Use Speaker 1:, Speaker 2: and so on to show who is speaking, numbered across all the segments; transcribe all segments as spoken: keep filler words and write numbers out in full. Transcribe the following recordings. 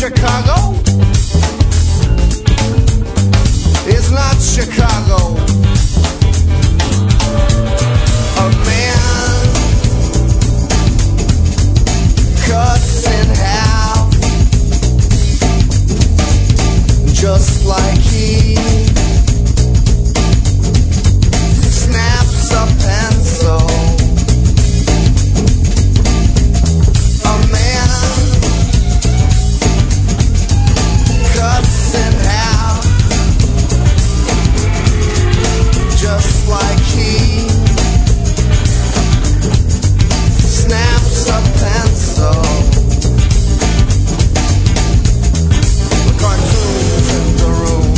Speaker 1: Chicago. It's not Chicago. A man cuts in half, just like he snaps a pencil. A man cuts in half, just like he snaps a pencil. The cartoon's in the room.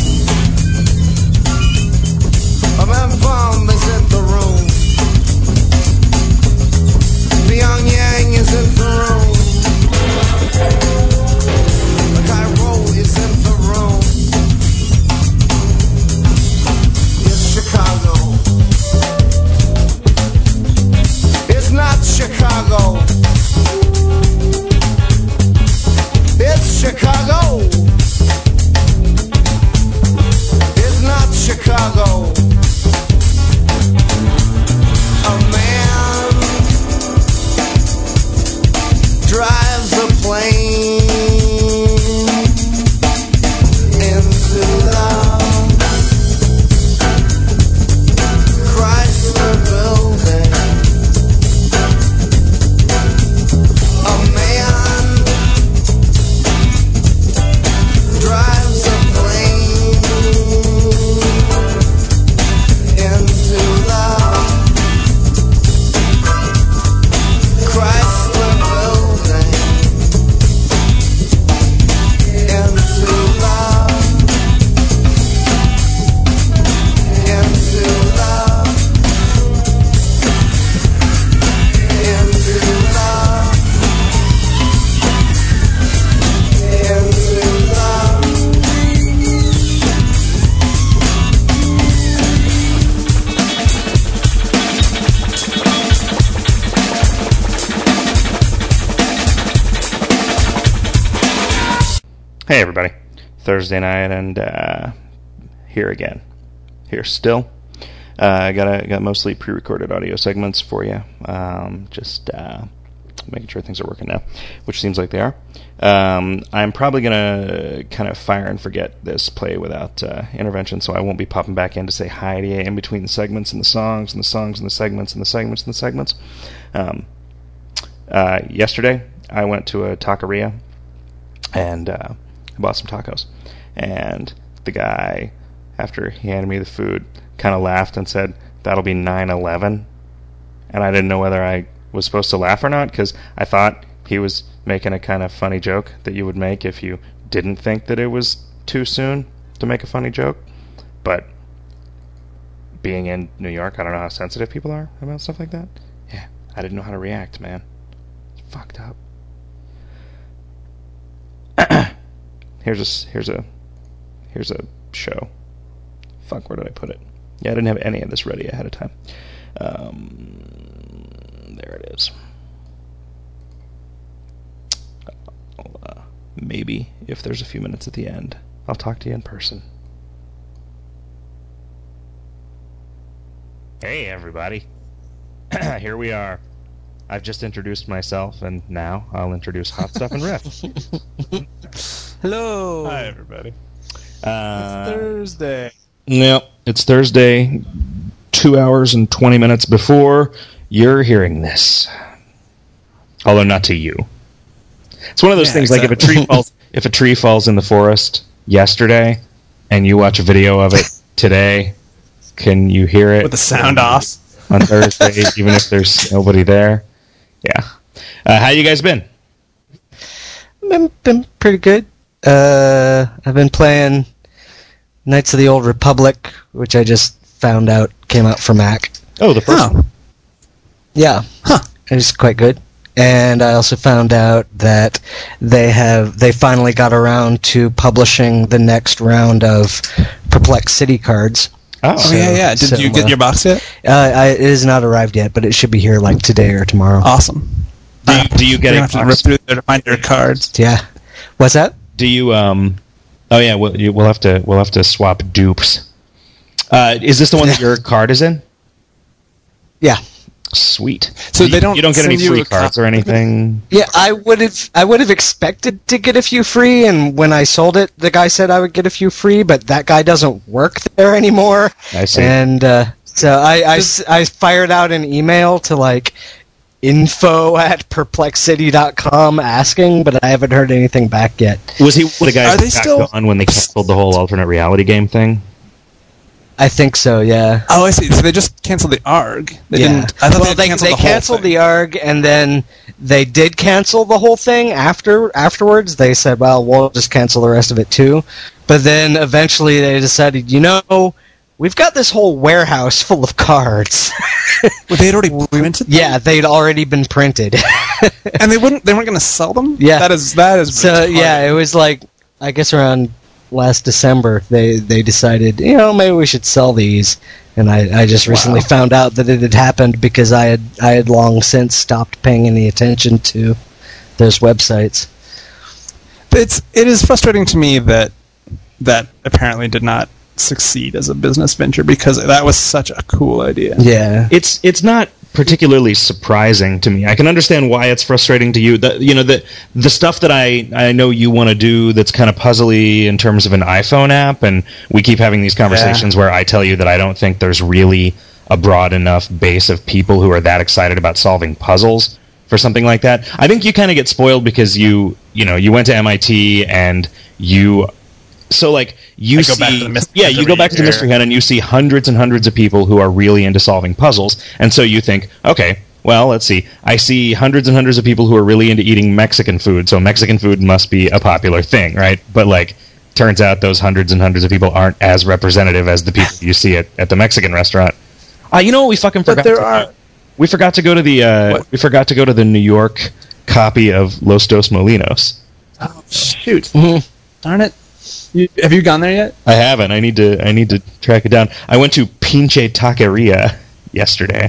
Speaker 1: A man bomb is in the room. The young yang is in the room. The Cairo is in the room. It's Chicago. It's not Chicago. It's Chicago. It's not Chicago. A man drives a plane into the Chrysler building. A man drives a plane into the Chrysler building. Into the Into the Into the Into
Speaker 2: Hey everybody, Thursday night and uh, here again, here still. Uh, I got a, got mostly pre-recorded audio segments for you, um, just uh, making sure things are working now, which seems like they are. Um, I'm probably gonna kind of fire and forget this play without uh, intervention, so I won't be popping back in to say hi to you in between the segments and the songs and the songs and the segments and the segments and the segments. Um, uh, yesterday, I went to a taqueria and uh, I bought some tacos, and the guy, after he handed me the food, kind of laughed and said, "That'll be nine eleven," and I didn't know whether I was supposed to laugh or not, because I thought he was making a kind of funny joke that you would make if you didn't think that it was too soon to make a funny joke, but being in New York, I don't know how sensitive people are about stuff like that. Yeah, I didn't know how to react, man. It's fucked up. Here's a here's a here's a show. Fuck, where did I put it? Yeah, I didn't have any of this ready ahead of time. Um, there it is. I'll, uh, maybe if there's a few minutes at the end, I'll talk to you in person. Hey everybody, here we are. I've just introduced myself, and now I'll introduce Hot Stuff and Riff.
Speaker 3: Hello.
Speaker 4: Hi, everybody.
Speaker 2: Uh,
Speaker 4: it's Thursday.
Speaker 2: Yep, it's Thursday, two hours and twenty minutes before you're hearing this. Although not to you. It's one of those
Speaker 4: Yeah,
Speaker 2: things
Speaker 4: exactly.
Speaker 2: like if a tree falls, if a tree falls in the forest yesterday, and you watch a video of it today, can you hear it
Speaker 4: With the sound off.
Speaker 2: on Thursday, even if there's nobody there? Yeah. Uh, how you guys been?
Speaker 3: Been, been pretty good. Uh, I've been playing Knights of the Old Republic, which I just found out came out for Mac.
Speaker 2: Oh, the first
Speaker 4: Oh.
Speaker 2: one.
Speaker 3: Yeah.
Speaker 4: Huh.
Speaker 3: It's quite good. And I also found out that they have they finally got around to publishing the next round of Perplex City cards.
Speaker 2: Oh,
Speaker 4: Oh, yeah, yeah. Did
Speaker 3: so,
Speaker 4: you get
Speaker 3: uh,
Speaker 4: your box yet?
Speaker 3: Uh, I, it has not arrived yet, but it should be here like today or tomorrow.
Speaker 4: Awesome.
Speaker 2: Do you, do you get
Speaker 4: You're
Speaker 2: a
Speaker 4: gonna have to
Speaker 2: box?
Speaker 4: rip through there to find your cards.
Speaker 3: Yeah. What's that?
Speaker 2: Do you? Um. Oh yeah. We'll, you, we'll have to. We'll have to swap dupes. Uh, is this the one that your card is in?
Speaker 3: Yeah.
Speaker 2: Sweet.
Speaker 4: So
Speaker 2: you,
Speaker 4: they don't
Speaker 2: You don't get any
Speaker 4: send you
Speaker 2: free
Speaker 4: a
Speaker 2: cards
Speaker 4: copy?
Speaker 2: or anything.
Speaker 3: Yeah, I would have I would have expected to get a few free, and when I sold it, the guy said I would get a few free, but that guy doesn't work there anymore.
Speaker 2: I see.
Speaker 3: And uh, so I, I s- I fired out an email to like info at perplexity dot com asking, but I haven't heard anything back yet.
Speaker 2: Was he the guy
Speaker 4: Are
Speaker 2: who
Speaker 4: they
Speaker 2: got
Speaker 4: still-
Speaker 2: gone when they canceled the whole alternate reality game thing?
Speaker 3: I think so, yeah.
Speaker 4: Oh, I see. So they just canceled the A R G. They
Speaker 3: yeah.
Speaker 4: didn't. I thought
Speaker 3: well,
Speaker 4: they,
Speaker 3: they,
Speaker 4: canceled
Speaker 3: they
Speaker 4: the whole
Speaker 3: canceled
Speaker 4: thing.
Speaker 3: the A R G, and then they did cancel the whole thing after afterwards. They said, well, we'll just cancel the rest of it too. But then eventually they decided, you know, we've got this whole warehouse full of cards.
Speaker 4: Well, they had already printed them?
Speaker 3: Yeah, they'd already been printed.
Speaker 4: and they wouldn't. They weren't going to sell them.
Speaker 3: Yeah.
Speaker 4: that is that is.
Speaker 3: So
Speaker 4: retarded.
Speaker 3: yeah, it was like, I guess around last December they they decided, you know, maybe we should sell these. And I, I just recently
Speaker 4: Wow.
Speaker 3: found out that it had happened because I had I had long since stopped paying any attention to those websites.
Speaker 4: It's it is frustrating to me that that apparently did not succeed as a business venture because that was such a cool idea.
Speaker 3: Yeah.
Speaker 2: It's it's not particularly surprising to me. I can understand why it's frustrating to you. The, you know, the the stuff that I, I know you want to do that's kind of puzzly in terms of an iPhone app, and we keep having these conversations where I tell you that I don't think there's really a broad enough base of people who are that excited about solving puzzles for something like that. I think you kind of get spoiled because you you know you went to M I T and you. So, like, you
Speaker 4: I go
Speaker 2: see...
Speaker 4: back to the mystery
Speaker 2: yeah, you go back to the
Speaker 4: hunt
Speaker 2: Mystery Hunt and you see hundreds and hundreds of people who are really into solving puzzles, and so you think, okay, well, let's see. I see hundreds and hundreds of people who are really into eating Mexican food, so Mexican food must be a popular thing, right? But, like, turns out those hundreds and hundreds of people aren't as representative as the people you see at, at the Mexican restaurant. Uh, you know what we fucking
Speaker 4: But
Speaker 2: forgot
Speaker 4: there
Speaker 2: to
Speaker 4: are-
Speaker 2: We forgot to go to the... Uh,
Speaker 4: What?
Speaker 2: we forgot to go to the New York copy of Los Dos Molinos.
Speaker 4: Oh, shoot!
Speaker 3: Mhm.
Speaker 4: Darn it! You, have you gone there yet?
Speaker 2: I haven't. I need to. I need to track it down. I went to Pinche Taqueria yesterday.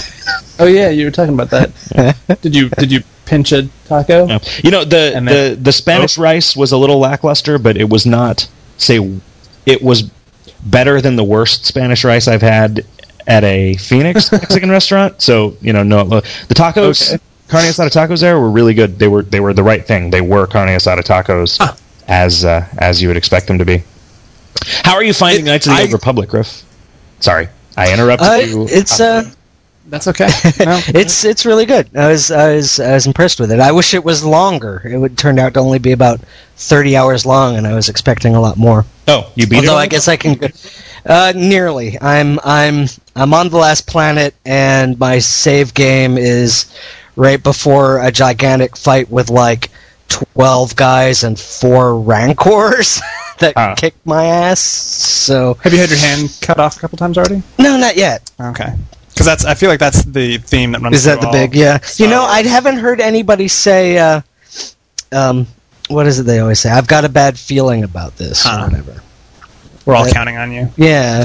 Speaker 4: Oh yeah, you were talking about that. did you did you pinch a taco?
Speaker 2: No. You know the
Speaker 4: And
Speaker 2: the,
Speaker 4: then-
Speaker 2: the Spanish rice was a little lackluster, but it was not. Say, it was better than the worst Spanish rice I've had at a Phoenix Mexican restaurant. So you know, no, the tacos,
Speaker 4: Okay.
Speaker 2: carne asada tacos there were really good. They were they were the right thing. They were carne asada tacos.
Speaker 4: Ah.
Speaker 2: As uh, as you would expect them to be. How are you finding
Speaker 4: It-
Speaker 2: Knights of the
Speaker 4: I-
Speaker 2: Old Republic, Griff? Sorry, I interrupted
Speaker 3: Uh,
Speaker 2: you.
Speaker 3: it's uh,
Speaker 4: That's okay. No.
Speaker 3: it's it's really good. I was I was I was impressed with it. I wish it was longer. It would turn out to only be about thirty hours long, and I was expecting a lot more.
Speaker 2: Oh, you beat
Speaker 3: Although
Speaker 2: it.
Speaker 3: I guess I can, go- uh, nearly. I'm I'm I'm on the last planet, and my save game is right before a gigantic fight with like twelve guys and four rancors that
Speaker 2: Ah.
Speaker 3: kicked my ass. So
Speaker 4: Have you had your hand cut off a couple times already?
Speaker 3: no, not yet.
Speaker 4: Okay. Because that's I feel like that's the theme that runs.
Speaker 3: Is that
Speaker 4: through
Speaker 3: the
Speaker 4: all
Speaker 3: big? Yeah. You know,
Speaker 4: Star
Speaker 3: I haven't heard anybody say. Uh, um, what is it they always say? I've got a bad feeling about this,
Speaker 4: Huh.
Speaker 3: or whatever.
Speaker 4: We're all
Speaker 3: Uh,
Speaker 4: counting on you.
Speaker 3: Yeah.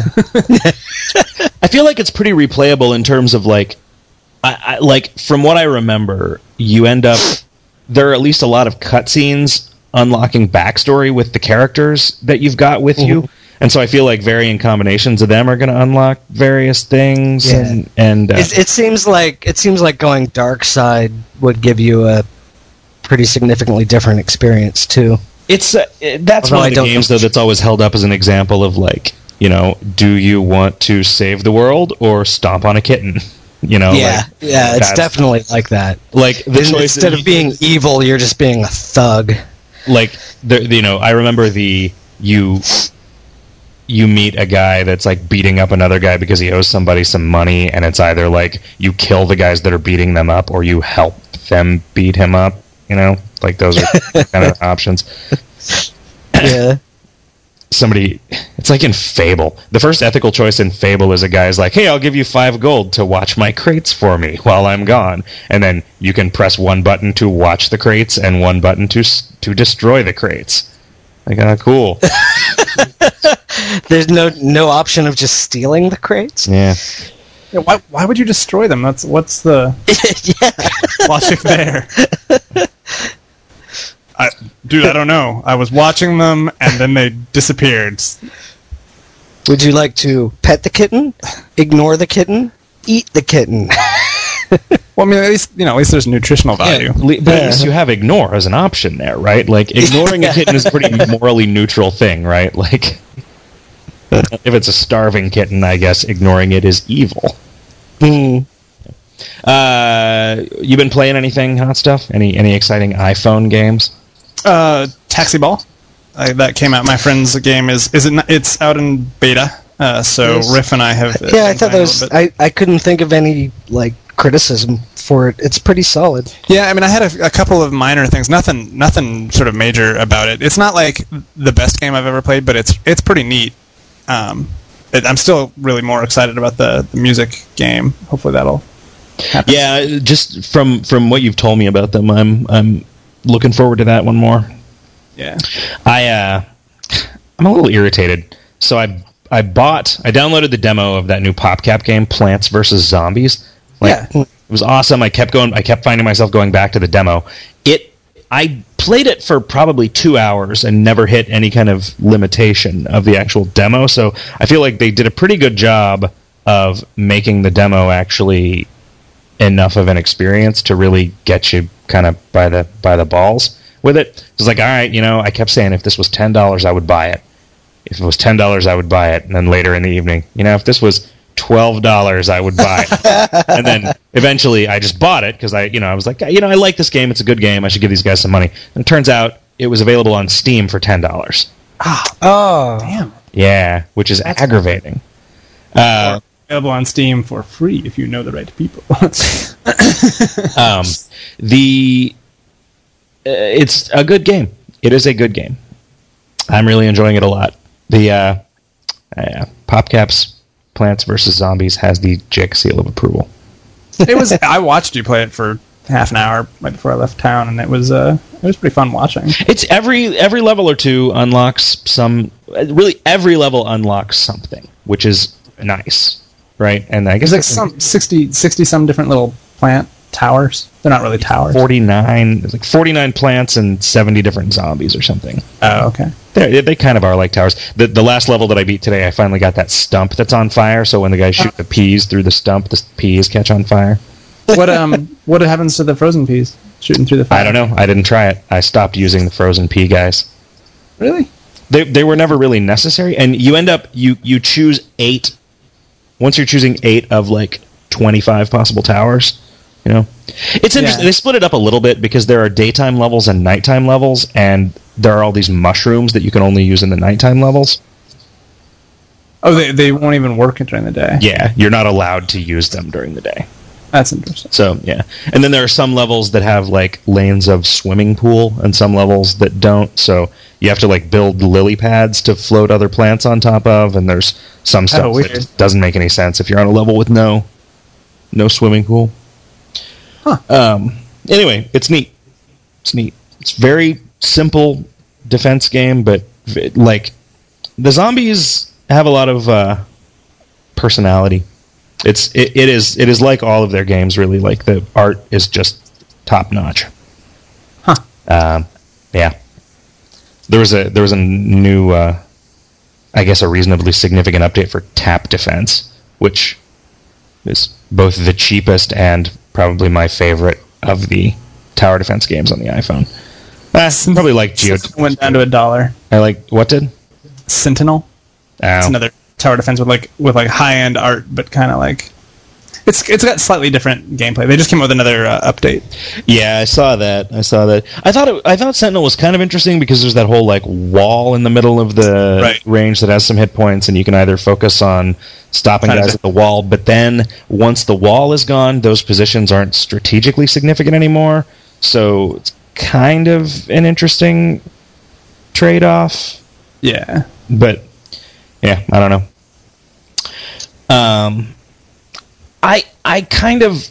Speaker 2: I feel like it's pretty replayable in terms of like, I, I like from what I remember, you end up there are at least a lot of cutscenes unlocking backstory with the characters that you've got with you, and so I feel like varying combinations of them are going to unlock various things.
Speaker 3: Yeah.
Speaker 2: And, and uh,
Speaker 3: It, it seems like it seems like going dark side would give you a pretty significantly different experience too.
Speaker 2: It's uh, it- that's
Speaker 3: Although
Speaker 2: one
Speaker 3: I
Speaker 2: of the
Speaker 3: don't
Speaker 2: games
Speaker 3: know-
Speaker 2: though that's always held up as an example of like, you know, do you want to save the world or stomp on a kitten? You know,
Speaker 3: yeah,
Speaker 2: like,
Speaker 3: yeah, it's
Speaker 2: that's-
Speaker 3: definitely like that.
Speaker 2: like the
Speaker 3: In-
Speaker 2: choice
Speaker 3: Instead of being evil, you're just being a thug.
Speaker 2: like the, you know, I remember the you you meet a guy that's like beating up another guy because he owes somebody some money, and it's either like you kill the guys that are beating them up or you help them beat him up. You know, like those are kind of options.
Speaker 3: Yeah.
Speaker 2: Somebody, it's like in Fable. The first ethical choice in Fable is a guy's like, "Hey, I'll give you five gold to watch my crates for me while I'm gone," and then you can press one button to watch the crates and one button to s- to destroy the crates. Like, ah, cool.
Speaker 3: There's no no option of just stealing the crates.
Speaker 2: Yeah.
Speaker 4: Yeah, why why would you destroy them? That's what's the
Speaker 3: yeah.
Speaker 4: logic there? I, dude, I don't know. I was watching them, and then they disappeared.
Speaker 3: Would you like to pet the kitten, ignore the kitten, eat the kitten?
Speaker 4: Well, I mean, at least you know, at least there's nutritional value.
Speaker 2: Yeah, le- but at least you have ignore as an option there, right? Like ignoring a kitten is a pretty morally neutral thing, right? Like if it's a starving kitten, I guess ignoring it is evil.
Speaker 3: Mm.
Speaker 2: Uh, you been playing anything hot stuff? Any any exciting iPhone games?
Speaker 4: Uh, Taxi Ball. I, that came out. My friend's game is is it? Not, it's out in beta. Uh, so
Speaker 3: Yes.
Speaker 4: Riff and I have.
Speaker 3: Yeah, I
Speaker 4: been
Speaker 3: thought
Speaker 4: playing
Speaker 3: that
Speaker 4: a
Speaker 3: was.
Speaker 4: little bit.
Speaker 3: I, I couldn't think of any like criticism for it. It's pretty solid.
Speaker 4: Yeah, I mean, I had a, a couple of minor things. Nothing, nothing sort of major about it. It's not like the best game I've ever played, but it's it's pretty neat. Um, it, I'm still really more excited about the, the music game. Hopefully that'll happen.
Speaker 2: Yeah, just from from what you've told me about them, I'm I'm looking forward to that one more.
Speaker 4: Yeah.
Speaker 2: I uh, I'm a little irritated. So I I bought I downloaded the demo of that new PopCap game, Plants versus Zombies. Like,
Speaker 3: Yeah.
Speaker 2: it was awesome. I kept going. I kept finding myself going back to the demo. It I played it for probably two hours and never hit any kind of limitation of the actual demo. So I feel like they did a pretty good job of making the demo actually enough of an experience to really get you kind of by the by the balls with it. It was like, all right, you know, I kept saying if this was ten dollars, I would buy it. If it was ten dollars, I would buy it. And then later in the evening, you know, if this was twelve dollars, I would buy it. And then eventually I just bought it because I, you know, I was like, you know, I like this game. It's a good game. I should give these guys some money. And it turns out it was available on Steam for ten dollars.
Speaker 3: Oh,
Speaker 4: Damn.
Speaker 2: Yeah, which is aggravating. Uh,
Speaker 4: Available on Steam for free if you know the right people.
Speaker 2: um, the uh, it's a good game. It is a good game. I'm really enjoying it a lot. The uh, uh, PopCap's Plants versus Zombies has the J I C seal of approval.
Speaker 4: It was. I watched you play it for half an hour right before I left town, and it was uh, it was pretty fun watching.
Speaker 2: It's every every level or two unlocks some. Really, every level unlocks something, which is nice, right? And I guess
Speaker 4: There's like some sixty, sixty some different little plant towers. They're not really towers.
Speaker 2: forty-nine, there's like forty-nine plants and seventy different zombies or something.
Speaker 4: Oh, okay.
Speaker 2: They they kind of are like towers. The the last level that I beat today, I finally got that stump that's on fire. So when the guys shoot the peas through the stump, the peas catch on fire.
Speaker 4: What um what happens to the frozen peas shooting through the fire?
Speaker 2: I don't know. I didn't try it. I stopped using the frozen pea guys.
Speaker 4: Really?
Speaker 2: They they were never really necessary. And you end up you you choose eight. Once you're choosing eight of like twenty-five possible towers, you know, it's interesting.
Speaker 4: Yeah.
Speaker 2: They split it up a little bit because there are daytime levels and nighttime levels, and there are all these mushrooms that you can only use in the nighttime levels.
Speaker 4: Oh, they they won't even work during the day.
Speaker 2: Yeah, you're not allowed to use them during the day.
Speaker 4: That's interesting.
Speaker 2: So, yeah. And then there are some levels that have, like, lanes of swimming pool, and some levels that don't. So you have to, like, build lily pads to float other plants on top of, and there's some stuff
Speaker 4: weird.
Speaker 2: that just doesn't make any sense if you're on a level with no no swimming pool.
Speaker 4: Huh.
Speaker 2: Um, anyway, it's neat. It's neat. It's very simple defense game, but, v- like, the zombies have a lot of uh, personality. It's it, it is it is like all of their games, really. Like, the art is just top notch.
Speaker 4: Huh.
Speaker 2: Um, yeah. There was a there was a new, uh, I guess, a reasonably significant update for Tap Defense, which is both the cheapest and probably my favorite of the tower defense games on the iPhone. Uh, probably like Geo.
Speaker 4: Went down to a dollar.
Speaker 2: I like what did?
Speaker 4: Sentinel. It's
Speaker 2: Ow.
Speaker 4: another tower defense with like with like high end art, but kind of like it's it's got slightly different gameplay. They just came out with another uh, update.
Speaker 2: Yeah, I saw that. I saw that. I thought it, I thought Sentinel was kind of interesting because there's that whole like wall in the middle of the
Speaker 4: Right.
Speaker 2: range that has some hit points, and you can either focus on stopping
Speaker 4: Kind of
Speaker 2: guys at the wall, but then once the wall is gone, those positions aren't strategically significant anymore. So it's kind of an interesting trade-off.
Speaker 4: Yeah.
Speaker 2: But yeah, I don't know. Um, I I kind of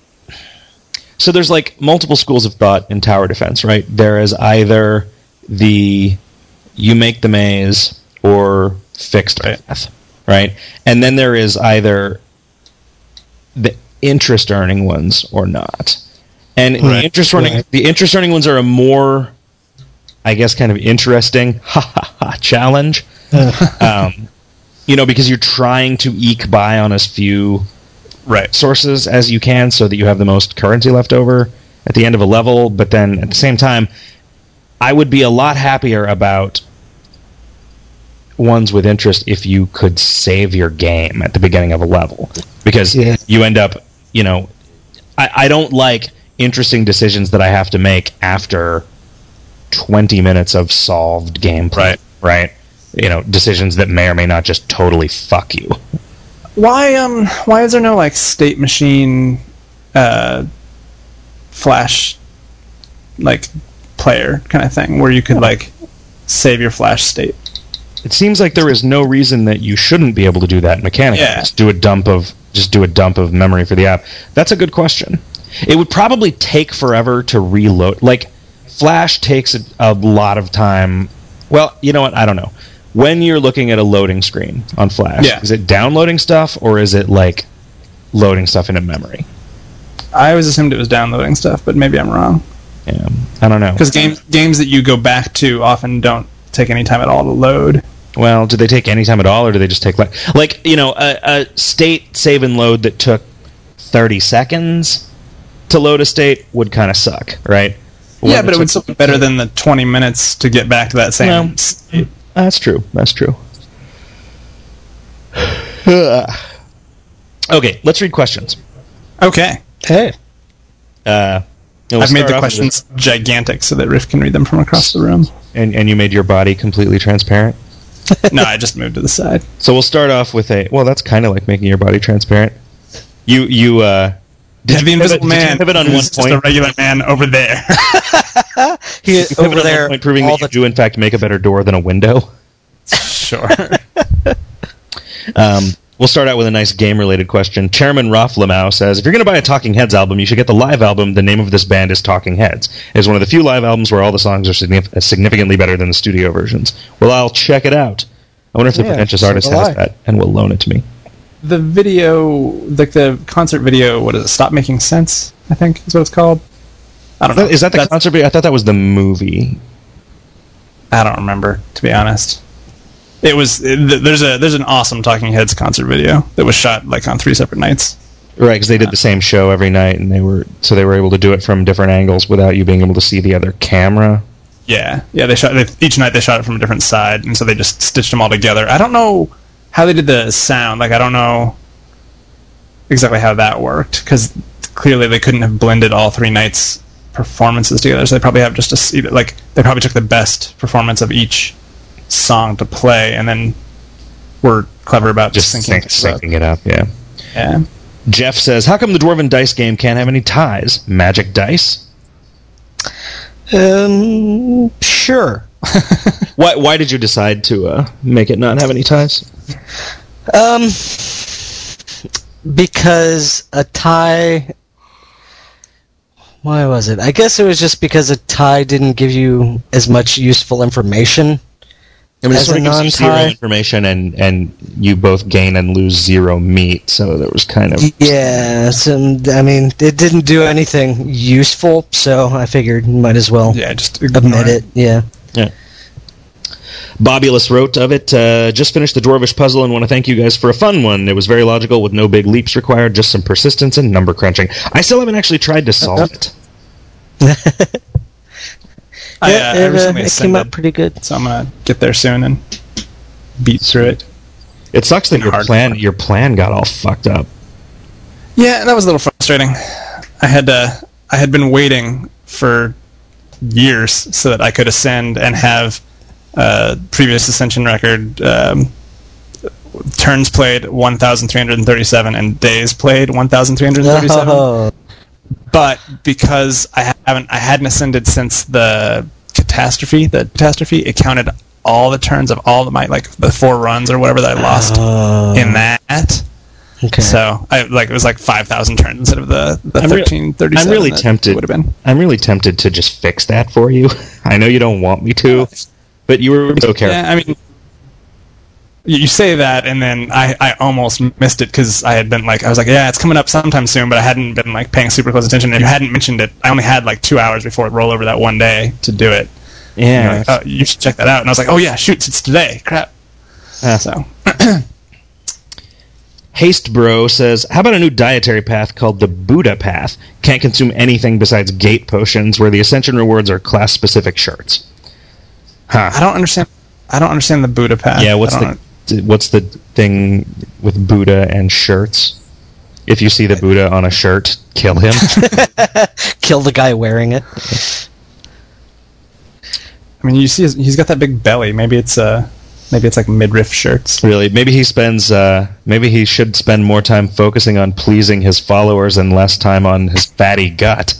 Speaker 2: so there's like multiple schools of thought in tower defense, right? There is either the you make the maze or fixed
Speaker 4: Right.
Speaker 2: path, right? And then there is either the interest earning ones or not. And the
Speaker 4: Right.
Speaker 2: interest earning
Speaker 3: Right.
Speaker 2: the interest earning ones are a more I guess, kind of interesting ha ha ha challenge. um, you know, because you're trying to eke by on as few
Speaker 4: Right.
Speaker 2: sources as you can so that you have the most currency left over at the end of a level, but then at the same time, I would be a lot happier about ones with interest if you could save your game at the beginning of a level. Because
Speaker 3: Yeah.
Speaker 2: you end up, you know, I, I don't like interesting decisions that I have to make after twenty minutes of solved gameplay.
Speaker 4: Right.
Speaker 2: Right? You know, decisions that may or may not just totally fuck you.
Speaker 4: Why um why is there no like state machine uh flash like player kind of thing where you could like save your flash state?
Speaker 2: It seems like there is no reason that you shouldn't be able to do that mechanically.
Speaker 4: Yeah.
Speaker 2: Just do a dump of just do a dump of memory for the app. That's a good question. It would probably take forever to reload. Like Flash takes a, a lot of time. Well, you know what? I don't know. When you're looking at a loading screen on Flash,
Speaker 4: Yeah.
Speaker 2: is it downloading stuff or is it like loading stuff into memory?
Speaker 4: I always assumed it was downloading stuff, but maybe I'm wrong.
Speaker 2: Yeah, I don't know.
Speaker 4: Because games games that you go back to often don't take any time at all to load.
Speaker 2: Well, do they take any time at all, or do they just take like, like you know, a, a state save and load that took thirty seconds to load a state would kind of suck, right? One
Speaker 4: yeah,
Speaker 2: that
Speaker 4: but it would
Speaker 2: took-
Speaker 4: still be better than the twenty minutes to get back to that same
Speaker 2: Well,
Speaker 4: state.
Speaker 2: That's true. That's true. Okay, let's read questions.
Speaker 4: Okay.
Speaker 3: Hey.
Speaker 2: Uh, and we'll
Speaker 4: I've made
Speaker 2: start
Speaker 4: the
Speaker 2: off with
Speaker 4: questions gigantic so that Riff can read them from across the room.
Speaker 2: this. And, and you made your body completely transparent.
Speaker 4: No, I just moved to the side.
Speaker 2: So we'll start off with a. Well, that's kind of like making your body transparent. You you uh. Did
Speaker 4: Yeah, the
Speaker 2: you pivot-
Speaker 4: invisible
Speaker 2: did you
Speaker 4: man
Speaker 2: pivot on
Speaker 4: is
Speaker 2: one
Speaker 4: just
Speaker 2: point?
Speaker 4: a regular man over there.
Speaker 3: He
Speaker 2: You pivot
Speaker 3: over
Speaker 2: on one
Speaker 3: there,
Speaker 2: point, proving
Speaker 3: all
Speaker 2: that you
Speaker 3: the
Speaker 2: do in fact make a better door than a window.
Speaker 4: Sure.
Speaker 2: Um, we'll start out with a nice game-related question. Chairman Roff Lamau says, if you're going to buy a Talking Heads album, you should get the live album. The name of this band is Talking Heads. It is one of the few live albums where all the songs are signif- significantly better than the studio versions. Well, I'll check it out. I wonder if the
Speaker 3: Yeah,
Speaker 2: pretentious
Speaker 3: so
Speaker 2: artist
Speaker 3: will
Speaker 2: has
Speaker 3: I.
Speaker 2: that and will loan it to me.
Speaker 4: The video, like the concert video, what is it? Stop Making Sense, I think is what it's called. I don't know.
Speaker 2: Is that the
Speaker 4: That's-
Speaker 2: concert video? I thought that was the movie.
Speaker 4: I don't remember, to be honest. It was it, th- there's a there's an awesome Talking Heads concert video that was shot like on three separate nights.
Speaker 2: Right, because they did the same show every night, and they were so they were able to do it from different angles without you being able to see the other camera.
Speaker 4: Yeah, yeah. They shot they, each night. They shot it from a different side, and so they just stitched them all together. I don't know how they did the sound. Like I don't know exactly how that worked because clearly they couldn't have blended all three nights' performances together. So they probably have just a s- either, like they probably took the best performance of each song to play, and then were clever about
Speaker 2: Just
Speaker 4: just
Speaker 2: sync,
Speaker 4: syncing
Speaker 2: syncing it up, yeah.
Speaker 4: Yeah.
Speaker 2: Jeff says, how come the Dwarven Dice game can't have any ties? Magic dice?
Speaker 3: um sure.
Speaker 2: Why, why did you decide to uh, make it not have any ties?
Speaker 3: Um because a tie why was it? I guess it was just because a tie didn't give you as much useful information.
Speaker 2: I mean, it
Speaker 3: As
Speaker 2: sort
Speaker 3: a
Speaker 2: of gives you zero
Speaker 3: non-tie?
Speaker 2: information, and, and you both gain and lose zero meat, so there was kind of...
Speaker 3: Yeah, so, I mean, it didn't do anything useful, so I figured might as well
Speaker 4: Yeah, just
Speaker 3: admit
Speaker 4: ignore
Speaker 3: it. Yeah.
Speaker 2: Yeah. Bobulus wrote of it, uh, just finished the Dwarvish puzzle and want to thank you guys for a fun one. It was very logical with no big leaps required, just some persistence and number crunching. I still haven't actually tried to solve it.
Speaker 4: I, uh,
Speaker 3: yeah,
Speaker 4: I
Speaker 3: it, uh,
Speaker 4: recently
Speaker 3: it came
Speaker 4: ascended,
Speaker 3: out pretty good.
Speaker 4: so I'm gonna get there soon and beat through it.
Speaker 2: It sucks that your
Speaker 4: Hard.
Speaker 2: plan your plan got all fucked up.
Speaker 4: Yeah, that was a little frustrating. I had uh, I had been waiting for years so that I could ascend and have uh, previous ascension record um, turns played one thousand three hundred thirty-seven and days played one thousand three hundred thirty-seven.
Speaker 3: Oh,
Speaker 4: But because I haven't, I hadn't ascended since the catastrophe. The catastrophe it counted all the turns of all of my like the four runs or whatever that I lost
Speaker 3: Oh.
Speaker 4: in that.
Speaker 3: okay.
Speaker 4: So I like it was like five thousand turns instead of the the
Speaker 2: I'm re-
Speaker 4: thirteen thirty seven.
Speaker 2: I'm really tempted.
Speaker 4: Would have been.
Speaker 2: I'm really tempted to just fix that for you. I know you don't want me to, but you were so careful.
Speaker 4: Yeah, I mean, you you say that, and then I, I almost missed it because I had been like I was like, yeah, it's coming up sometime soon, but I hadn't been like paying super close attention. And you hadn't mentioned it. I only had like two hours before it roll over that one day to do it. And you're
Speaker 2: Yeah.
Speaker 4: like, oh, you should check that out. And I was like, oh yeah, shoot, it's today. Crap.
Speaker 2: Uh,
Speaker 4: So,
Speaker 2: Haste Bro says, how about a new dietary path called the Buddha Path? Can't consume anything besides gate potions, where the Ascension rewards are class-specific shirts. Huh.
Speaker 4: I don't understand. I don't understand the Buddha path.
Speaker 2: Yeah, what's
Speaker 4: I don't
Speaker 2: the what's the thing with Buddha and shirts? If you see the Buddha on a shirt, kill him.
Speaker 3: Kill the guy wearing it.
Speaker 4: I mean, you see, his, he's got that big belly. Maybe it's uh, maybe it's like midriff shirts.
Speaker 2: Really, maybe he spends. Uh, maybe he should spend more time focusing on pleasing his followers and less time on his fatty gut.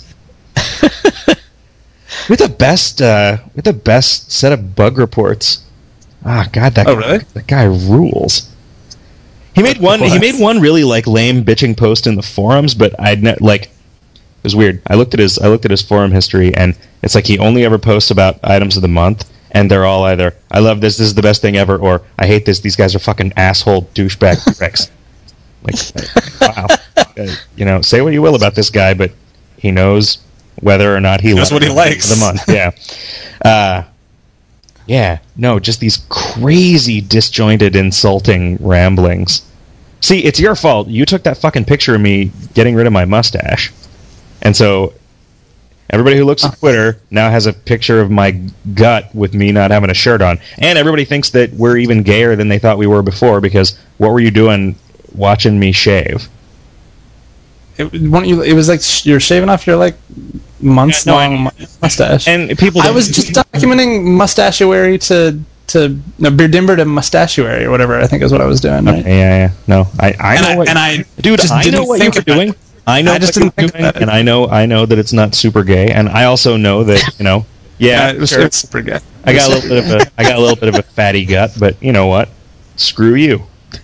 Speaker 2: With the best, uh, with the best set of bug reports. Ah, God, that
Speaker 4: Oh,
Speaker 2: guy,
Speaker 4: really?
Speaker 2: that guy rules. He made one. He
Speaker 4: What?
Speaker 2: made one really like lame bitching post in the forums, but I'd ne- like. It was weird. I looked at his. I looked at his forum history, and it's like he only ever posts about items of the month, and they're all either "I love this, this is the best thing ever," or "I hate this, these guys are fucking asshole douchebag pricks." Like, wow. Uh, you know, say what you will about this guy, but he knows whether or not he
Speaker 4: Knows
Speaker 2: likes
Speaker 4: what he likes.
Speaker 2: the month. Yeah. Uh, yeah. No, just these crazy, disjointed, insulting ramblings. See, it's your fault. You took that fucking picture of me getting rid of my mustache. And so everybody who looks at Twitter now has a picture of my gut with me not having a shirt on. And everybody thinks that we're even gayer than they thought we were before, because what were you doing watching me shave?
Speaker 4: It, weren't you, it was like sh- you're shaving off your like months
Speaker 2: Yeah, no,
Speaker 4: long
Speaker 2: I-
Speaker 4: mu- mustache.
Speaker 2: And people
Speaker 4: I
Speaker 2: don't-
Speaker 4: was just documenting mustachuary to to no, Beardimber to mustachuary or whatever. I think is what I was doing. Right?
Speaker 2: Yeah, yeah. No, I, I
Speaker 4: And
Speaker 2: know
Speaker 4: I-
Speaker 2: what,
Speaker 4: and I
Speaker 2: dude,
Speaker 4: just
Speaker 2: I know
Speaker 4: didn't
Speaker 2: what
Speaker 4: think
Speaker 2: you're
Speaker 4: about
Speaker 2: doing.
Speaker 4: it.
Speaker 2: I know
Speaker 4: I just
Speaker 2: what
Speaker 4: didn't
Speaker 2: you're
Speaker 4: think
Speaker 2: doing,
Speaker 4: about it.
Speaker 2: and I know I know that it's not super gay, and I also know that you know. Yeah,
Speaker 4: Uh, it was,
Speaker 2: sure.
Speaker 4: it was super good.
Speaker 2: I got a little bit of a I got a little bit of a fatty gut, but you know what? Screw you.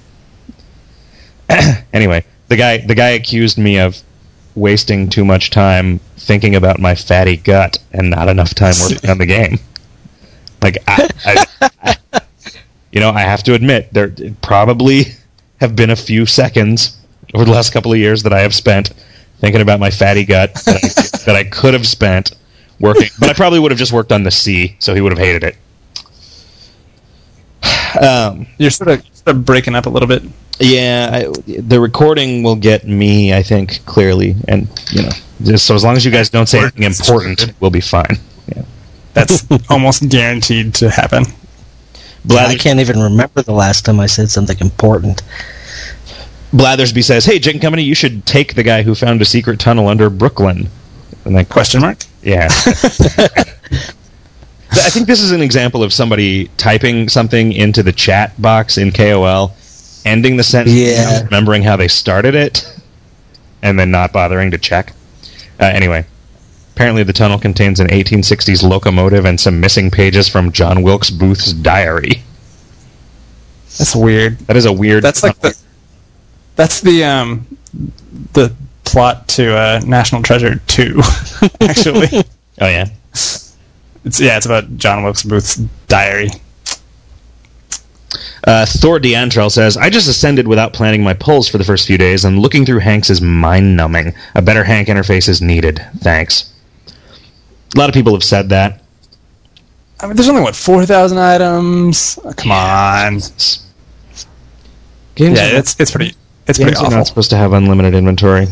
Speaker 2: Anyway, the guy the guy accused me of wasting too much time thinking about my fatty gut and not enough time working on the game. Like I, I, I you know, I have to admit there probably have been a few seconds over the last couple of years that I have spent thinking about my fatty gut that I, that I could have spent working, but I probably would have just worked on the C, so he would have hated it. Um,
Speaker 4: You're sort of, sort of breaking up a little bit.
Speaker 2: yeah, I, the recording will get me, I think, clearly, and you know, just so as long as you guys don't say anything important, we'll be fine. Yeah.
Speaker 4: That's almost guaranteed to happen.
Speaker 2: Blather-
Speaker 3: I can't even remember the last time I said something important.
Speaker 2: Blathersby says, "Hey, Jake and Company, you should take the guy who found a secret tunnel under Brooklyn." And like,
Speaker 4: Question mark?
Speaker 2: yeah. I think this is an example of somebody typing something into the chat box in K O L, ending the sentence,
Speaker 3: Yeah.
Speaker 2: remembering how they started it, and then not bothering to check. Uh, anyway, apparently the tunnel contains an eighteen sixties locomotive and some missing pages from John Wilkes Booth's diary.
Speaker 4: That's weird.
Speaker 2: That is a weird...
Speaker 4: That's like the that's the um the plot to uh, National Treasure two. Actually,
Speaker 2: Oh, yeah?
Speaker 4: it's yeah, it's about John Wilkes Booth's diary.
Speaker 2: Uh, Thor D'Antrell says, I just ascended without planning my pulls for the first few days, and looking through Hanks is mind-numbing. A better Hank interface is needed. Thanks. A lot of people have said that.
Speaker 4: I mean, there's only what four thousand items. Oh, come on.
Speaker 2: Games
Speaker 4: Yeah,
Speaker 2: are,
Speaker 4: it's it's pretty it's
Speaker 2: games
Speaker 4: pretty
Speaker 2: are
Speaker 4: awful.
Speaker 2: not supposed to have unlimited inventory.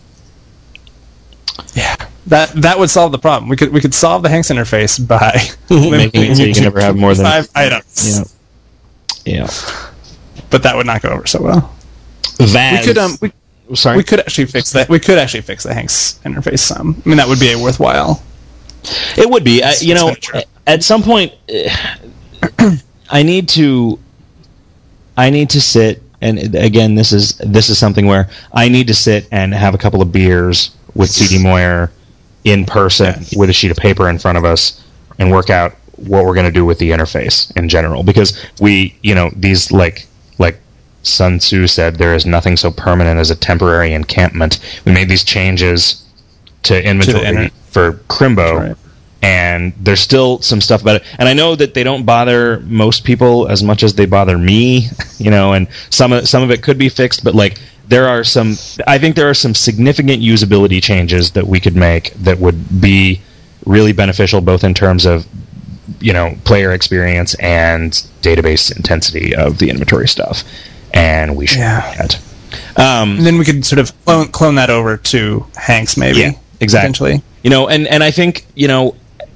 Speaker 4: Yeah, that that would solve the problem. We could we could solve the Hanks interface by
Speaker 2: Making it so you can never have more than...
Speaker 4: five items.
Speaker 2: Yeah. Yeah.
Speaker 4: But that would not go over so well.
Speaker 2: Vaz...
Speaker 4: We could um we,
Speaker 2: Sorry?
Speaker 4: we could actually fix that. We could actually fix the Hanks interface some. I mean, that would be a worthwhile.
Speaker 2: It would be. I, you know,
Speaker 4: Expenditure.
Speaker 2: at some point, uh, I need to. I need to sit, and again, this is this is something where I need to sit and have a couple of beers with T D Moyer in person with a sheet of paper in front of us and work out what we're going to do with the interface in general, because we, you know, these like like Sun Tzu said, there is nothing so permanent as a temporary encampment. We made these changes to inventory
Speaker 4: inter-
Speaker 2: for Crimbo,
Speaker 4: Right.
Speaker 2: and there's still some stuff about it. And I know that they don't bother most people as much as they bother me, you know, and some of, some of it could be fixed, but like there are some, I think there are some significant usability changes that we could make that would be really beneficial, both in terms of you know, player experience and database intensity of the inventory stuff, and we should
Speaker 4: Yeah.
Speaker 2: do that. Um,
Speaker 4: And then we could sort of clone, clone that over to Hanks, maybe.
Speaker 2: Yeah, exactly.
Speaker 4: Potentially.
Speaker 2: You know, and, and I think, you know,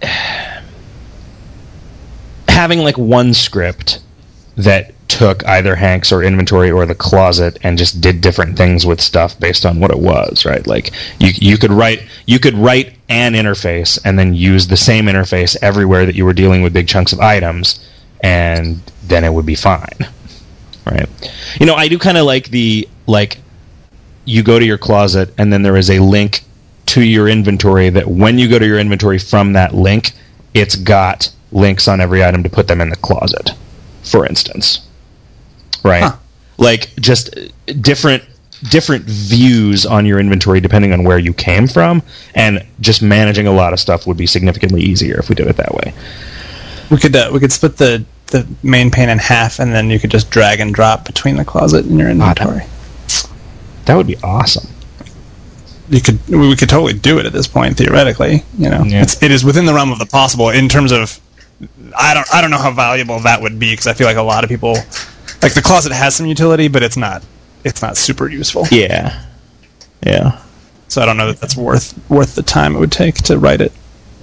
Speaker 2: having like one script that took either Hanks or inventory or the closet and just did different things with stuff based on what it was, right? Like you you could write you could write an interface and then use the same interface everywhere that you were dealing with big chunks of items, and then it would be fine. Right. You know, I do kind of like the like you go to your closet and then there is a link to your inventory that when you go to your inventory from that link, it's got links on every item to put them in the closet, for instance. Right?
Speaker 4: Huh.
Speaker 2: Like just different different views on your inventory depending on where you came from, and just managing a lot of stuff would be significantly easier if we did it that way.
Speaker 4: We could uh, we could split the, the main pane in half, and then you could just drag and drop between the closet and your inventory.
Speaker 2: That would be awesome.
Speaker 4: You could we could totally do it at this point, theoretically. You know,
Speaker 2: Yeah.
Speaker 4: it's, it is within the realm of the possible in terms of. I don't I don't know how valuable that would be, because I feel like a lot of people, like the closet has some utility, but it's not it's not super useful.
Speaker 2: Yeah. Yeah.
Speaker 4: So I don't know that that's worth worth the time it would take to write it.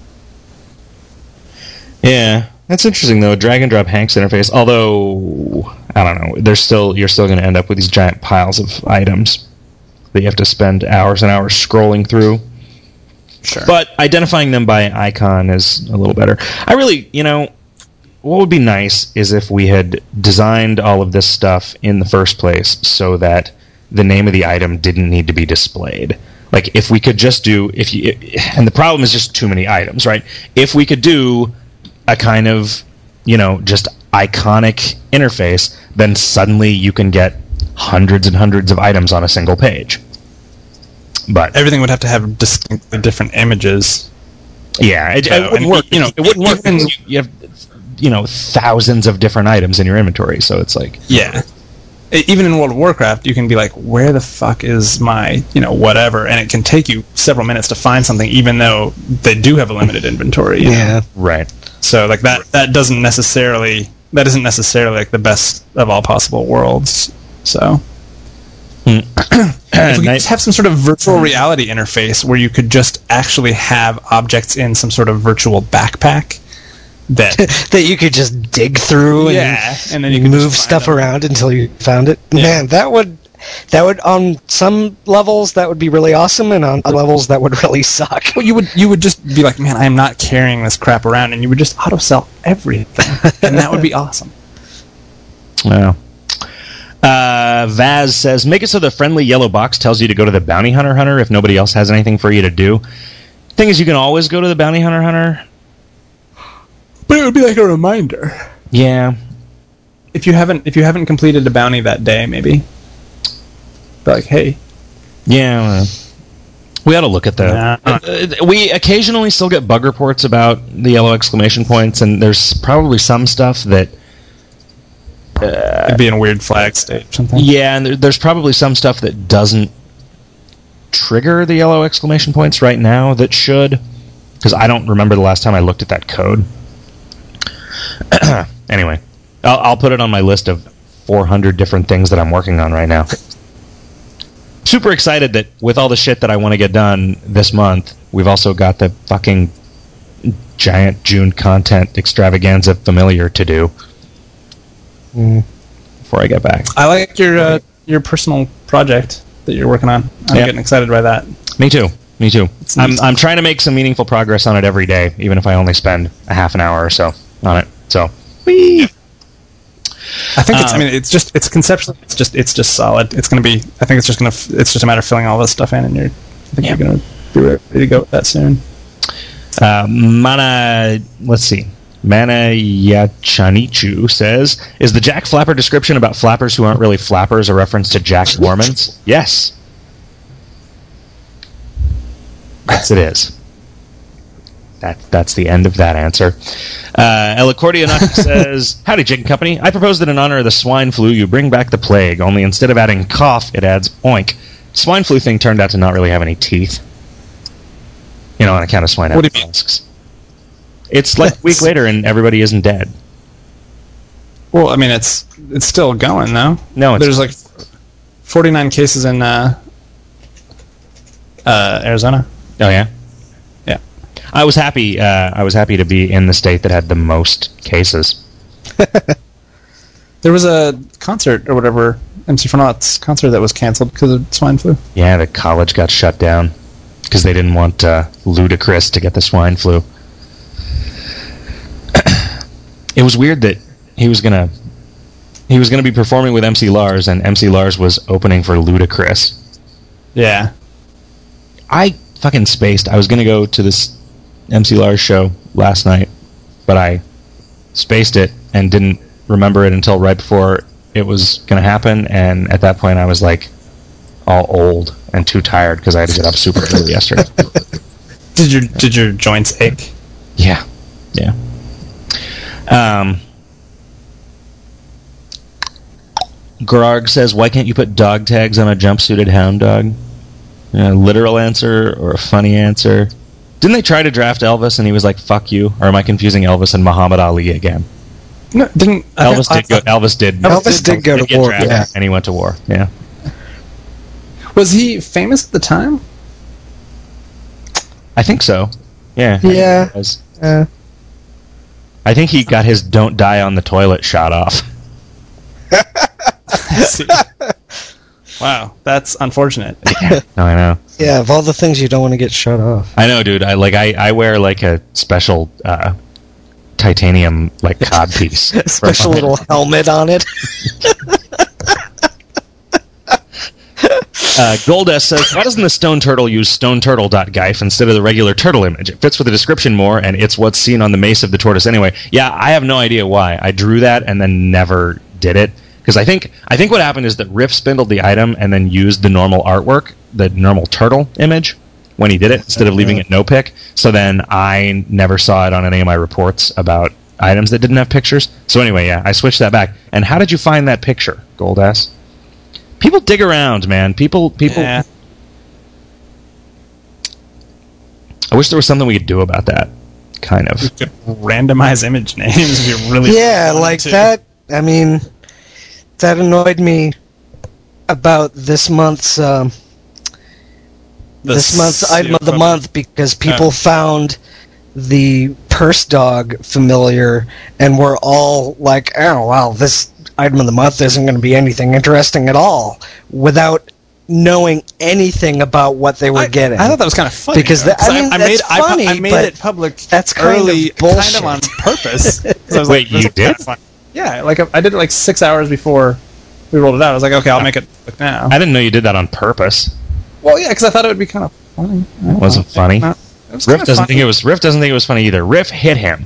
Speaker 2: Yeah, that's interesting though. Drag and drop Hank's interface. Although I don't know, there's still you're still going to end up with these giant piles of items that you have to spend hours and hours scrolling through.
Speaker 4: Sure.
Speaker 2: But identifying them by icon is a little better. I really, you know, what would be nice is if we had designed all of this stuff in the first place so that the name of the item didn't need to be displayed. Like if we could just do if you and the problem is just too many items, right? If we could do a kind of, you know, just iconic interface, then suddenly you can get hundreds and hundreds of items on a single page. But
Speaker 4: everything would have to have distinctly different images.
Speaker 2: yeah, it,
Speaker 4: it wouldn't work.
Speaker 2: You know, it wouldn't work
Speaker 4: even-
Speaker 2: because you, you have, you know, thousands of different items in your inventory. So it's like,
Speaker 4: Yeah. E- Even in World of Warcraft, you can be like, where the fuck is my, you know, whatever, and it can take you several minutes to find something, even though they do have a limited inventory. You know?
Speaker 3: Yeah.
Speaker 2: right?
Speaker 4: So like that that doesn't necessarily that isn't necessarily like the best of all possible worlds. So if we could
Speaker 2: Night-
Speaker 4: just have some sort of virtual reality interface where you could just actually have objects in some sort of virtual backpack that
Speaker 3: that you could just dig through and
Speaker 4: yeah, and then you can
Speaker 3: move
Speaker 4: just find
Speaker 3: stuff
Speaker 4: them.
Speaker 3: around until you found it.
Speaker 4: Yeah.
Speaker 3: Man, that would that would on some levels that would be really awesome, and on other levels that would really suck.
Speaker 4: Well, you would you would just be like, man, I am not carrying this crap around, and you would just auto sell everything, and that would be awesome.
Speaker 2: Yeah. Uh, Vaz says, make it so the friendly yellow box tells you to go to the bounty hunter hunter if nobody else has anything for you to do. Thing is, you can always go to the bounty hunter hunter.
Speaker 4: But it would be like a reminder
Speaker 2: Yeah.
Speaker 4: if you haven't if you haven't completed a bounty that day, maybe. Be like, hey,
Speaker 2: Yeah. uh, we ought to look at that.
Speaker 4: Nah.
Speaker 2: Uh, we occasionally still get bug reports about the yellow exclamation points, and there's probably some stuff that
Speaker 4: it'd be in a weird flag state or something.
Speaker 2: yeah, and there, there's probably some stuff that doesn't trigger the yellow exclamation points right now that should, because I don't remember the last time I looked at that code. Anyway, I'll, I'll put it on my list of four hundred different things that I'm working on right now. Super excited that with all the shit that I want to get done this month, we've also got the fucking giant June content extravaganza familiar to do before I get back.
Speaker 4: I like your uh, your personal project that you're working on. I'm
Speaker 2: Yeah.
Speaker 4: getting excited by that.
Speaker 2: Me too. Me too. I'm
Speaker 4: neat.
Speaker 2: I'm trying to make some meaningful progress on it every day, even if I only spend a half an hour or so on it. So, whee!
Speaker 4: I think it's.
Speaker 2: Uh,
Speaker 4: I mean, it's just. It's conceptually. It's just. It's just solid. It's going to be. I think it's just going to. It's just a matter of filling all this stuff in, and you're. I think
Speaker 2: Yeah.
Speaker 4: you're going to be ready to go with that soon.
Speaker 2: Uh, Mana, let's see. Mana Yachanichu says, is the Jack Flapper description about flappers who aren't really flappers a reference to Jack Mormons? Yes. Yes, it is. That, that's the end of that answer. Uh, Elacordianaki says, howdy, Jig and Company. I propose that in honor of the swine flu, you bring back the plague, only instead of adding cough, it adds oink. Swine flu thing turned out to not really have any teeth. You know, on account of swine
Speaker 4: What do you mean?
Speaker 2: masks. It's like a week later and everybody isn't dead.
Speaker 4: Well, I mean, it's it's still going, though.
Speaker 2: No, it's
Speaker 4: There's like forty-nine cases in uh, uh, Arizona.
Speaker 2: Oh yeah.
Speaker 4: Yeah.
Speaker 2: I was happy. Uh, I was happy to be in the state that had the most cases.
Speaker 4: There was a concert or whatever, M C Fournot's concert that was canceled because of swine flu.
Speaker 2: Yeah, the college got shut down because they didn't want uh, Ludacris to get the swine flu. It was weird that he was gonna he was gonna be performing with M C Lars, and M C Lars was opening for Ludacris.
Speaker 4: Yeah.
Speaker 2: I fucking spaced. I was gonna go to this M C Lars show last night, but I spaced it and didn't remember it until right before it was gonna happen, and at that point I was like all old and too tired because I had to get up super early yesterday.
Speaker 4: Did your did your joints ache?
Speaker 2: Yeah, yeah. Um, Grog says, "Why can't you put dog tags on a jumpsuited hound dog?" A literal answer or a funny answer? Didn't they try to draft Elvis and he was like, "Fuck you"? Or am I confusing Elvis and Muhammad Ali again?
Speaker 4: No, didn't
Speaker 2: Elvis
Speaker 4: I,
Speaker 2: did go. Elvis did.
Speaker 3: Elvis did go to
Speaker 2: get
Speaker 3: war,
Speaker 2: drafted,
Speaker 3: yeah.
Speaker 2: and he went to war. Yeah.
Speaker 4: Was he famous at the time?
Speaker 2: I think so. Yeah.
Speaker 3: Yeah.
Speaker 2: I think, he was.
Speaker 3: Uh,
Speaker 2: I think he got his "Don't Die on the Toilet" shot off.
Speaker 4: I see. Wow, that's unfortunate.
Speaker 2: No, I know.
Speaker 3: yeah, of all the things you don't want to get shut off.
Speaker 2: I know, dude. I like. I, I wear like a special uh, titanium like cod piece.
Speaker 3: Special little helmet on it.
Speaker 2: Uh, Goldes says, "Why doesn't the Stone Turtle use stone turtle dot geif instead of the regular turtle image? It fits with the description more, and it's what's seen on the mace of the tortoise anyway." Yeah, I have no idea why. I drew that and then never did it. Because I think I think what happened is that Riff spindled the item and then used the normal artwork, the normal turtle image, when he did it, instead of leaving it no pic. So then I never saw it on any of my reports about items that didn't have pictures. So anyway, yeah, I switched that back. And how did you find that picture, Goldass? People dig around, man. People, people.
Speaker 4: Yeah.
Speaker 2: I wish there was something we could do about that. Kind of.
Speaker 4: You could randomize image names if you really
Speaker 3: Yeah,
Speaker 4: wanted
Speaker 3: like
Speaker 4: to.
Speaker 3: that. I mean, that annoyed me about this month's um,
Speaker 4: The
Speaker 3: this month's
Speaker 4: s-
Speaker 3: item of the
Speaker 4: yeah,
Speaker 3: month because people
Speaker 4: Oh.
Speaker 3: found the purse dog familiar and were all like, "Oh, wow, this item of the month isn't going to be anything interesting at all," without knowing anything about what they were
Speaker 4: I,
Speaker 3: getting.
Speaker 4: I thought that was kind of funny.
Speaker 3: Because
Speaker 4: though,
Speaker 3: that- I mean,
Speaker 4: I,
Speaker 3: that's
Speaker 4: made I, pu-
Speaker 3: funny,
Speaker 4: I made
Speaker 3: but
Speaker 4: it public.
Speaker 3: that's kind of
Speaker 4: early,
Speaker 3: bullshit.
Speaker 4: kind of on purpose. 'Cause I was
Speaker 2: Wait,
Speaker 4: like, this
Speaker 2: you
Speaker 4: is kinda
Speaker 2: did?
Speaker 4: fun. Yeah, like I did it like six hours before we rolled it out. I was like, okay, I'll make it public now.
Speaker 2: I didn't know you did that on purpose.
Speaker 4: Well, yeah, because I thought it would be kind of funny.
Speaker 2: It wasn't funny.
Speaker 4: No, it was
Speaker 2: Riff
Speaker 4: kinda
Speaker 2: doesn't
Speaker 4: funny.
Speaker 2: think it was. Riff doesn't think it was funny either. Riff hit him.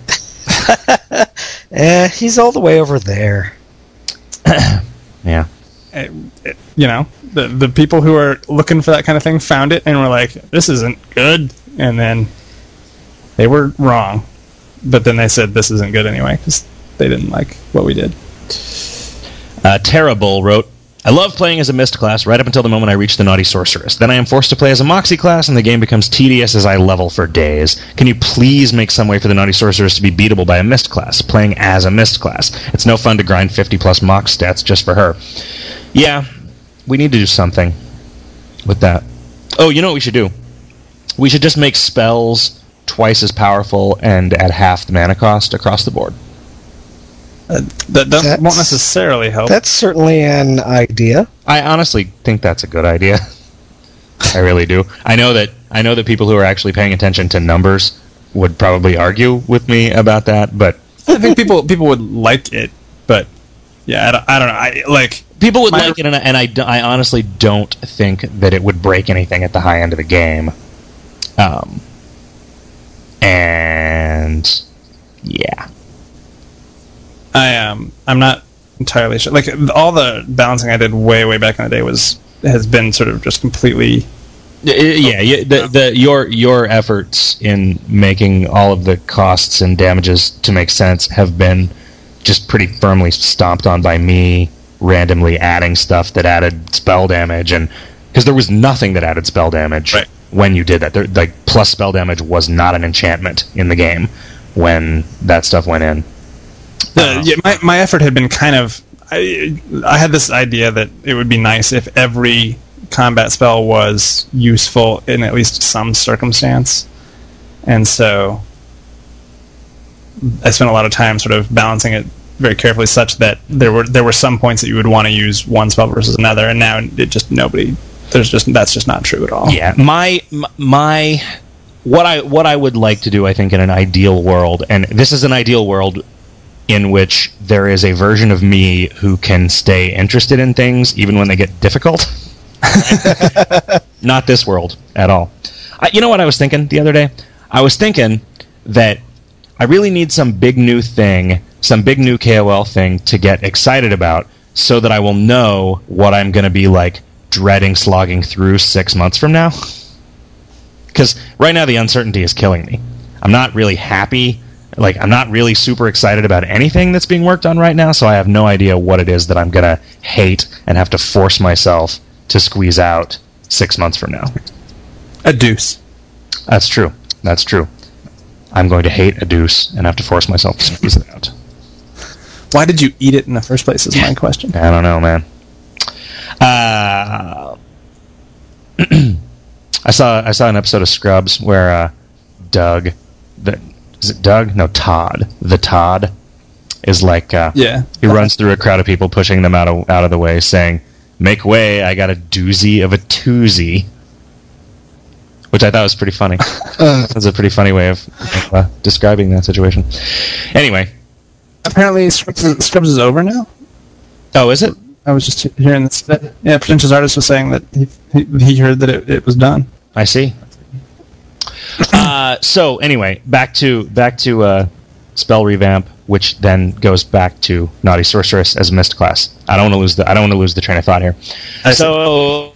Speaker 3: Eh, he's all the way over there.
Speaker 2: Yeah.
Speaker 4: It- it- you know, the the people who are looking for that kind of thing found it and were like, "This isn't good," and then they were wrong. But then they said this isn't good anyway because they didn't like what we did.
Speaker 2: Uh, Terrible wrote, "I love playing as a Mist class right up until the moment I reach the Naughty Sorceress. Then I am forced to play as a Moxie class, and the game becomes tedious as I level for days. Can you please make some way for the Naughty Sorceress to be beatable by a Mist class, playing as a Mist class? It's no fun to grind fifty plus Mox stats just for her." Yeah, we need to do something with that. Oh, you know what we should do? We should just make spells twice as powerful and at half the mana cost across the board.
Speaker 4: Uh, that that
Speaker 3: That's-
Speaker 4: won't necessarily help.
Speaker 3: That's certainly an idea.
Speaker 2: I honestly think that's a good idea. I really do. I know that I know that people who are actually paying attention to numbers would probably argue with me about that, but
Speaker 4: I think people people would like it, but yeah, I don't, I don't know. I like
Speaker 2: people would
Speaker 4: My-
Speaker 2: like it, and I, and I, do- I honestly don't think that it would break anything at the high end of the game. Um, and yeah,
Speaker 4: I um I'm not entirely sure. Like all the balancing I did way way back in the day was has been sort of just completely.
Speaker 2: Y- yeah, yeah. The, the your your efforts in making all of the costs and damages to make sense have been just pretty firmly stomped on by me randomly adding stuff that added spell damage, and because there was nothing that added spell damage
Speaker 4: Right.
Speaker 2: when you did that. There, like plus spell damage was not an enchantment in the game. when that stuff went in.
Speaker 4: Uh, yeah, my my effort had been kind of. I, I had this idea that it would be nice if every combat spell was useful in at least some circumstance, and so I spent a lot of time sort of balancing it very carefully, such that there were there were some points that you would want to use one spell versus another, and now it just nobody. There's just that's just not true at all.
Speaker 2: Yeah, my my what I what I would like to do, I think, in an ideal world, and this is an ideal world in which there is a version of me who can stay interested in things even when they get difficult. Not this world at all. I, you know what I was thinking the other day? I was thinking that I really need some big new thing, some big new K O L thing to get excited about, so that I will know what I'm going to be like dreading slogging through six months from now. Because right now the uncertainty is killing me. I'm not really happy. Like, I'm not really super excited about anything that's being worked on right now, so I have no idea what it is that I'm going to hate and have to force myself to squeeze out six months from now.
Speaker 4: A deuce.
Speaker 2: That's true. That's true. I'm going to hate a deuce and have to force myself to squeeze it out.
Speaker 4: Why did you eat it in the first place is my question.
Speaker 2: I don't know, man. Uh, I saw I saw an episode of Scrubs where uh, Doug... the Is it Doug? No, Todd. The Todd is like uh,
Speaker 4: yeah.
Speaker 2: He runs through a crowd of people, pushing them out of out of the way, saying, "Make way! I got a doozy of a toozy," which I thought was pretty funny. That's a pretty funny way of, of uh, describing that situation. Anyway,
Speaker 4: apparently Scrubs is, Scrubs is over now.
Speaker 2: Oh, is it?
Speaker 4: I was just hearing this. That, yeah, Pretentious Artist was saying that he he, he heard that it, it was done.
Speaker 2: I see. Uh, so anyway, back to back to uh, spell revamp, which then goes back to Naughty Sorceress as a mist class. I don't want to lose the I don't want to lose the train of thought here. So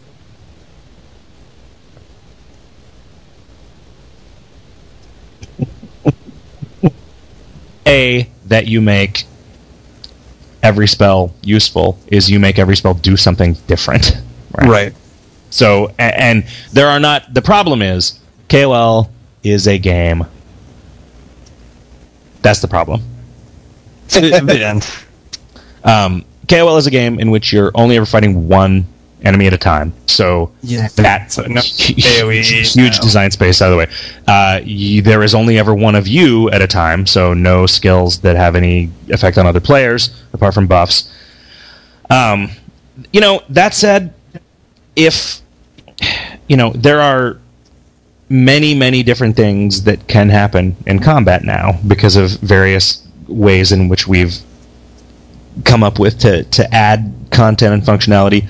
Speaker 2: a that you make every spell useful is you make every spell do something different. Right.
Speaker 4: Right.
Speaker 2: So and, and there are not. The problem is, K O L is a game. That's the problem.
Speaker 4: The end.
Speaker 2: Um, K O L is a game in which you're only ever fighting one enemy at a time. So
Speaker 4: Yeah.
Speaker 2: that
Speaker 4: So no
Speaker 2: huge
Speaker 4: AoE, no.
Speaker 2: design space out of the way. Uh, you, there is only ever one of you at a time, so no skills that have any effect on other players apart from buffs. Um, you know, that said, if you know there are many, many different things that can happen in combat now because of various ways in which we've come up with to, to add content and functionality.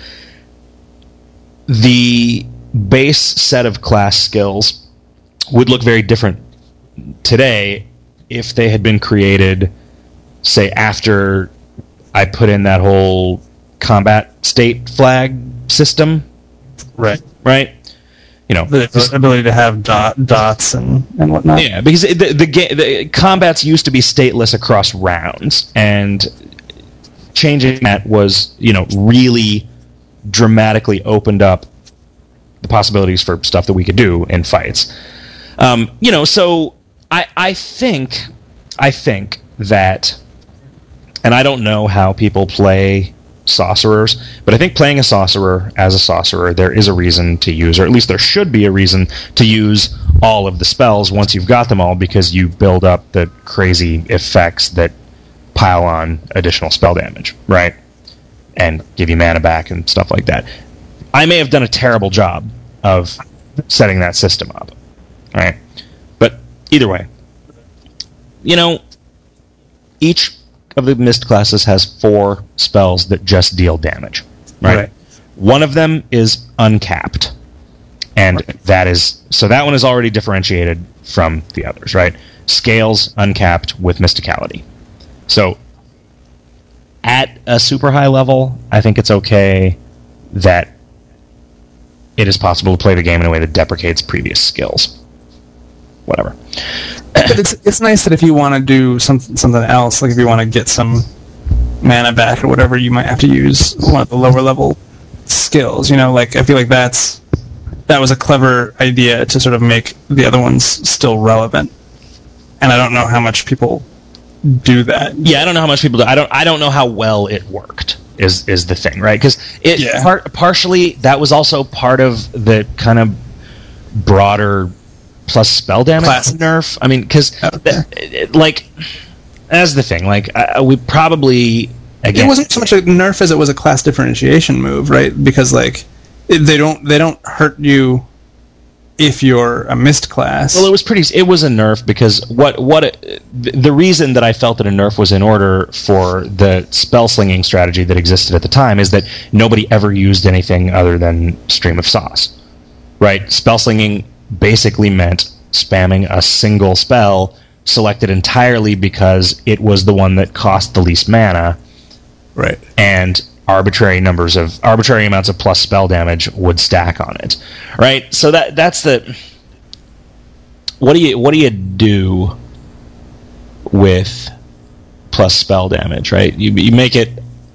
Speaker 2: The base set of class skills would look very different today if they had been created, say, after I put in that whole combat state flag system.
Speaker 4: Right.
Speaker 2: Right? You know,
Speaker 4: The
Speaker 2: just-
Speaker 4: ability to have dot, dots and, and whatnot.
Speaker 2: yeah, because the the, ga- the combats used to be stateless across rounds, and changing that was, you know, really dramatically opened up the possibilities for stuff that we could do in fights. Um, you know, so I I think I think that, and I don't know how people play sorcerers, but I think playing a sorcerer as a sorcerer, there is a reason to use, or at least there should be a reason to use all of the spells once you've got them all, because you build up the crazy effects that pile on additional spell damage, right? And give you mana back and stuff like that. I may have done a terrible job of setting that system up, right? But either way, you know, each of the mist classes has four spells that just deal damage, right?
Speaker 4: Right.
Speaker 2: One of them is uncapped, and
Speaker 4: Right.
Speaker 2: that is so that one is already differentiated from the others, right? Scales uncapped with mysticality. So at a super high level, I think it's okay that it is possible to play the game in a way that deprecates previous skills. Whatever.
Speaker 4: But it's it's nice that if you want to do some, something else, like if you want to get some mana back or whatever, you might have to use one of the lower level skills. You know, like I feel like that's that was a clever idea to sort of make the other ones still relevant. and I don't know how much people do that.
Speaker 2: Yeah, I don't know how much people do. I don't. I don't know how well it worked. Is is the thing, right? Because it
Speaker 4: Yeah.
Speaker 2: part, partially that was also part of the kind of broader plus spell damage
Speaker 4: Class.
Speaker 2: nerf. I mean, because
Speaker 4: Okay.
Speaker 2: like that's the thing. Like uh, we probably again.
Speaker 4: It wasn't so much a nerf as it was a class differentiation move, right? Because like it, they don't they don't hurt you if you're a mist class.
Speaker 2: Well, it was pretty. It was a nerf because what what it, the reason that I felt that a nerf was in order for the spell slinging strategy that existed at the time is that nobody ever used anything other than Stream of Sauce, right? Spell slinging basically meant spamming a single spell selected entirely because it was the one that cost the least mana,
Speaker 4: right.
Speaker 2: and arbitrary numbers of arbitrary amounts of plus spell damage would stack on it, right? So that that's the what do you what do you do with plus spell damage, right? You you make it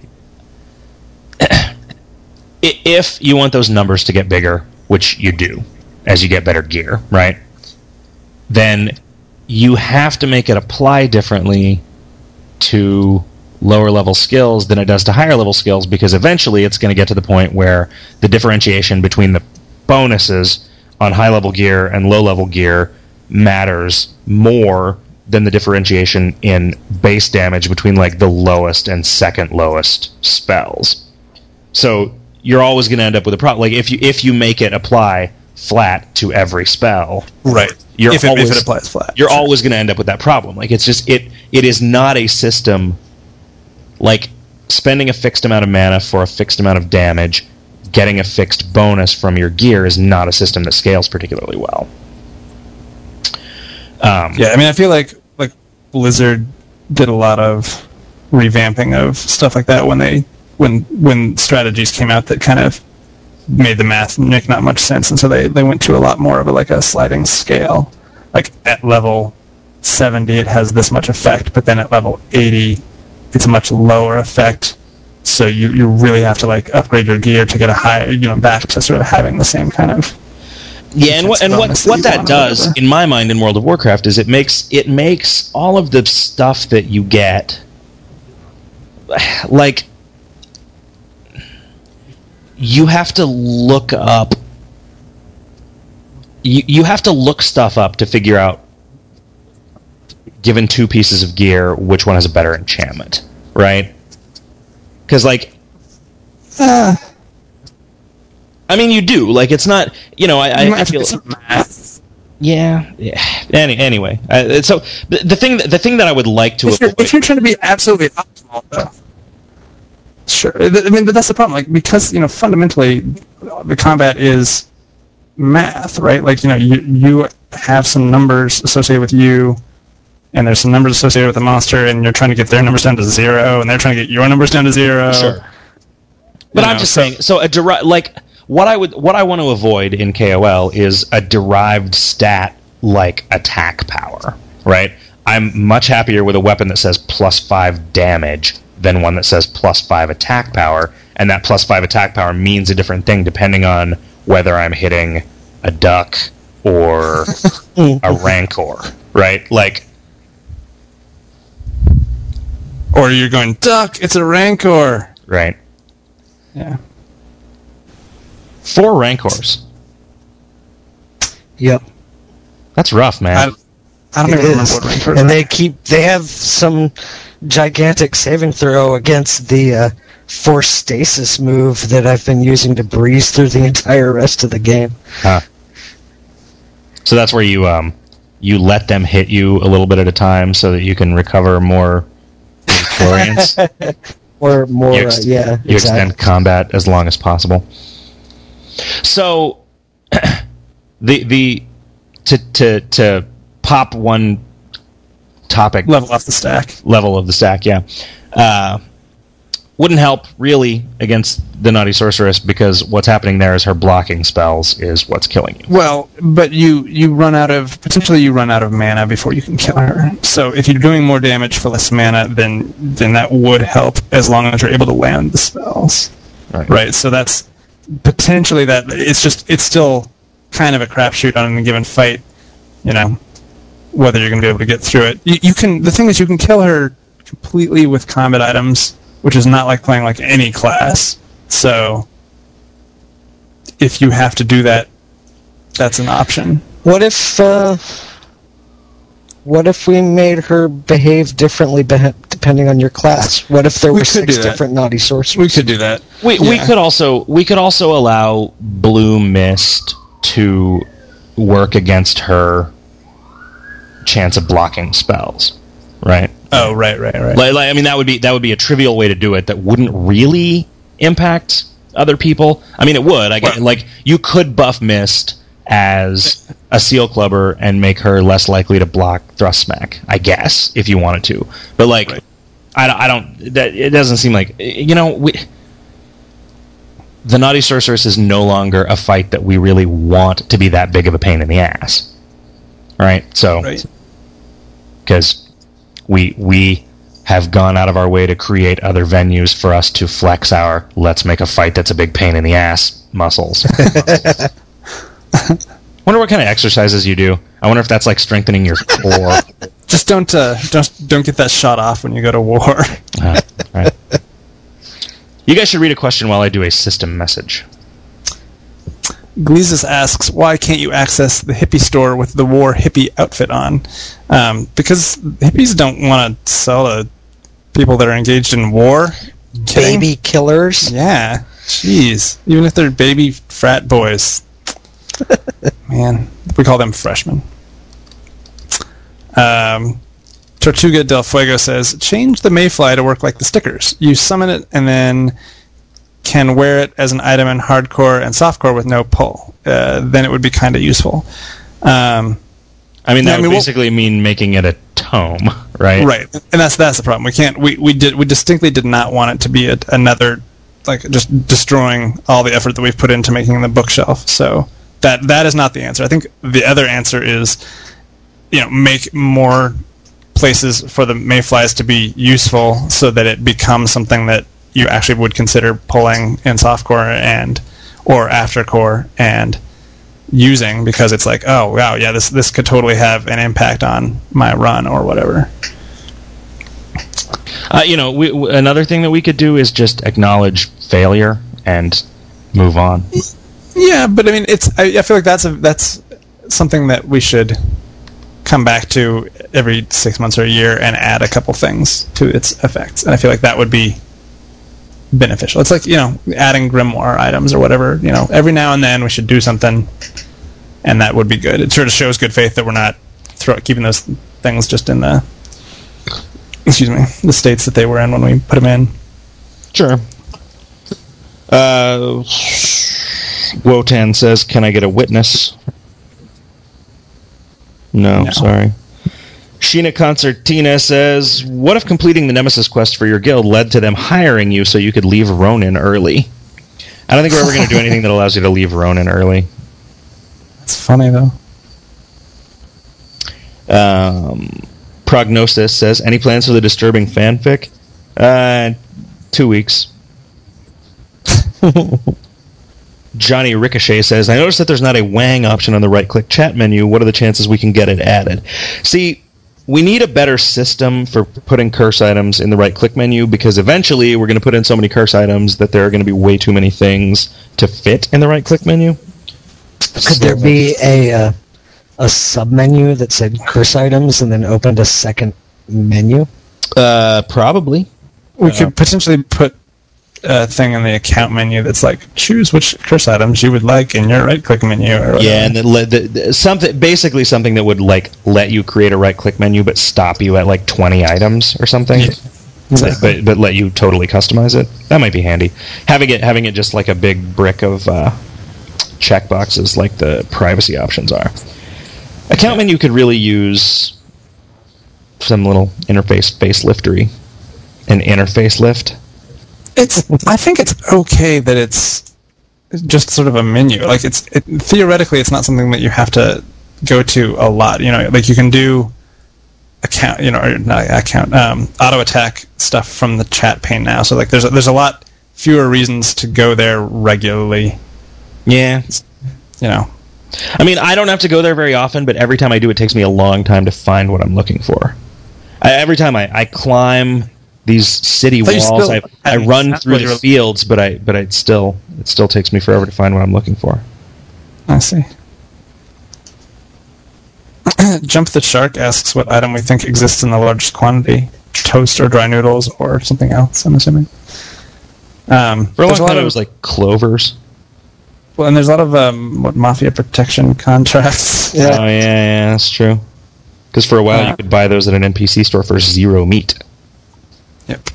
Speaker 2: if you want those numbers to get bigger, which you do as you get better gear, right? Then you have to make it apply differently to lower level skills than it does to higher level skills, because eventually it's going to get to the point where the differentiation between the bonuses on high level gear and low level gear matters more than the differentiation in base damage between like the lowest and second lowest spells. So you're always going to end up with a problem. Like if you if you make it apply flat to every spell,
Speaker 4: Right.
Speaker 2: You're
Speaker 4: if, it,
Speaker 2: always,
Speaker 4: if it applies flat.
Speaker 2: you're always going to end up with that problem. Like it's just it it is not a system. Like spending a fixed amount of mana for a fixed amount of damage, getting a fixed bonus from your gear is not a system that scales particularly well. Um,
Speaker 4: Yeah, I mean, I feel like like Blizzard did a lot of revamping of stuff like that when they when when strategies came out that kind of made the math make not much sense, and so they, they went to a lot more of a, like a sliding scale. Like at level seventy, it has this much effect, but then at level eighty, it's a much lower effect. So you, you really have to like upgrade your gear to get a higher, you know, back to sort of having the same kind of.
Speaker 2: Yeah, and what and what,
Speaker 4: bonus
Speaker 2: what
Speaker 4: you
Speaker 2: that
Speaker 4: want or
Speaker 2: does
Speaker 4: whatever.
Speaker 2: in my mind in World of Warcraft is it makes it makes all of the stuff that you get like you have to look up you you have to look stuff up to figure out, given two pieces of gear, which one has a better enchantment, right? Because like
Speaker 4: Uh,
Speaker 2: I mean, you do. Like, it's not, you know, I, I,
Speaker 4: you might
Speaker 2: I
Speaker 4: have to
Speaker 2: feel...
Speaker 4: do some math.
Speaker 2: Yeah, yeah. Any, anyway, uh, so the, the thing, that, the thing that I would like to
Speaker 4: If you're,
Speaker 2: avoid,
Speaker 4: if you're trying to be absolutely optimal, though, sure. I mean, but that's the problem. Like, because you know, fundamentally, the combat is math, right? Like, you know, you you have some numbers associated with you, and there's some numbers associated with the monster, and you're trying to get their numbers down to zero, and they're trying to get your numbers down to zero.
Speaker 2: Sure. But
Speaker 4: You
Speaker 2: I'm
Speaker 4: know,
Speaker 2: just
Speaker 4: so-
Speaker 2: saying. So a deri- like what I would, what I want to avoid in K O L is a derived stat like attack power, right? I'm much happier with a weapon that says plus five damage than one that says plus five attack power, and that plus five attack power means a different thing depending on whether I'm hitting a duck or a rancor, right? Like,
Speaker 4: Or you're going, duck, it's a rancor.
Speaker 2: right?
Speaker 4: Yeah.
Speaker 2: Four rancors.
Speaker 3: Yep.
Speaker 2: That's rough, man.
Speaker 4: I, I don't
Speaker 3: It
Speaker 4: even remember
Speaker 3: is.
Speaker 4: what rancor.
Speaker 3: And they keep they have some gigantic saving throw against the uh, force stasis move that I've been using to breeze through the entire rest of the game.
Speaker 2: Huh. So that's where you um you let them hit you a little bit at a time so that you can recover more Florians.
Speaker 3: Or more,
Speaker 2: You, ex-
Speaker 3: uh, yeah,
Speaker 2: you
Speaker 3: exactly.
Speaker 2: extend combat as long as possible. So the the to to to pop one topic
Speaker 4: level off the stack.
Speaker 2: level of the stack, yeah. Uh, wouldn't help really against the Naughty Sorceress because what's happening there is her blocking spells is what's killing you.
Speaker 4: Well, but you you run out of potentially you run out of mana before you can kill her. So if you're doing more damage for less mana, then then that would help as long as you're able to land the spells.
Speaker 2: Right.
Speaker 4: Right. So that's potentially that. It's just it's still kind of a crapshoot on any given fight. You know. whether you're going to be able to get through it. You, you can. The thing is, you can kill her completely with combat items, which is not like playing like any class. So, if you have to do that, that's an option.
Speaker 3: What if, uh, what if we made her behave differently beh- depending on your class? What if there
Speaker 4: We
Speaker 3: were
Speaker 4: could
Speaker 3: six
Speaker 4: do that.
Speaker 3: different naughty sorcerers?
Speaker 4: We could do that.
Speaker 2: We we
Speaker 4: Yeah.
Speaker 2: could also we could also allow Blue Mist to work against her chance of blocking spells, right?
Speaker 4: Oh, right, right, right.
Speaker 2: Like, like I mean, that would be that would be a trivial way to do it that wouldn't really impact other people. I mean, it would. I get,
Speaker 4: Well-
Speaker 2: like you could buff Mist as a Seal Clubber and make her less likely to block Thrust Smack, I guess, if you wanted to. But like,
Speaker 4: Right.
Speaker 2: I, don't- I don't. That it doesn't seem like you know we. The Naughty Sorceress is no longer a fight that we really want to be that big of a pain in the ass, right? So,
Speaker 4: Right.
Speaker 2: because we we have gone out of our way to create other venues for us to flex our let's make a fight that's a big pain in the ass muscles. Wonder what kind of exercises you do. I wonder if that's like strengthening your core.
Speaker 4: Just don't uh, don't don't get that shot off when you go to war.
Speaker 2: Uh, right. You guys should read a question while I do a system message.
Speaker 4: Gleezus asks, why can't you access the hippie store with the war hippie outfit on? Um, because hippies don't want to sell to people that are engaged in war. Kidding?
Speaker 3: Baby killers.
Speaker 4: Yeah. Jeez. Even if they're baby frat boys. Man. We call them freshmen. Um, Tortuga del Fuego says, change the Mayfly to work like the stickers. You summon it and then can wear it as an item in hardcore and softcore with no pull. Uh, then it would be kind of useful. Um,
Speaker 2: I mean, that
Speaker 4: Yeah, I
Speaker 2: would
Speaker 4: mean, we'll-
Speaker 2: basically mean making it a tome, right?
Speaker 4: right, and that's that's the problem. We can't. We we did we distinctly did not want it to be a, another like just destroying all the effort that we've put into making the bookshelf. So that that is not the answer. I think the other answer is, you know, make more places for the Mayflies to be useful so that it becomes something that you actually would consider pulling in softcore and or aftercore and using, because it's like, oh wow, yeah, this this could totally have an impact on my run or whatever.
Speaker 2: Uh, you know, we, w- another thing that we could do is just acknowledge failure and move on.
Speaker 4: Yeah, but I mean, it's I, I feel like that's a that's something that we should come back to every six months or a year and add a couple things to its effects, and I feel like that would be beneficial. It's like, you know, adding grimoire items or whatever. You know, every now and then we should do something, and that would be good. It sort of shows good faith that we're not throw, keeping those things just in the excuse me the states that they were in when we put them in.
Speaker 2: Sure. Uh, Wotan says, "Can I get a witness?" No,
Speaker 4: No.
Speaker 2: sorry. Sheena Concertina says, "What if completing the Nemesis quest for your guild led to them hiring you so you could leave Ronin early?" I don't think we're ever going to do anything that allows you to leave Ronin early.
Speaker 4: That's funny though.
Speaker 2: Um, Prognosis says, "Any plans for the disturbing fanfic?" Uh, two weeks. Johnny Ricochet says, "I noticed that there's not a Wang option on the right-click chat menu. What are the chances we can get it added?" See, we need a better system for putting curse items in the right-click menu, because eventually we're going to put in so many curse items that there are going to be way too many things to fit in the right-click menu.
Speaker 3: Could there be a uh, a sub menu that said curse items and then opened a second menu?
Speaker 2: Uh, probably.
Speaker 4: We could potentially put a thing in the account menu that's like, choose which curse items you would like in your right-click menu. Or whatever.
Speaker 2: Yeah, and the, the, the, something basically something that would like let you create a right-click menu, but stop you at like twenty items or something.
Speaker 4: Yeah.
Speaker 2: But, but but let you totally customize it. That might be handy. Having it having it just like a big brick of uh, checkboxes like the privacy options are. Account menu could really use some little interface faceliftery. An interface lift.
Speaker 4: It's. I think it's okay that it's just sort of a menu. Like it's it, theoretically, it's not something that you have to go to a lot. You know, like you can do account, you know, or not account, um, auto attack stuff from the chat pane now. So like, there's a, there's a lot fewer reasons to go there regularly.
Speaker 2: Yeah.
Speaker 4: You know,
Speaker 2: I mean, I don't have to go there very often, but every time I do, it takes me a long time to find what I'm looking for. I, every time I, I climb these city
Speaker 4: But you
Speaker 2: walls,
Speaker 4: still-
Speaker 2: I, I run
Speaker 4: that's
Speaker 2: through
Speaker 4: what
Speaker 2: the
Speaker 4: you're-
Speaker 2: fields, but I but it still it still takes me forever to find what I'm looking for.
Speaker 4: I see. Jump the Shark asks what item we think exists in the largest quantity: toast or dry noodles or something else. I'm assuming. Um,
Speaker 2: For a long
Speaker 4: there's
Speaker 2: time,
Speaker 4: lot
Speaker 2: it
Speaker 4: of,
Speaker 2: was like clovers.
Speaker 4: well, and there's a lot of um, what mafia protection contracts.
Speaker 2: Oh yeah, yeah, that's true. Because for a while,
Speaker 4: Uh,
Speaker 2: you could buy those at an N P C store for zero meat.
Speaker 4: Yep.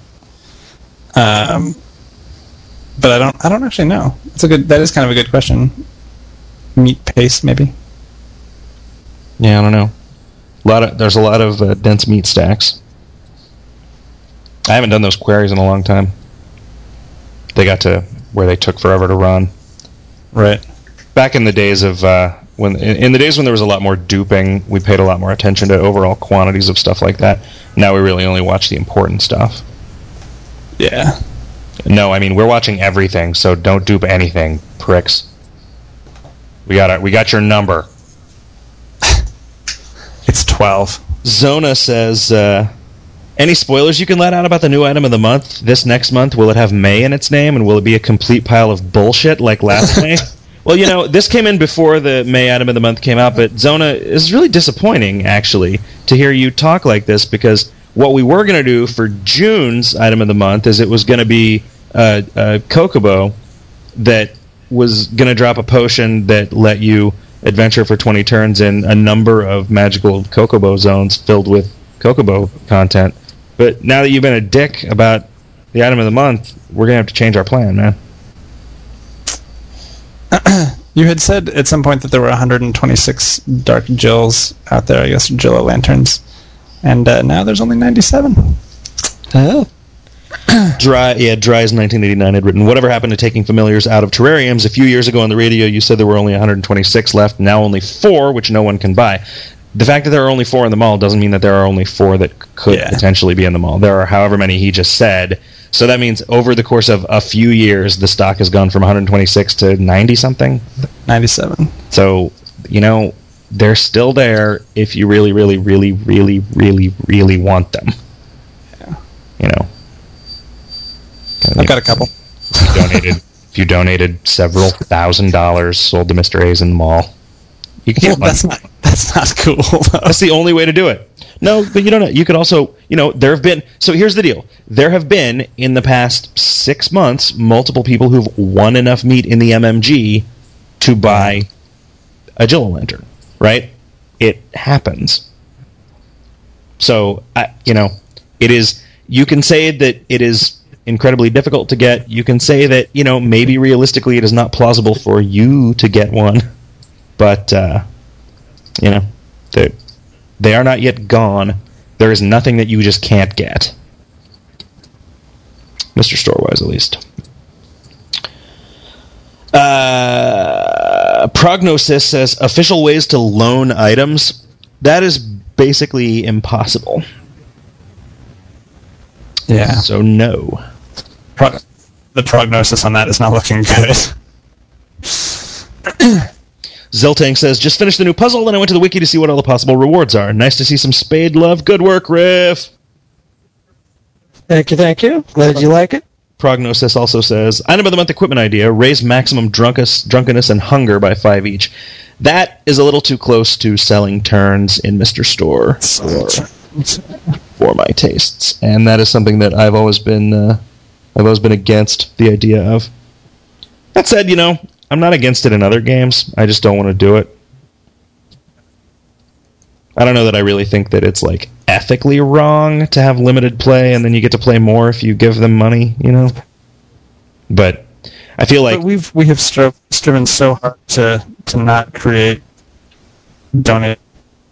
Speaker 4: Um, but I don't. I don't actually know. It's a good. That is kind of a good question. Meat paste, maybe.
Speaker 2: Yeah, I don't know. A lot of there's a lot of uh, dense meat stacks. I haven't done those queries in a long time. They got to where they took forever to run.
Speaker 4: Right.
Speaker 2: Back in the days of uh, when, in, in the days when there was a lot more duping, we paid a lot more attention to overall quantities of stuff like that. Now we really only watch the important stuff.
Speaker 4: Yeah.
Speaker 2: No, I mean we're watching everything, so don't dupe anything, pricks. We got it. We got your number.
Speaker 4: It's twelve.
Speaker 2: Zona says, uh, any spoilers you can let out about the new item of the month this next month? Will it have May in its name, and will it be a complete pile of bullshit like last May? Well, you know, this came in before the May item of the month came out, but Zona is really disappointing, actually, to hear you talk like this, because what we were going to do for June's item of the month is it was going to be uh, a Kokobo that was going to drop a potion that let you adventure for twenty turns in a number of magical Kokobo zones filled with Kokobo content. But now that you've been a dick about the item of the month, we're going to have to change our plan, man.
Speaker 4: You had said at some point that there were one hundred twenty-six Dark Jills out there, I guess, Jilla Lanterns. And uh, now there's only ninety-seven.
Speaker 3: Oh.
Speaker 2: Dry, yeah, Dry's nineteen eighty-nine had written, whatever happened to taking familiars out of terrariums? A few years ago on the radio, you said there were only one hundred twenty-six left, now only four, which no one can buy. The fact that there are only four in the mall doesn't mean that there are only four that could
Speaker 4: Yeah.
Speaker 2: potentially be in the mall. There are however many he just said. So that means over the course of a few years, the stock has gone from one hundred twenty-six to ninety-something.
Speaker 4: ninety-seven.
Speaker 2: So, you know, they're still there if you really, really, really, really, really, really want them.
Speaker 4: Yeah.
Speaker 2: You know.
Speaker 4: I've got a couple.
Speaker 2: If you donated, if you donated several thousand dollars, sold to Mister A's in the mall, you can
Speaker 4: Yeah,
Speaker 2: get one.
Speaker 4: that's not that's not cool. though.
Speaker 2: That's the only way to do it. No, but you don't know. You could also, you know, there have been. So here's the deal: there have been in the past six months multiple people who've won enough meat in the M M G to buy a Jilla Lantern. Right? It happens. So I, you know, it is. You can say that it is incredibly difficult to get. You can say that, you know, maybe realistically it is not plausible for you to get one, but uh, you know, they they are not yet gone. There is nothing that you just can't get, Mister Storewise, at least. Uh, Prognosis says official ways to loan items. That is basically impossible.
Speaker 4: Yeah.
Speaker 2: So no.
Speaker 4: Pro- the prognosis on that is not looking good.
Speaker 2: Ziltang says, just finished the new puzzle, then I went to the wiki to see what all the possible rewards are. Nice to see some Spade love. Good work, Riff.
Speaker 3: Thank you, thank you. Glad you like it.
Speaker 2: Prognosis also says, item of the month equipment idea, raise maximum drunkus, drunkenness and hunger by five each. That is a little too close to selling turns in Mister Store for, for my tastes. And that is something that I've always been uh, I've always been against the idea of. That said, you know, I'm not against it in other games. I just don't want to do it. I don't know that I really think that it's like ethically wrong to have limited play and then you get to play more if you give them money, you know? But I feel like
Speaker 4: But we've we have stri- striven so hard to to not create donate.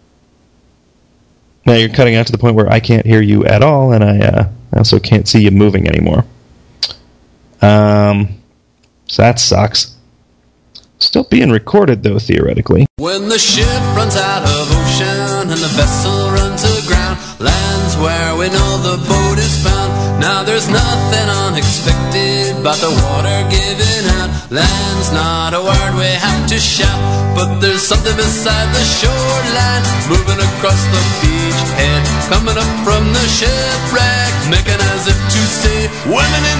Speaker 2: now you're cutting out to the point where I can't hear you at all, and I, uh, I also can't see you moving anymore. Um, so that sucks. Still being recorded, though, theoretically.
Speaker 5: When the ship runs out of ocean and the vessel runs aground, lands where we know the boat is found. Now there's nothing unexpected but the water giving out. Land's not a word we have to shout, but there's something beside the shoreline, moving across the beach head, coming up from the shipwreck, making as if to say, women and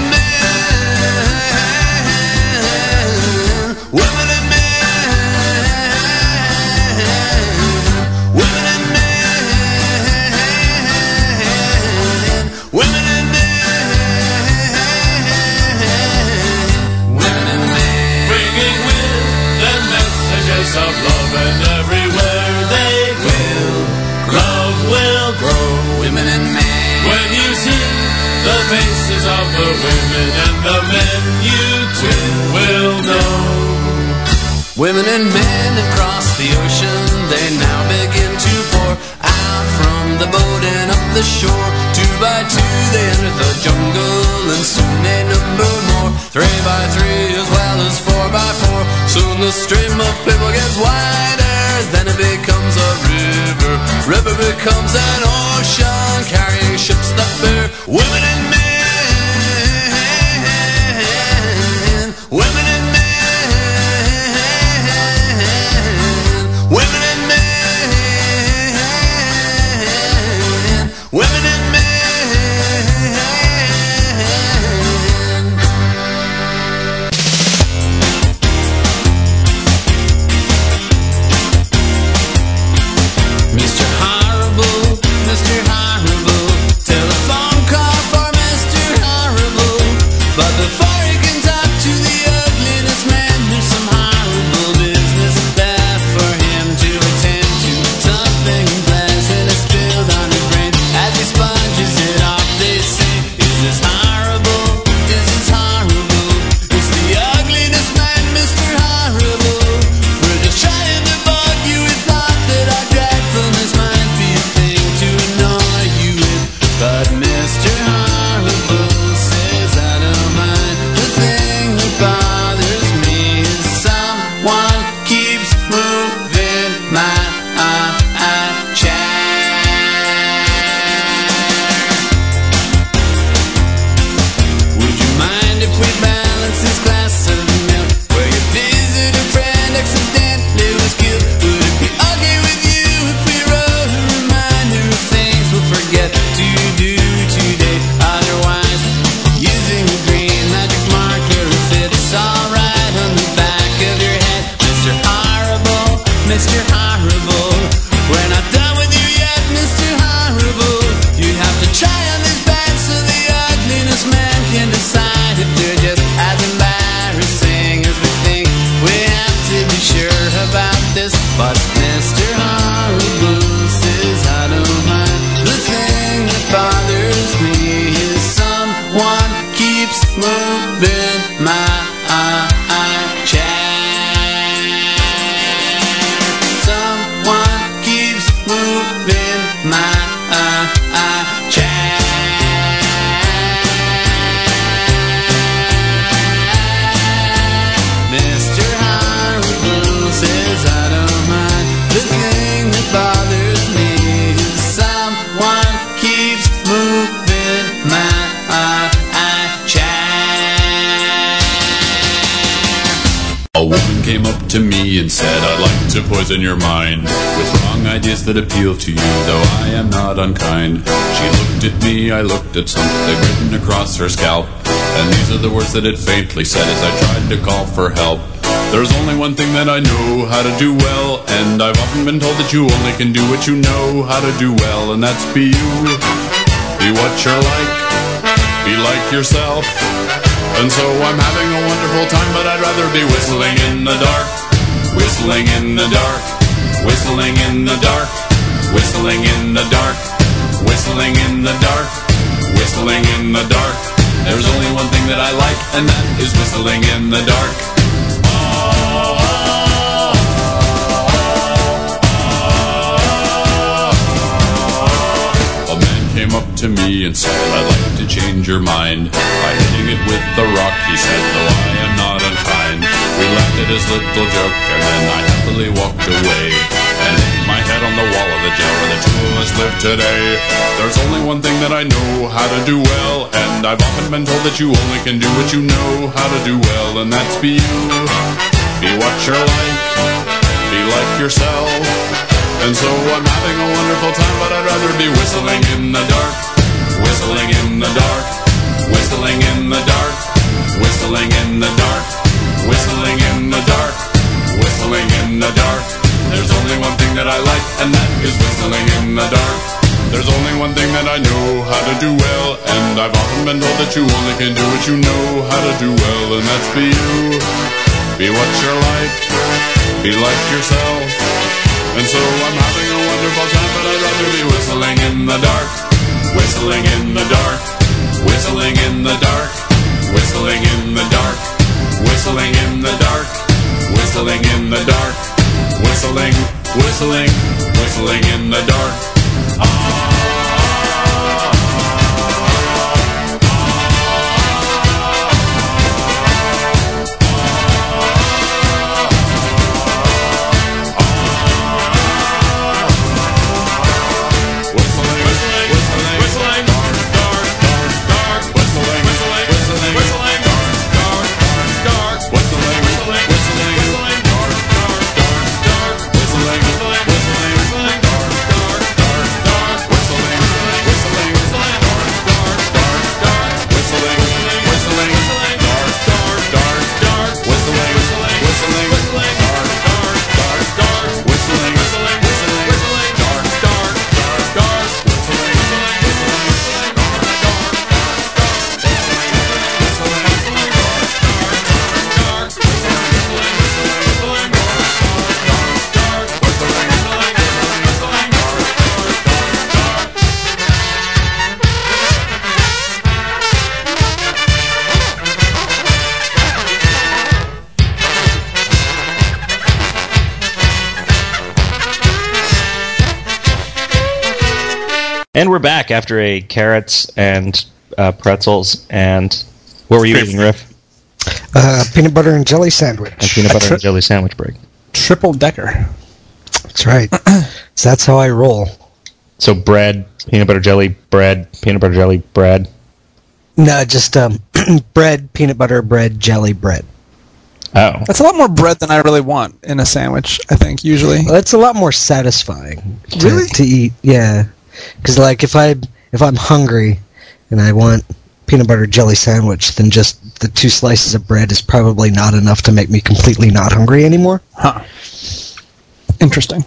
Speaker 5: men, women and men.
Speaker 6: Of love, and everywhere they will, love will grow.
Speaker 5: Women and men.
Speaker 6: When you see the faces of the women and the men, you too will know.
Speaker 5: Women and men across the ocean, they now begin to pour out from the boat and up the shore. Two by two they enter the jungle, and soon they number more. Three by three as well as four by four. Soon the stream of people gets wider, then it becomes a river. River becomes an ocean, carrying ships that bear women and men. Women and men. Women and men. Women and men. Mister Horrible, Mister Horrible, telephone call for Mister Horrible. But before he can talk to the ugliness man, there's some horrible business there for him to attend to. Something pleasant is spilled on his brain as he sponges it off. They say, is this horrible? Is this horrible? It's the ugliness man, Mister Horrible. We're just trying to bug you with thought that our dreadfulness might be a thing to annoy you with. But Mister Horrible says I don't mind. The thing that bothers me is someone keeps moving my uh, uh, chair. Would you mind if we balance this glass of milk where your visitor friend accidentally was killed? Would it be okay with you if we wrote a reminder of things we'll forget to do today? Otherwise, using a green magic marker if it's alright on the back of your head. Mister Horrible, Mister Horrible, we're not done with you yet, Mister Horrible. You have to try on this band so the ugliness man can decide if they're just as embarrassing as we think. We have to be sure about this, but Mister Horrible says I don't mind. The thing that bothers me is someone keeps moving my uh, uh, chair. Someone keeps moving my uh, uh, chair. Mister Horrible says I don't mind. The thing that bothers me is someone keeps moving my uh, uh, chair.
Speaker 6: A woman came up to me and said, I'd like to poison your mind with wrong ideas that appeal to you, though I am not unkind. She looked at me, I looked at something written across her scalp, and these are the words that it faintly said as I tried to call for help. There's only one thing that I know how to do well, and I've often been told that you only can do what you know how to do well, and that's be you. Be what you're like, be like yourself. And so I'm having a wonderful time, but I'd rather be whistling in the dark. Whistling in the dark, whistling in the dark, whistling in the dark, whistling in the dark, whistling in the dark. There's only one thing that I like, and that is whistling in the dark. A man came up to me and said, I'd like to change your mind by hitting it with the rock, he said, though I am not unkind. We laughed at his little joke, and then I happily walked away. And hit my head on the wall of the jail where the two of us live today. There's only one thing that I know how to do well, and I've often been told that you only can do what you know how to do well, and that's be you. Be what you're like, be like yourself. And so I'm having a wonderful time, but I'd rather be whistling in the dark, whistling in the dark, whistling in the dark, whistling in the dark, whistling in the dark, whistling in the dark. There's only one thing that I like, and that is whistling in the dark. There's only one thing that I know how to do well, and I've often been told that you only can do what you know how to do well, and that's be you. Be what you're like, be like yourself. And so I'm having a wonderful time, but I'd rather be whistling in the dark, whistling in the dark, whistling in the dark, whistling in the dark, whistling in the dark, whistling in the dark, whistling, whistling, whistling in the dark.
Speaker 2: And we're back after a carrots and uh, pretzels and what were you eating, Riff?
Speaker 3: Uh, peanut butter and jelly sandwich.
Speaker 2: And peanut butter
Speaker 4: tri-
Speaker 2: and jelly sandwich break.
Speaker 4: Triple decker.
Speaker 3: That's right. So that's how I roll.
Speaker 2: So bread, peanut butter jelly, bread, peanut butter jelly, bread.
Speaker 3: No, just um, bread, peanut butter, bread, jelly, bread.
Speaker 2: Oh.
Speaker 4: That's a lot more bread than I really want in a sandwich, I think, usually.
Speaker 3: Well, that's a lot more satisfying. To,
Speaker 4: Really?
Speaker 3: To eat, yeah. Because like if I if I'm hungry and I want peanut butter jelly sandwich, then just the two slices of bread is probably not enough to make me completely not hungry anymore.
Speaker 4: Huh. Interesting.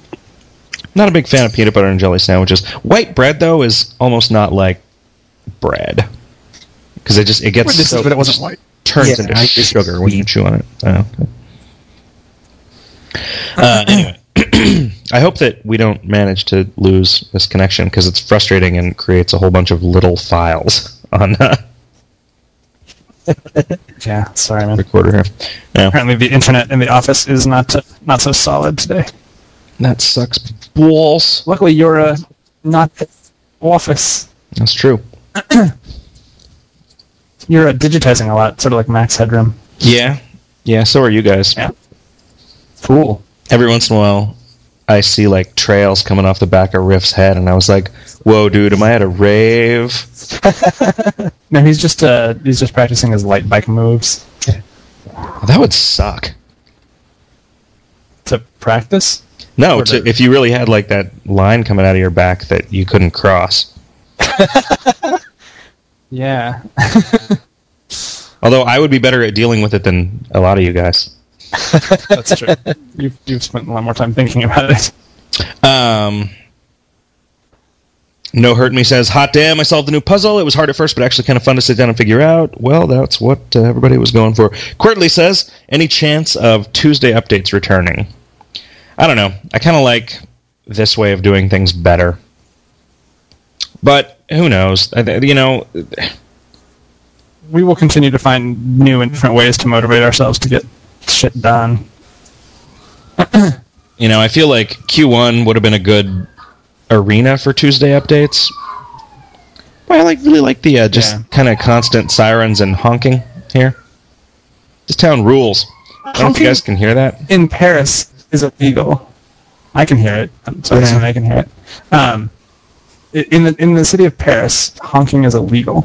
Speaker 2: Not a big fan of peanut butter and jelly sandwiches. White bread, though, is almost not like bread. Because it just it gets
Speaker 4: Well, this is-
Speaker 2: so,
Speaker 4: but it wasn't
Speaker 2: just
Speaker 4: white.
Speaker 2: turns
Speaker 3: Yeah,
Speaker 2: into
Speaker 3: I-
Speaker 2: sugar when you chew on it. Oh, okay. Uh, anyway. I hope that we don't manage to lose this connection because it's frustrating and creates a whole bunch of little files on uh,
Speaker 4: Yeah, sorry, man.
Speaker 2: recorder here. Yeah.
Speaker 4: Apparently the internet in the office is not uh, not so solid today.
Speaker 2: That sucks balls.
Speaker 4: Luckily, you're uh, not at office.
Speaker 2: That's true.
Speaker 4: You're uh, digitizing a lot, sort of like Max Headroom.
Speaker 2: Yeah. Yeah, so are you guys.
Speaker 4: Yeah. Cool.
Speaker 2: Every once in a while, I see like trails coming off the back of Riff's head, and I was like, "Whoa, dude, am I at a rave?"
Speaker 4: No, he's just uh, he's just practicing his light bike moves
Speaker 2: That would suck.
Speaker 4: to practice.
Speaker 2: No,
Speaker 4: Or
Speaker 2: to,
Speaker 4: to-
Speaker 2: if you really had like that line coming out of your back that you couldn't cross.
Speaker 4: Yeah.
Speaker 2: Although I would be better at dealing with it than a lot of you guys.
Speaker 4: That's true. You've you've spent a lot more time thinking about it.
Speaker 2: Um, No Hurt Me says, "Hot damn, I solved the new puzzle. It was hard at first, but actually kind of fun to sit down and figure out." Well, that's what uh, everybody was going for. Quirtley says, "Any chance of Tuesday updates returning?" I don't know. I kind of like this way of doing things better. But who knows? I th- You know,
Speaker 4: We will continue to find new and different ways to motivate ourselves to get shit done.
Speaker 2: you know, I feel like Q one would have been a good arena for Tuesday updates. But I like really like the uh, just
Speaker 4: Yeah.
Speaker 2: kind of constant sirens and honking here. This town rules. I don't know if you guys can hear that.
Speaker 4: in Paris is illegal. I can hear it. I'm sorry,
Speaker 3: Yeah.
Speaker 4: someone I can hear it. Um, i- in the in the city of Paris, honking is illegal.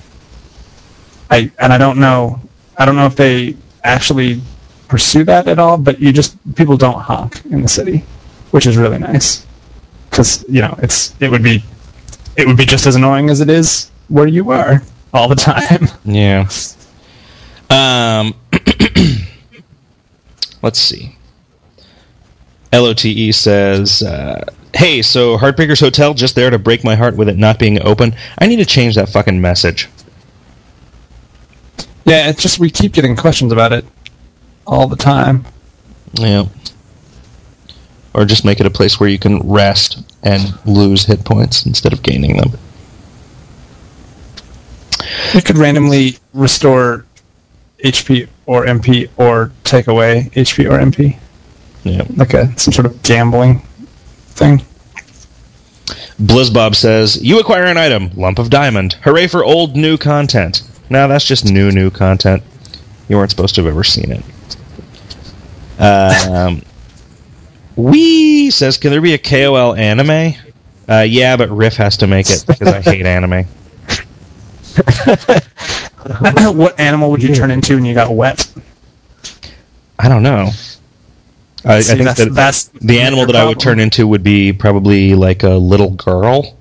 Speaker 4: I and I don't know. I don't know if they actually pursue that at all, but you just people don't honk in the city, which is really nice because you know it's it would be it would be just as annoying as it is where you are all the time.
Speaker 2: Yeah. Um. Let's see. L O T E says, uh, "Hey, so Heartbreakers Hotel just there to break my heart with it not being open. I need to change that fucking message."
Speaker 4: Yeah, it's just we keep getting questions about it all the time.
Speaker 2: Yeah. Or just make it a place where you can rest and lose hit points instead of gaining them.
Speaker 4: It could randomly restore H P or M P or take away H P or M P.
Speaker 2: Yeah.
Speaker 4: Like a some sort of gambling thing.
Speaker 2: Blizzbob says, "You acquire an item, lump of diamond. Hooray for old new content." No, that's just new new content. You weren't supposed to have ever seen it. Um, Wee says, "Can there be a K O L anime?" Uh, yeah, but Riff has to make it because I hate anime.
Speaker 4: What animal would you turn into when you got wet?
Speaker 2: I don't know. I, I
Speaker 4: See,
Speaker 2: think
Speaker 4: that's-
Speaker 2: that
Speaker 4: that's
Speaker 2: the animal
Speaker 4: your
Speaker 2: that I would
Speaker 4: problem.
Speaker 2: turn into would be probably like a little girl.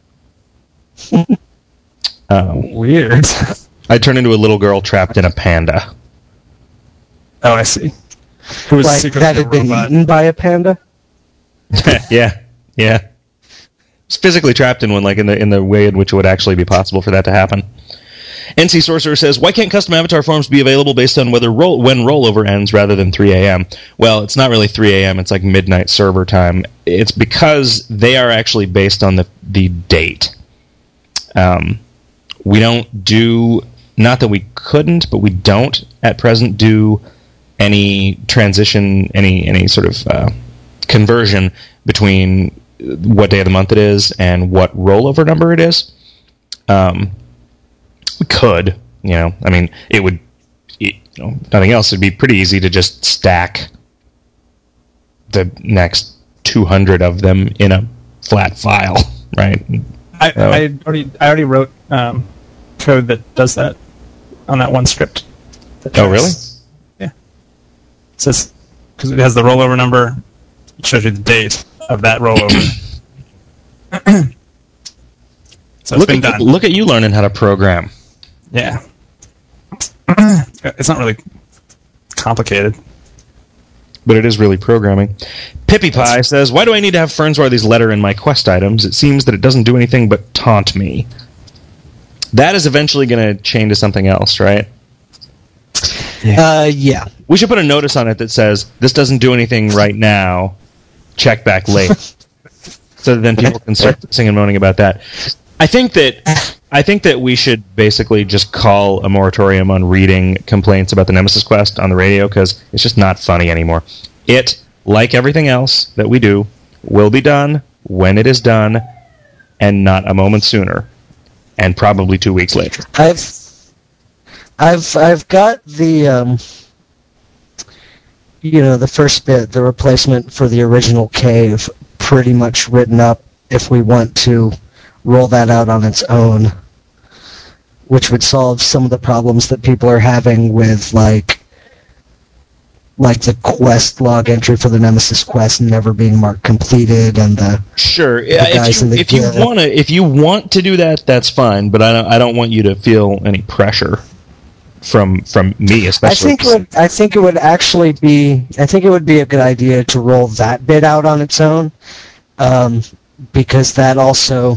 Speaker 2: um,
Speaker 4: Weird.
Speaker 2: I'd turn into a little girl trapped in a panda.
Speaker 4: Oh, I see. Who was
Speaker 3: Like
Speaker 4: secretly
Speaker 3: that
Speaker 4: a
Speaker 3: had been
Speaker 4: robot.
Speaker 3: eaten by a panda.
Speaker 2: yeah, yeah. It's physically trapped in one, like in the in the way in which it would actually be possible for that to happen. N C Sorcerer says, "Why can't custom avatar forms be available based on whether roll when rollover ends rather than three a.m.?" Well, it's not really three a.m. It's like midnight server time. It's because they are actually based on the the date. Um, we don't do, not that we couldn't, but we don't at present do any transition, any any sort of uh, conversion between what day of the month it is and what rollover number it is. Um, we could, you know, I mean, it would, it, you know, nothing else, it'd be pretty easy to just stack the next two hundred of them in a flat file, right?
Speaker 4: I,
Speaker 2: Oh.
Speaker 4: I already I already wrote um, code that does that on that one script. that
Speaker 2: Oh,
Speaker 4: tries-
Speaker 2: really?
Speaker 4: Yeah. It says because it has the rollover number. It shows you the date of that rollover. So it's
Speaker 2: Look
Speaker 4: been
Speaker 2: at,
Speaker 4: done.
Speaker 2: look at you learning how to program.
Speaker 4: Yeah. It's not really complicated.
Speaker 2: But it is really programming. Pippy Pie says, "Why do I need to have Fernsworthy's letter in my quest items? It seems that it doesn't do anything but taunt me." That is eventually going to chain to something else, right?
Speaker 3: Uh, yeah.
Speaker 2: We should put a notice on it that says, "This doesn't do anything right now. Check back later." So that then people can start singing and moaning about that. I think that I think that we should basically just call a moratorium on reading complaints about the Nemesis Quest on the radio because it's just not funny anymore. It, like everything else that we do, will be done when it is done, and not a moment sooner, and probably two weeks later.
Speaker 3: I've, I've, I've got the, um, you know, the first bit, the replacement for the original cave, pretty much written up. If we want to roll that out on its own, which would solve some of the problems that people are having with like like the quest log entry for the Nemesis quest never being marked completed, and the
Speaker 2: Sure, yeah,
Speaker 3: guys
Speaker 2: if
Speaker 3: in
Speaker 2: you,
Speaker 3: the
Speaker 2: if you
Speaker 3: guild.
Speaker 2: want to, if you want to do that, that's fine. But I don't, I don't want you to feel any pressure from from me,
Speaker 3: I
Speaker 2: especially.
Speaker 3: think it would, I think it would actually be I think it would be a good idea to roll that bit out on its own, um, because that also,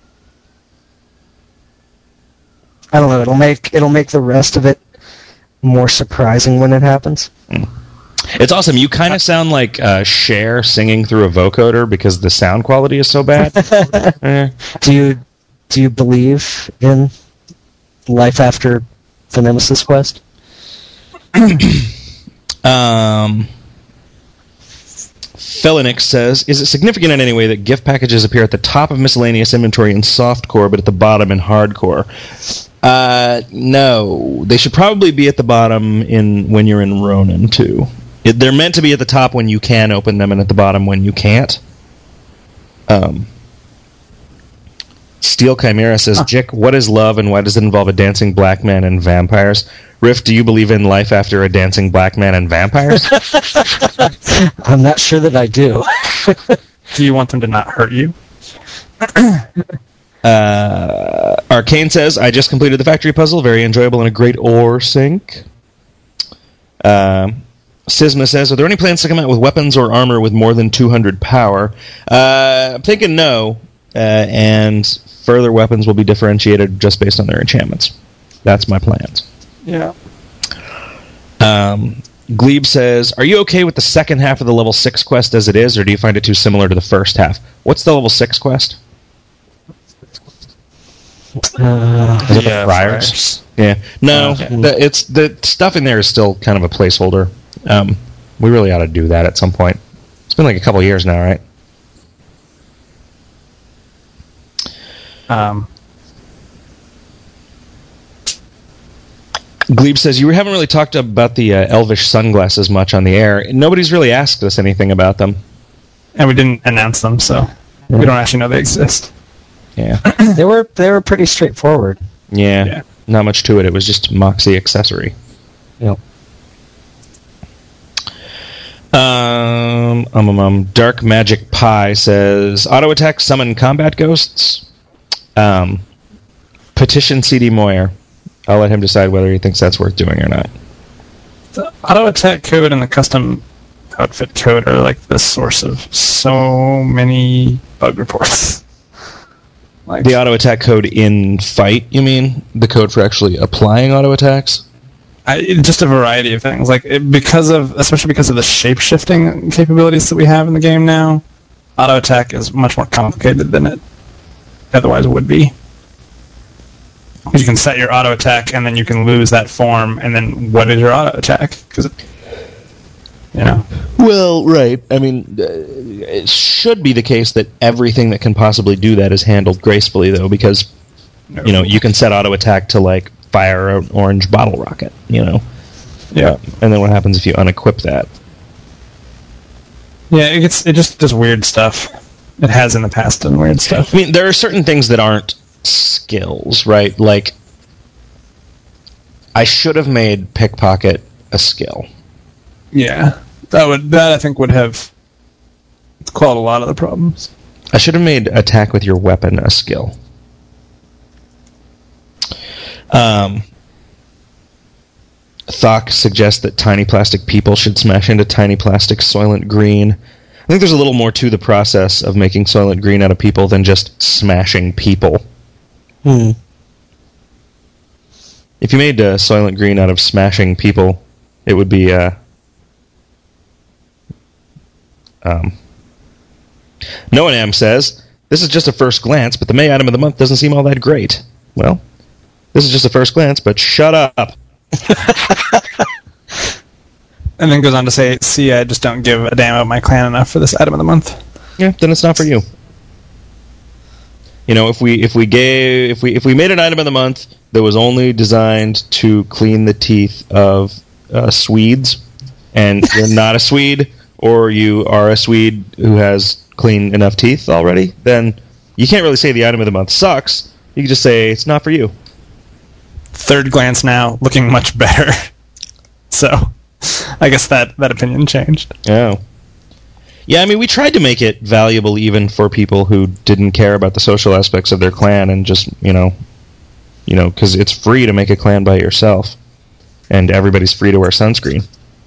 Speaker 3: I don't know, it'll make it'll make the rest of it more surprising when it happens.
Speaker 2: It's awesome. You kind of sound like uh, Cher singing through a vocoder because the sound quality is so bad. Eh.
Speaker 3: Do you do you believe in life after the Nemesis quest?
Speaker 2: Um, Felinix says, "Is it significant in any way that gift packages appear at the top of miscellaneous inventory in softcore, but at the bottom in hardcore?" Uh, no, they should probably be at the bottom in when you're in Ronin too. It, they're meant to be at the top when you can open them, and at the bottom when you can't. Um, Steel Chimera says, huh. Jick, what is love, and why does it involve a dancing black man and vampires? Riff, do you believe in life after a dancing black man and vampires?
Speaker 3: I'm not sure that I do.
Speaker 4: Do you want them to not hurt you?
Speaker 2: Uh, Arcane says, I just completed the factory puzzle. Very enjoyable and a great ore sink. Uh, Sisma says, are there any plans to come out with weapons or armor with more than two hundred power? Uh, I'm thinking no. Uh, and further weapons will be differentiated just based on their enchantments. That's my plans.
Speaker 4: Yeah.
Speaker 2: Um, Glebe says, are you okay with the second half of the level six quest as it is, or do you find it too similar to the first half? What's the level six quest?
Speaker 3: Uh,
Speaker 2: Is it
Speaker 4: yeah,
Speaker 2: the friars?
Speaker 4: friars.
Speaker 2: Yeah. No,
Speaker 4: Okay.
Speaker 2: the, it's the stuff in there is still kind of a placeholder. Um, we really ought to do that at some point. It's been like a couple of years now, right?
Speaker 4: Um,
Speaker 2: Glebe says, you haven't really talked about the uh, elvish sunglasses much on the air. Nobody's really asked us anything about them.
Speaker 4: and we didn't announce them, so we don't actually know they exist.
Speaker 2: Yeah.
Speaker 3: they were they were pretty straightforward.
Speaker 2: Yeah.
Speaker 4: Yeah.
Speaker 2: Not much to it. It was just Moxie accessory.
Speaker 3: Yep.
Speaker 2: Um, um, um, um, Dark Magic Pie says, auto attack summon combat ghosts. Um, petition C D Moyer. I'll let him decide whether he thinks that's worth doing or not.
Speaker 4: The auto attack code and the custom outfit code are like the source of so many bug reports. Like
Speaker 2: The auto attack code in fight, you mean? The code for actually applying auto attacks?
Speaker 4: I, it- just a variety of things, like it, because of, especially because of the shape shifting capabilities that we have in the game now. Auto attack is much more complicated than it otherwise would be. Because you can set your auto attack, and then you can lose that form, and then what is your auto attack? Because you know,
Speaker 2: Well, right. I mean, uh, it should be the case that everything that can possibly do that is handled gracefully, though, because, you know, you can set auto attack to, like, fire an orange bottle rocket, you know?
Speaker 4: yeah,
Speaker 2: And then what happens if you unequip that?
Speaker 4: yeah, it gets it just does weird stuff. It has in the past done weird stuff.
Speaker 2: I mean, there are certain things that aren't skills, right? Like, I should have made pickpocket a skill.
Speaker 4: Yeah, that would that I think would have quelled a lot of the problems.
Speaker 2: I should have made attack with your weapon a skill. Um, Thok suggests that tiny plastic people should smash into tiny plastic Soylent Green. I think there's a little more to the process of making Soylent Green out of people than just smashing people.
Speaker 3: Hmm.
Speaker 2: If you made uh, Soylent Green out of smashing people, it would be... Uh, um, Noanam says, this is just a first glance, but the May item of the month doesn't seem all that great. Well, this is just a first glance, but shut up.
Speaker 4: And then goes on to say, see, I just don't give a damn about my clan enough for this item of the month.
Speaker 2: Yeah, then it's not for you. You know, if we if we gave if we if we made an item of the month that was only designed to clean the teeth of uh, Swedes, and you're not a Swede, or you are a Swede who has clean enough teeth already, then you can't really say the item of the month sucks. You can just say it's not for you.
Speaker 4: Third glance now, looking much better. So, I guess that, that opinion changed.
Speaker 2: Oh. Yeah, I mean, we tried to make it valuable even for people who didn't care about the social aspects of their clan and just, you know, you know, because it's free to make a clan by yourself, and everybody's free to wear sunscreen.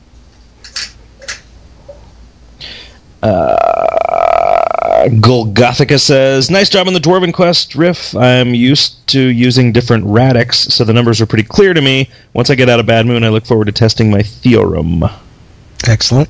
Speaker 2: Uh, Golgothica says, nice job on the Dwarven Quest, Riff. I'm used to using different Radix, so the numbers are pretty clear to me. Once I get out of Bad Moon, I look forward to testing my Theorem.
Speaker 3: Excellent.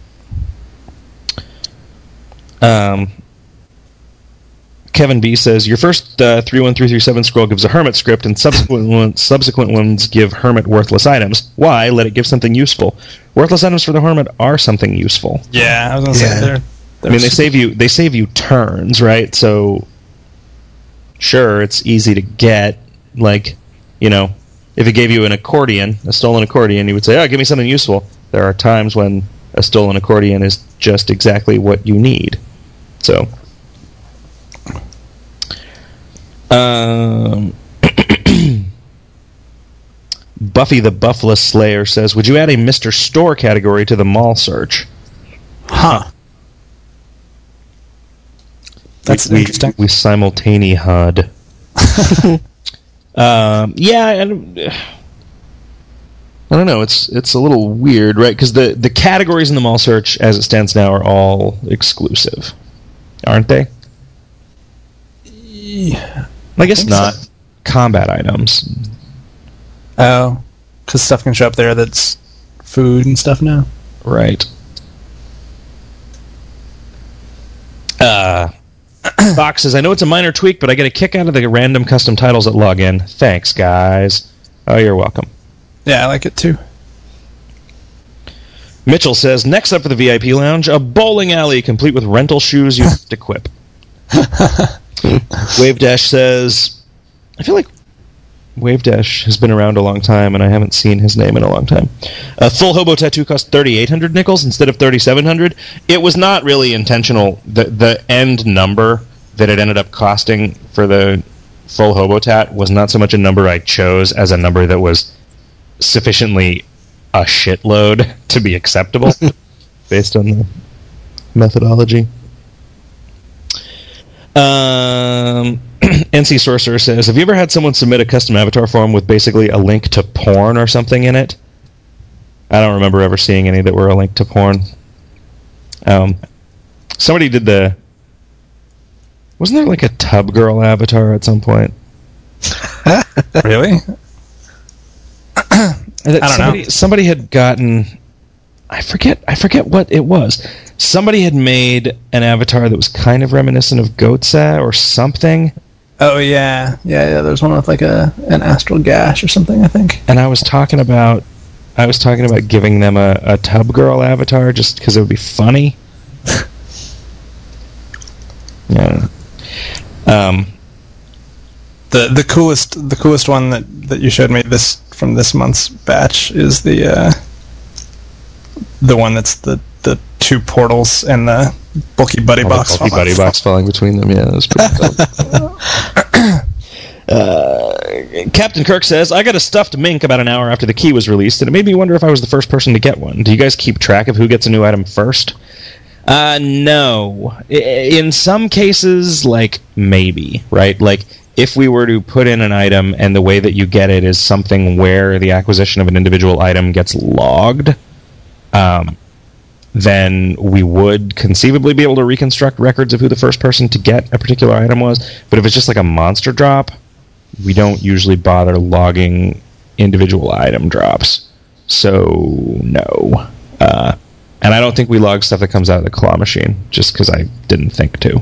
Speaker 2: Um, Kevin B says, your first uh, three one three three seven scroll gives a hermit script, and subsequent, one, subsequent ones give hermit worthless items. Why? Let it give something useful. Worthless items for the hermit are something useful.
Speaker 4: Yeah, I was going to
Speaker 3: Yeah.
Speaker 4: say, they're, they're
Speaker 2: I mean, they save you. They save you turns, right? So, sure, it's easy to get. Like, you know, if it gave you an accordion, a stolen accordion, you would say, oh, give me something useful. There are times when a stolen accordion is just exactly what you need. So, um, Buffy the Buffalo Slayer says, would you add a Mister Store category to the mall search?
Speaker 4: Huh. That's
Speaker 2: we,
Speaker 4: interesting.
Speaker 2: We, we simultaneous H U D. um, yeah, and I don't know. It's it's a little weird, right? Because the, the categories in the mall search, as it stands now, are all exclusive, aren't they?
Speaker 4: Yeah.
Speaker 2: I guess
Speaker 4: I think
Speaker 2: not.
Speaker 4: so.
Speaker 2: Combat items.
Speaker 4: Oh, because stuff can show up there that's food and stuff now.
Speaker 2: Right. Uh, Fox says, I know it's a minor tweak, but I get a kick out of the random custom titles at login. Thanks, guys. Oh, you're welcome.
Speaker 4: Yeah, I like it too.
Speaker 2: Mitchell says, next up for the V I P lounge, a bowling alley complete with rental shoes you have to equip. Wave Dash says, I feel like Wave Dash has been around a long time, and I haven't seen his name in a long time. A full hobo tattoo cost thirty-eight hundred nickels instead of thirty-seven hundred. It was not really intentional. The the end number that it ended up costing for the full hobo tat was not so much a number I chose as a number that was sufficiently a shitload to be acceptable based on the methodology. Um, N C Sorcerer says, have you ever had someone submit a custom avatar form with basically a link to porn or something in it? I don't remember ever seeing any that were a link to porn. Um, somebody did the... Wasn't there like a tub girl avatar at some point?
Speaker 4: Really? I don't
Speaker 2: somebody,
Speaker 4: know.
Speaker 2: Somebody had gotten... I forget I forget what it was. Somebody had made an avatar that was kind of reminiscent of Goatsa or something.
Speaker 4: Oh yeah, yeah, yeah. There's one with like a an astral gash or something, I think.
Speaker 2: And I was talking about I was talking about giving them a, a tub girl avatar just because it would be funny. Yeah. Um,
Speaker 4: the the coolest the coolest one that, that you showed me this from this month's batch is the uh, the one that's the, the two portals and the bulky buddy
Speaker 2: oh,
Speaker 4: box.
Speaker 2: The bulky buddy box falling between them. Yeah, that was pretty cool. uh, Captain Kirk says, I got a stuffed mink about an hour after the key was released, and it made me wonder if I was the first person to get one. Do you guys keep track of who gets a new item first? Uh, no. I- in some cases, like, maybe, right? Like, if we were to put in an item and the way that you get it is something where the acquisition of an individual item gets logged, um, then we would conceivably be able to reconstruct records of who the first person to get a particular item was. But if it's just like a monster drop, we don't usually bother logging individual item drops. So, no. Uh, and I don't think we log stuff that comes out of the claw machine, just because I didn't think to.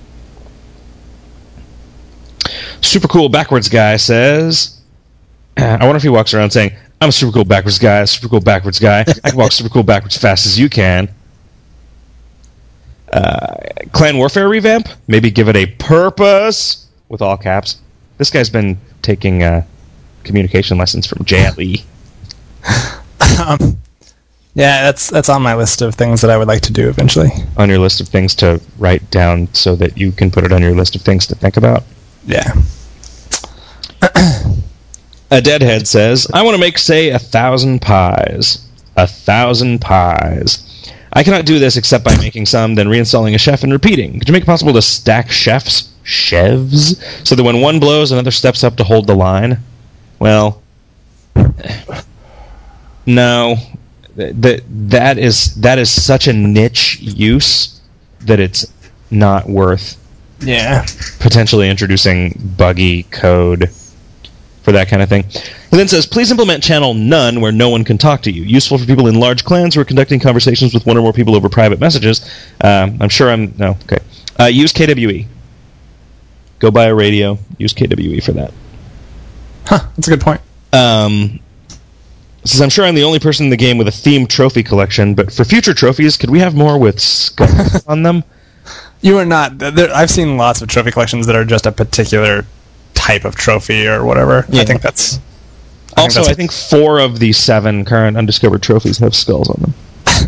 Speaker 2: Super cool backwards guy says, I wonder if he walks around saying, I'm a super cool backwards guy, super cool backwards guy. I can walk super cool backwards as fast as you can. Uh, Clan Warfare revamp? Maybe give it a purpose, with all caps. This guy's been taking uh, communication lessons from J L E.
Speaker 4: um, yeah, that's that's on my list of things that I would like to do eventually.
Speaker 2: On your list of things to write down so that you can put it on your list of things to think about?
Speaker 4: Yeah.
Speaker 2: A Deadhead says, I want to make, say, a thousand pies. A thousand pies. I cannot do this except by making some, then reinstalling a chef and repeating. Could you make it possible to stack chefs, chefs, so that when one blows, another steps up to hold the line? Well, no. That that is that is such a niche use that it's not worth
Speaker 4: Yeah.
Speaker 2: potentially introducing buggy code for that kind of thing. And then says, please implement channel none where no one can talk to you. Useful for people in large clans who are conducting conversations with one or more people over private messages. Um, I'm sure I'm... No, okay. Uh, use K W E. Go buy a radio. Use K W E for that.
Speaker 4: Huh, that's a good point.
Speaker 2: Um, says, I'm sure I'm the only person in the game with a themed trophy collection, but for future trophies, could we have more with skulls on them?
Speaker 4: You are not... There, I've seen lots of trophy collections that are just a particular type of trophy or whatever.
Speaker 2: Yeah.
Speaker 4: I think that's. I
Speaker 2: Also,
Speaker 4: think that's
Speaker 2: I think four of the seven current undiscovered trophies have skulls on them.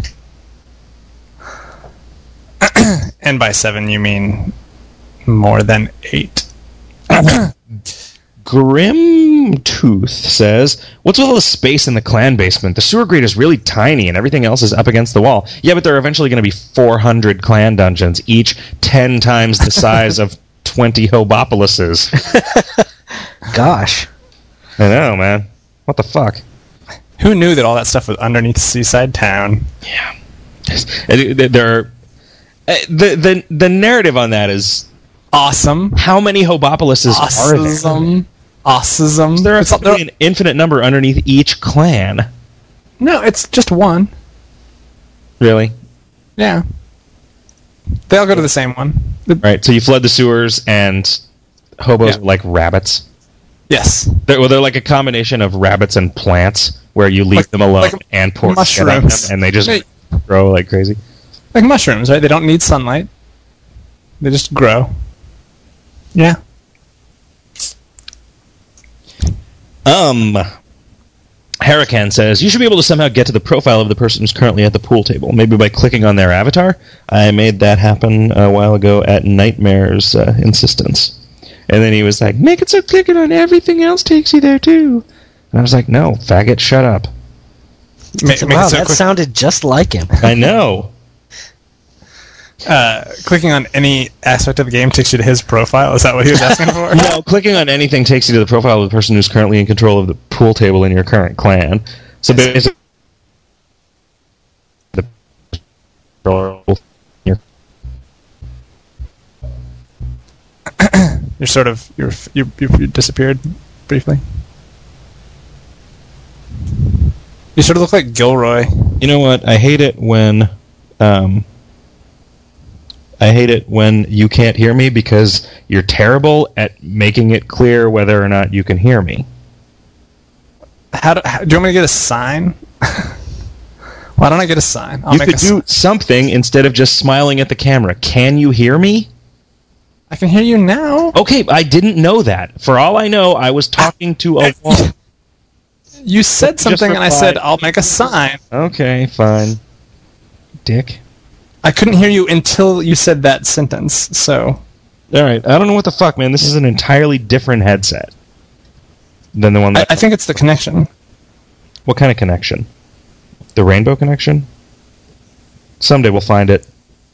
Speaker 4: and by seven you mean more than eight.
Speaker 2: Grimtooth says, "What's with all the space in the clan basement? The sewer grate is really tiny, and everything else is up against the wall. Yeah, but there are eventually going to be four hundred clan dungeons, each ten times the size of twenty Hobopolises."
Speaker 3: Gosh.
Speaker 2: I know, man. What the fuck?
Speaker 4: Who knew that all that stuff was underneath Seaside Town?
Speaker 2: Yeah. There are, uh, the the the narrative on that is
Speaker 4: Awesome.
Speaker 2: how many Hobopolises are there?
Speaker 4: Awesome. Awesome.
Speaker 2: There are
Speaker 4: It's-
Speaker 2: probably an infinite number underneath each clan.
Speaker 4: No, it's just one.
Speaker 2: Really?
Speaker 4: Yeah. They all go to the same one. The-
Speaker 2: Right. So you flood the sewers, and hobos
Speaker 4: Yeah.
Speaker 2: are like rabbits.
Speaker 4: yes.
Speaker 2: They're, well, they're like a combination of rabbits and plants, where you leave
Speaker 4: Like-
Speaker 2: them alone
Speaker 4: like
Speaker 2: and pour shit on them,
Speaker 4: mushrooms.
Speaker 2: and they just
Speaker 4: Hey.
Speaker 2: grow like crazy.
Speaker 4: Like mushrooms, right? They don't need sunlight. They just grow. Yeah.
Speaker 2: Um, Hurricane says, "You should be able to somehow get to the profile of the person who's currently at the pool table, maybe by clicking on their avatar. I made that happen a while ago at Nightmare's uh, insistence." And then he was like, "Make it so clicking on everything else takes you there too." And I was like, "No, faggot, shut up."
Speaker 4: Ma-
Speaker 3: So,
Speaker 4: make
Speaker 3: wow,
Speaker 4: it so
Speaker 3: that
Speaker 4: quick-
Speaker 3: sounded just like him.
Speaker 2: I know.
Speaker 4: uh, clicking on any aspect of the game takes you to his profile. Is that what he was asking for?
Speaker 2: No, clicking on anything takes you to the profile of the person who's currently in control of the pool table in your current clan. So basically, the
Speaker 4: You're sort of you're you you, you disappeared briefly. You sort of look like Gilroy.
Speaker 2: You know what? I hate it when, um, I hate it when you can't hear me because you're terrible at making it clear whether or not you can hear me.
Speaker 4: How do, how, do you want me to get a sign? Why don't I get a sign? I'll
Speaker 2: you
Speaker 4: make
Speaker 2: could
Speaker 4: a
Speaker 2: do
Speaker 4: sign.
Speaker 2: something instead of just smiling at the camera. Can you hear me?
Speaker 4: I can hear you now.
Speaker 2: Okay, I didn't know that. For all I know, I was talking to a wall.
Speaker 4: You said
Speaker 2: Just
Speaker 4: something, and I
Speaker 2: reply.
Speaker 4: said I'll make a sign.
Speaker 2: Okay, fine. Dick.
Speaker 4: I couldn't hear you until you said that sentence. So
Speaker 2: All right, I don't know what the fuck, man. This is an entirely different headset than the one
Speaker 4: I,
Speaker 2: that.
Speaker 4: I think it's the connection.
Speaker 2: What kind of connection? The rainbow connection? Someday we'll find it.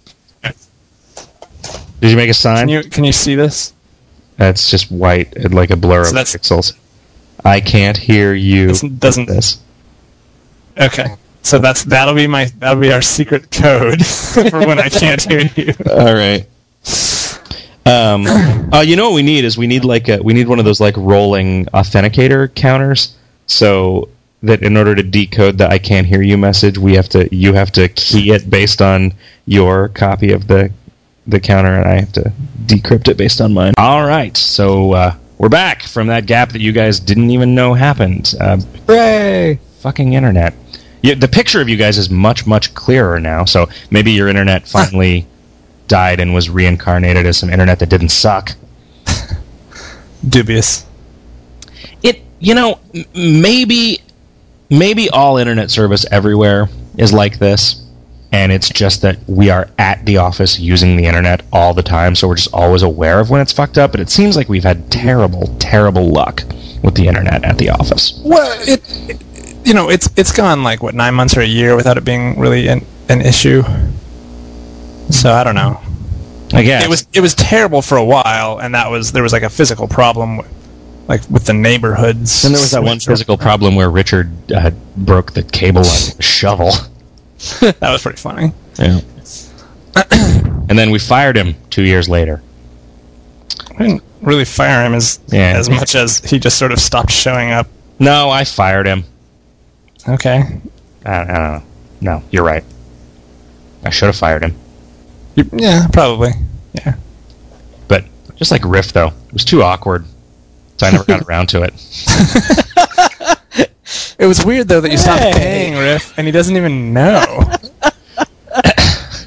Speaker 2: Did you make a sign?
Speaker 4: Can you can you see this?
Speaker 2: That's just white, and like a blur
Speaker 4: So
Speaker 2: of
Speaker 4: that's-
Speaker 2: pixels. I can't hear you.
Speaker 4: This doesn't-
Speaker 2: This.
Speaker 4: Okay. So that's that'll be my that'll be our secret code for when I can't hear you.
Speaker 2: All right. Um, uh, you know what we need is we need like a, we need one of those like rolling authenticator counters, so that in order to decode the "I can't hear you" message, we have to you have to key it based on your copy of the the counter, and I have to decrypt it based on mine. All right, so uh, we're back from that gap that you guys didn't even know happened. Uh,
Speaker 4: Hooray!
Speaker 2: fucking internet. Yeah, the picture of you guys is much, much clearer now, so maybe your internet finally died and was reincarnated as some internet that didn't suck.
Speaker 4: Dubious.
Speaker 2: It, you know, m- maybe, maybe all internet service everywhere is like this, and it's just that we are at the office using the internet all the time, so we're just always aware of when it's fucked up, but it seems like we've had terrible, terrible luck with the internet at the office.
Speaker 4: Well, it, it you know it's it's gone like what nine months or a year without it being really an an issue. So I don't know.
Speaker 2: I guess.
Speaker 4: It was it was terrible for a while, and that was there was like a physical problem, with, like with the neighborhoods.
Speaker 2: And there was that one physical problem where Richard uh, broke the cable line with a shovel.
Speaker 4: That was pretty funny.
Speaker 2: Yeah. And then we fired him two years later.
Speaker 4: I didn't really fire him as
Speaker 2: Yeah.
Speaker 4: as much as he just sort of stopped showing up.
Speaker 2: No, I fired him.
Speaker 4: Okay.
Speaker 2: I, I don't know. No, you're right. I should have fired him.
Speaker 4: You, yeah, probably. Yeah.
Speaker 2: But just like Riff, though, it was too awkward. So I never got around to it.
Speaker 4: It was weird though that you stopped
Speaker 3: Hey.
Speaker 4: paying Riff, and he doesn't even know.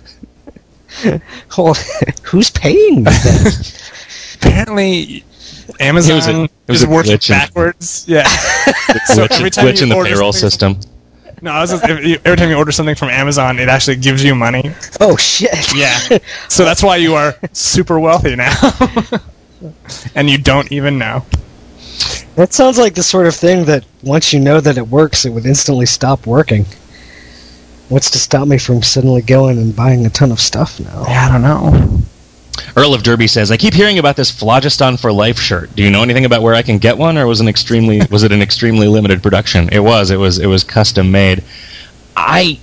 Speaker 3: Hold- Who's paying me then?
Speaker 4: Apparently, Amazon
Speaker 2: It was a- it was
Speaker 4: just
Speaker 2: a
Speaker 4: works
Speaker 2: glitch in-
Speaker 4: backwards. Yeah.
Speaker 2: glitch,
Speaker 4: every time
Speaker 2: glitch
Speaker 4: you
Speaker 2: in the
Speaker 4: order
Speaker 2: payroll
Speaker 4: something-
Speaker 2: system.
Speaker 4: No, I was just, if you- every time you order something from Amazon, it actually gives you money.
Speaker 3: Oh shit!
Speaker 4: Yeah. So that's why you are super wealthy now. And you don't even know.
Speaker 3: That sounds like the sort of thing that once you know that it works, it would instantly stop working. What's to stop me from suddenly going and buying a ton of stuff now?
Speaker 4: Yeah, I don't know.
Speaker 2: Earl of Derby says, "I keep hearing about this Phlogiston for Life shirt. Do you know anything about where I can get one, or was an extremely was it an extremely limited production?" It was. It was. It was custom made. I.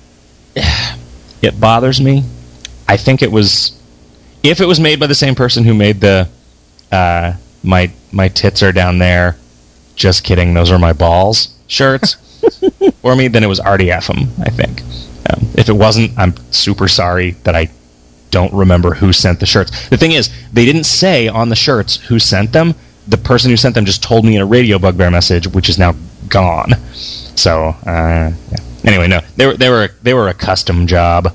Speaker 2: It bothers me. I think it was. If it was made by the same person who made the, uh, my my tits are down there, just kidding. Those are my balls shirts for me. Then it was Artie Effem, I think. Um, if it wasn't, I'm super sorry that I don't remember who sent the shirts. The thing is, they didn't say on the shirts who sent them. The person who sent them just told me in a Radio Bugbear message, which is now gone. So, uh, yeah. Anyway, no, they were they were they were a custom job.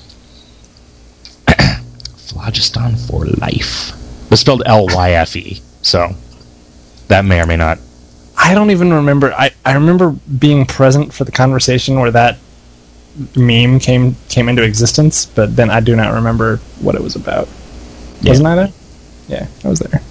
Speaker 2: Phlogiston for Life. It's spelled L Y F E. So that may or may not.
Speaker 4: I don't even remember. I, I remember being present for the conversation where that meme came came into existence, but then I do not remember what it was about.
Speaker 2: Yeah.
Speaker 4: Wasn't I there? Yeah, I was there.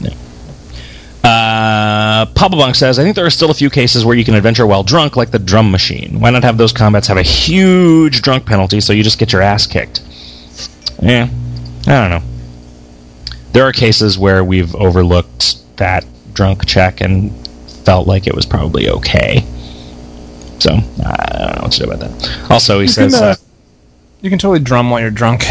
Speaker 2: Uh, Papa Bunk says, "I think there are still a few cases where you can adventure while drunk, like the drum machine. Why not have those combats have a huge drunk penalty so you just get your ass kicked?" Yeah, I don't know. There are cases where we've overlooked that drunk check and felt like it was probably okay. So, I don't know what to do about that. Also, he
Speaker 4: You
Speaker 2: says...
Speaker 4: can, uh,
Speaker 2: uh,
Speaker 4: you can totally drum while you're drunk.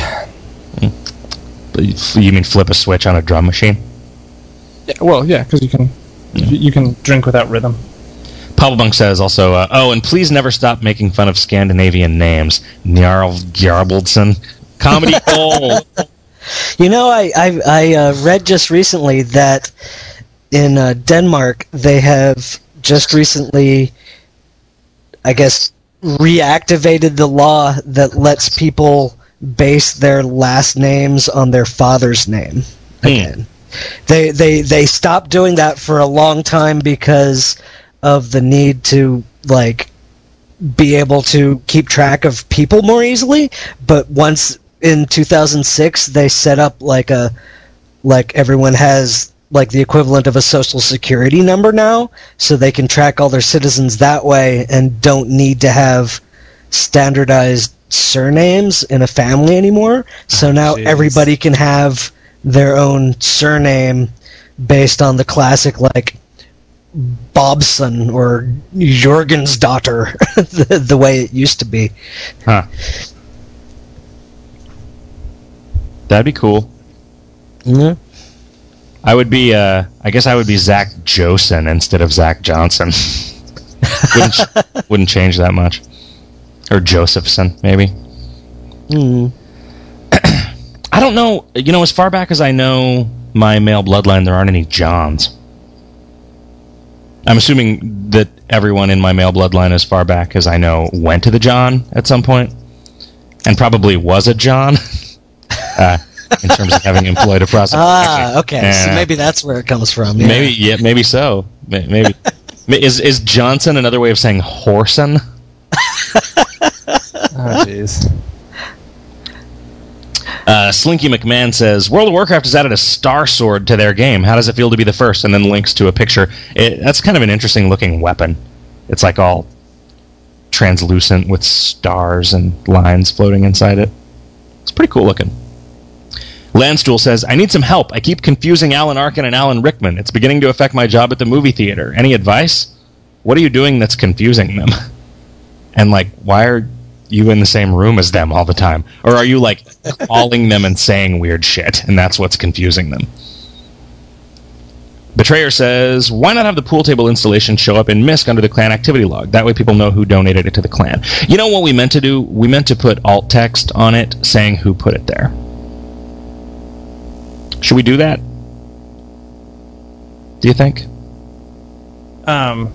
Speaker 2: you mean flip a switch on a drum machine?
Speaker 4: Yeah, well, yeah, because you can
Speaker 2: Yeah.
Speaker 4: you can drink without rhythm.
Speaker 2: Papa Bunk says also, uh, oh, and please never stop making fun of Scandinavian names. Njarl Gjarbaldson. Comedy gold.
Speaker 3: You know, I I, I uh, read just recently that in uh, Denmark they have just recently, I guess, reactivated the law that lets people base their last names on their father's name again. They they they stopped doing that for a long time because of the need to like be able to keep track of people more easily. But once in two thousand six they set up like a like everyone has like the equivalent of a social security number now, so they can track all their citizens that way and don't need to have standardized surnames in a family anymore. So now
Speaker 4: jeez.
Speaker 3: everybody can have their own surname based on the classic like Bobson or Jorgen's daughter, the, the way it used to be.
Speaker 2: Huh. That'd be cool.
Speaker 3: Yeah.
Speaker 2: I would be, uh, I guess I would be Zach Josen instead of Zach Johnson. wouldn't, ch- wouldn't change that much. Or Josephson, maybe.
Speaker 3: Hmm.
Speaker 2: I don't know. You know, as far back as I know my male bloodline, there aren't any Johns. I'm assuming that everyone in my male bloodline, as far back as I know, went to the John at some point, and probably was a John, uh, in terms of having employed a prostitute.
Speaker 3: Ah, okay. So
Speaker 2: Yeah.
Speaker 3: maybe that's where it comes from. Yeah.
Speaker 2: Maybe, yeah, maybe so. May- Maybe is is Johnson another way of saying Horson?
Speaker 4: Oh, jeez.
Speaker 2: Uh, Slinky McMahon says, World of Warcraft has added a star sword to their game. How does it feel to be the first? And then links to a picture. It, that's kind of an interesting looking weapon. It's like all translucent with stars and lines floating inside it. It's pretty cool looking. Landstuhl says, I need some help. I keep confusing Alan Arkin and Alan Rickman. It's beginning to affect my job at the movie theater. Any advice? What are you doing that's confusing them? And, like, why are you in the same room as them all the time? Or are you, like, calling them and saying weird shit, and that's what's confusing them? Betrayer says, why not have the pool table installation show up in MISC under the clan activity log? That way people know who donated it to the clan. You know what we meant to do? We meant to put alt text on it saying who put it there. Should we do that? Do you think?
Speaker 4: Um,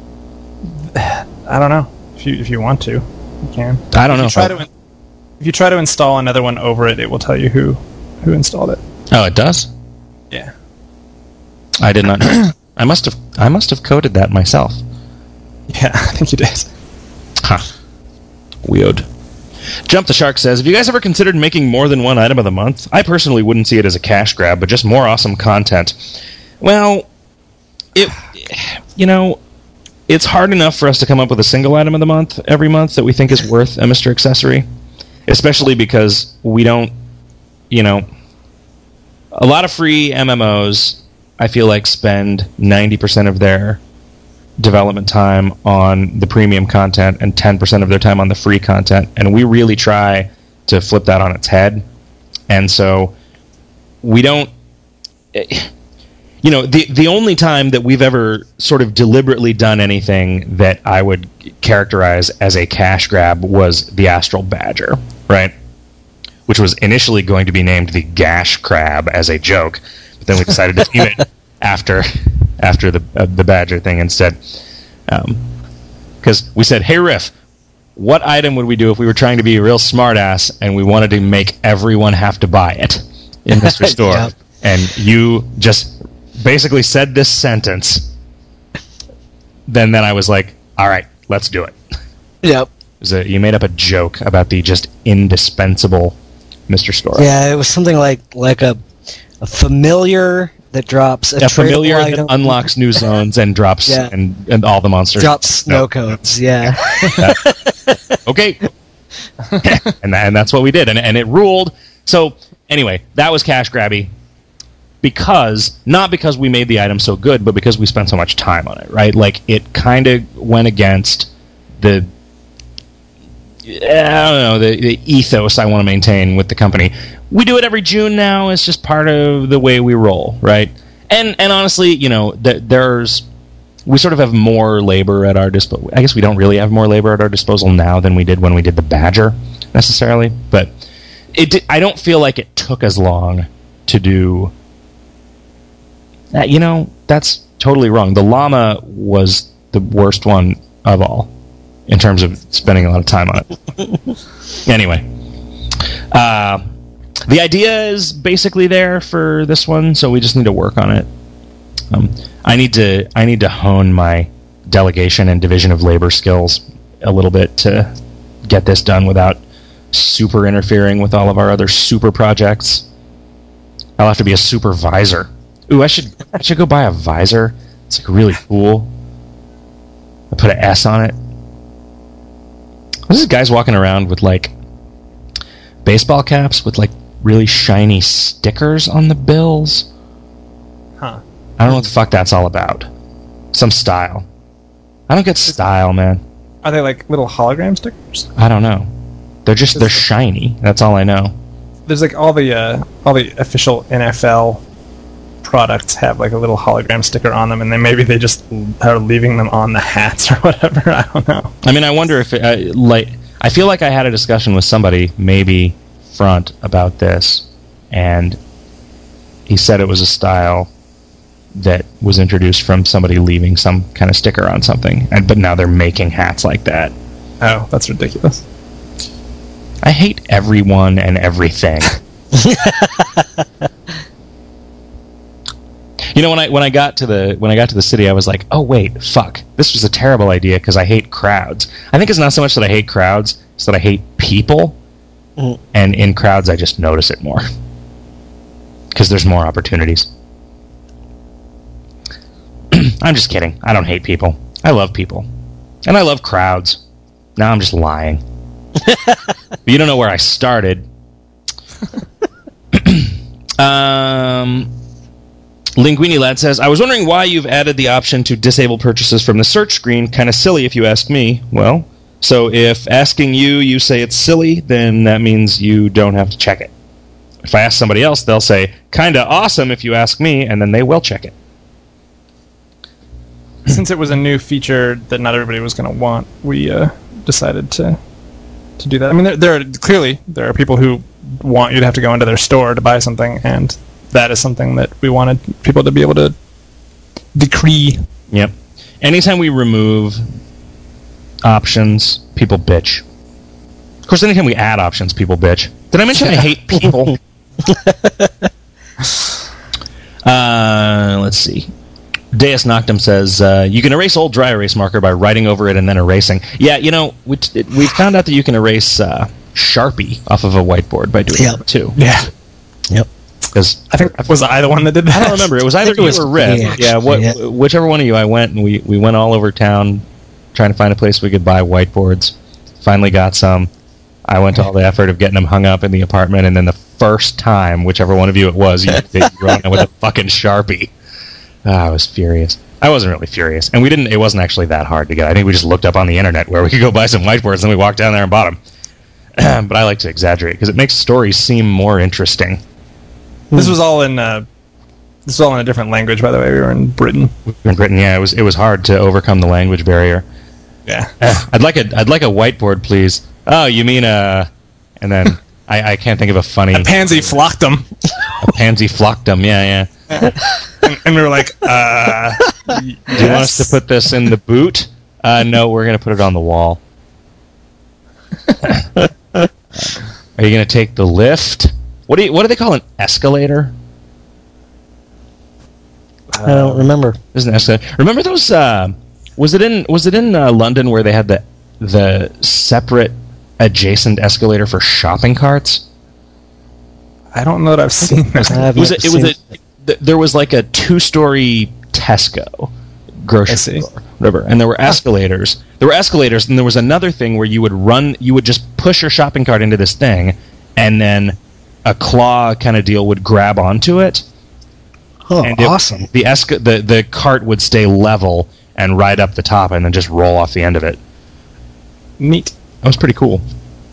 Speaker 4: I don't know. If you if you want to, you can.
Speaker 2: I don't
Speaker 4: If
Speaker 2: know.
Speaker 4: you try to in- if you try to install another one over it, it will tell you who who installed it.
Speaker 2: Oh, it does?
Speaker 4: Yeah.
Speaker 2: I did not know. I must have I must have coded that myself.
Speaker 4: Yeah, I think you did.
Speaker 2: Huh. Weird. Jump the Shark says, have you guys ever considered making more than one item of the month? I personally wouldn't see it as a cash grab, but just more awesome content. Well, it, you know, it's hard enough for us to come up with a single item of the month every month that we think is worth a Mister Accessory, especially because we don't, you know, a lot of free M M Os, I feel like, spend ninety percent of their development time on the premium content and ten percent of their time on the free content, and we really try to flip that on its head. And so we don't, you know, the the only time that we've ever sort of deliberately done anything that I would characterize as a cash grab was the Astral Badger, right? Which was initially going to be named the Gash Crab as a joke, but then we decided to name it after after the uh, the Badger thing instead. Because um, we said, hey, Riff, what item would we do if we were trying to be a real smartass and we wanted to make everyone have to buy it in Mister Store? Yep. And you just basically said this sentence. Then, then I was like, all right, let's do it.
Speaker 3: Yep.
Speaker 2: It was a, you made up a joke about the just indispensable Mister Store.
Speaker 3: Yeah, it was something like like a a familiar that drops a,
Speaker 2: a familiar
Speaker 3: item.
Speaker 2: that unlocks new zones and drops
Speaker 3: yeah.
Speaker 2: and, and all the monsters
Speaker 3: drops snow no. cones. Yeah.
Speaker 2: Okay. and that, and that's what we did, and and it ruled. So anyway, that was cash grabby because not because we made the item so good, but because we spent so much time on it. Right? Like it kind of went against the I don't know the, the ethos I want to maintain with the company. We do it every June now. It's just part of the way we roll, right? And and honestly, you know, th- there's we sort of have more labor at our disposal. I guess we don't really have more labor at our disposal now than we did when we did the Badger, necessarily. But it di- I don't feel like it took as long to do. Uh, you know, that's totally wrong. The Llama was the worst one of all in terms of spending a lot of time on it. Anyway. Uh... The idea is basically there for this one, so we just need to work on it. Um, I need to I need to hone my delegation and division of labor skills a little bit to get this done without super interfering with all of our other super projects. I'll have to be a supervisor. Ooh, I should I should go buy a visor. It's like really cool. I put an S on it. What is this guy's walking around with like baseball caps with like really shiny stickers on the bills?
Speaker 4: Huh.
Speaker 2: I don't know what the fuck that's all about. Some style. I don't get style, man.
Speaker 4: Are they like little hologram stickers?
Speaker 2: I don't know. They're just they're shiny. That's all I know.
Speaker 4: There's like all the uh, all the official N F L products have like a little hologram sticker on them, and then maybe they just are leaving them on the hats or whatever. I don't know.
Speaker 2: I mean, I wonder if it, uh, like I feel like I had a discussion with somebody, maybe Front, about this, and he said it was a style that was introduced from somebody leaving some kind of sticker on something, and but now they're making hats like that.
Speaker 4: Oh, that's ridiculous.
Speaker 2: I hate everyone and everything. You know, when I when I got to the when I got to the city, I was like, "Oh wait, fuck! This was a terrible idea because I hate crowds." I think it's not so much that I hate crowds; it's that I hate people. Mm. And in crowds, I just notice it more because there's more opportunities. I'm just kidding. I don't hate people. I love people, and I love crowds. Now I'm just lying. You don't know where I started. um. Linguini Lad says, I was wondering why you've added the option to disable purchases from the search screen. Kind of silly if you ask me. Well, so if asking you, you say it's silly, then that means you don't have to check it. If I ask somebody else, they'll say, kind of awesome if you ask me, and then they will check it.
Speaker 4: Since it was a new feature that not everybody was going to want, we uh, decided to to do that. I mean, there, there are, clearly, there are people who want you to have to go into their store to buy something, and that is something that we wanted people to be able to decree.
Speaker 2: Yep. Anytime we remove options, people bitch. Of course, anytime we add options, people bitch. Did I mention I hate people? Uh, let's see. Deus Noctum says, uh, you can erase old dry erase marker by writing over it and then erasing. Yeah, you know, we, it, we found out that you can erase uh, Sharpie off of a whiteboard by doing
Speaker 3: Yep.
Speaker 2: that, too.
Speaker 4: Yeah.
Speaker 3: Yep.
Speaker 2: Because
Speaker 4: I think was I the one that did that?
Speaker 2: I don't remember. It was either
Speaker 3: think it
Speaker 2: you
Speaker 3: was
Speaker 2: or Rick.
Speaker 3: me, actually,
Speaker 2: Yeah, what,
Speaker 3: yeah.
Speaker 2: whichever one of you I went, and we, we went all over town trying to find a place we could buy whiteboards. Finally got some. I went to all the effort of getting them hung up in the apartment, and then the first time, whichever one of you it was, you did it with a fucking Sharpie. Ah, I was furious. I wasn't really furious, and we didn't. It wasn't actually that hard to get. I think we just looked up on the internet where we could go buy some whiteboards, and we walked down there and bought them. But I like to exaggerate because it makes stories seem more interesting.
Speaker 4: This was all in. Uh, this was all in a different language, by the way. We were in Britain.
Speaker 2: In Britain, yeah, it was it was hard to overcome the language barrier.
Speaker 4: Yeah.
Speaker 2: Uh, I'd like a I'd like a whiteboard, please. Oh, you mean a? And then I, I can't think of a funny.
Speaker 4: A pansy flocked them,
Speaker 2: A pansy flocked them. Yeah, yeah.
Speaker 4: and, and we were like, uh,
Speaker 2: Do you want us to put this in the boot? Uh, no, we're going to put it on the wall. Are you going to take the lift? What do you? What do they call an escalator?
Speaker 3: I don't remember.
Speaker 2: Isn't an escalator? Remember those? Uh, was it in? Was it in uh, London where they had the the separate adjacent escalator for shopping carts?
Speaker 4: I don't know that I've seen that.
Speaker 3: I've
Speaker 2: Was
Speaker 3: never
Speaker 2: it? It was
Speaker 3: seen
Speaker 2: a. th- There was like a two-story Tesco grocery
Speaker 4: I see.
Speaker 2: store, whatever, and there were escalators. There were escalators, and there was another thing where you would run. You would just push your shopping cart into this thing, and then a claw kind of deal would grab onto it.
Speaker 3: Oh,
Speaker 2: and it-
Speaker 3: awesome.
Speaker 2: The esca- the the cart would stay level and ride up the top, and then just roll off the end of it.
Speaker 4: Neat.
Speaker 2: That was pretty cool.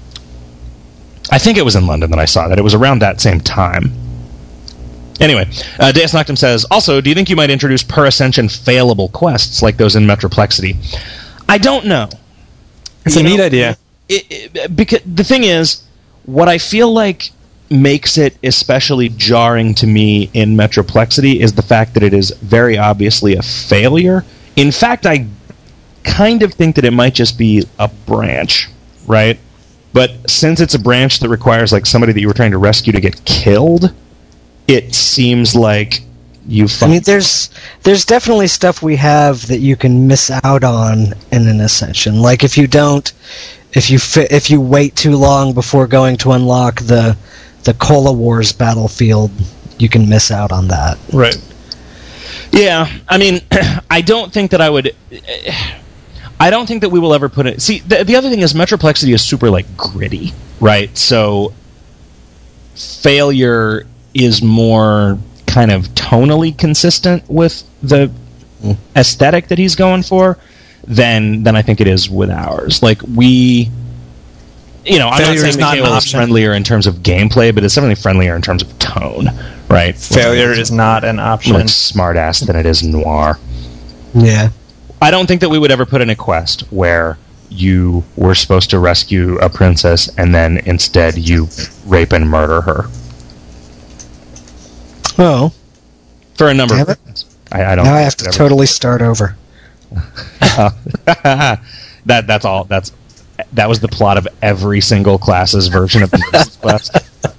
Speaker 2: I think it was in London that I saw that. It was around that same time. Anyway, uh, Deus Noctum says, also, do you think you might introduce per ascension failable quests like those in Metroplexity? I don't know.
Speaker 4: It's
Speaker 2: You
Speaker 4: a neat
Speaker 2: know,
Speaker 4: idea.
Speaker 2: It, it, because the thing is, what I feel like makes it especially jarring to me in Metroplexity is the fact that it is very obviously a failure. In fact, I kind of think that it might just be a branch, right? But since it's a branch that requires like somebody that you were trying to rescue to get killed, it seems like you.
Speaker 3: I
Speaker 2: Find
Speaker 3: mean, there's there's definitely stuff we have that you can miss out on in an ascension. Like if you don't, if you fi- if you wait too long before going to unlock the the Cola Wars battlefield, you can miss out on that.
Speaker 4: Right.
Speaker 2: Yeah, I mean, I don't think that I would. I don't think that we will ever put it. See, the, the other thing is Metroplexity is super like gritty, right? So failure is more kind of tonally consistent with the aesthetic that he's going for than than I think it is with ours. Like we, you know, I'm
Speaker 4: Failure
Speaker 2: not saying
Speaker 4: is not an
Speaker 2: Mikhail is
Speaker 4: option.
Speaker 2: friendlier in terms of gameplay, but it's definitely friendlier in terms of tone, right?
Speaker 4: Failure is not an option.
Speaker 2: More smartass than it is noir.
Speaker 3: Yeah.
Speaker 2: I don't think that we would ever put in a quest where you were supposed to rescue a princess and then instead you rape and murder her.
Speaker 3: Oh,
Speaker 2: For a number
Speaker 3: Damn
Speaker 2: of
Speaker 3: it.
Speaker 2: reasons. I, I don't
Speaker 3: now I
Speaker 2: think
Speaker 3: have to
Speaker 2: it ever-
Speaker 3: totally start over.
Speaker 2: that that's all. That's that was the plot of every single class's version of the Nemesis quest.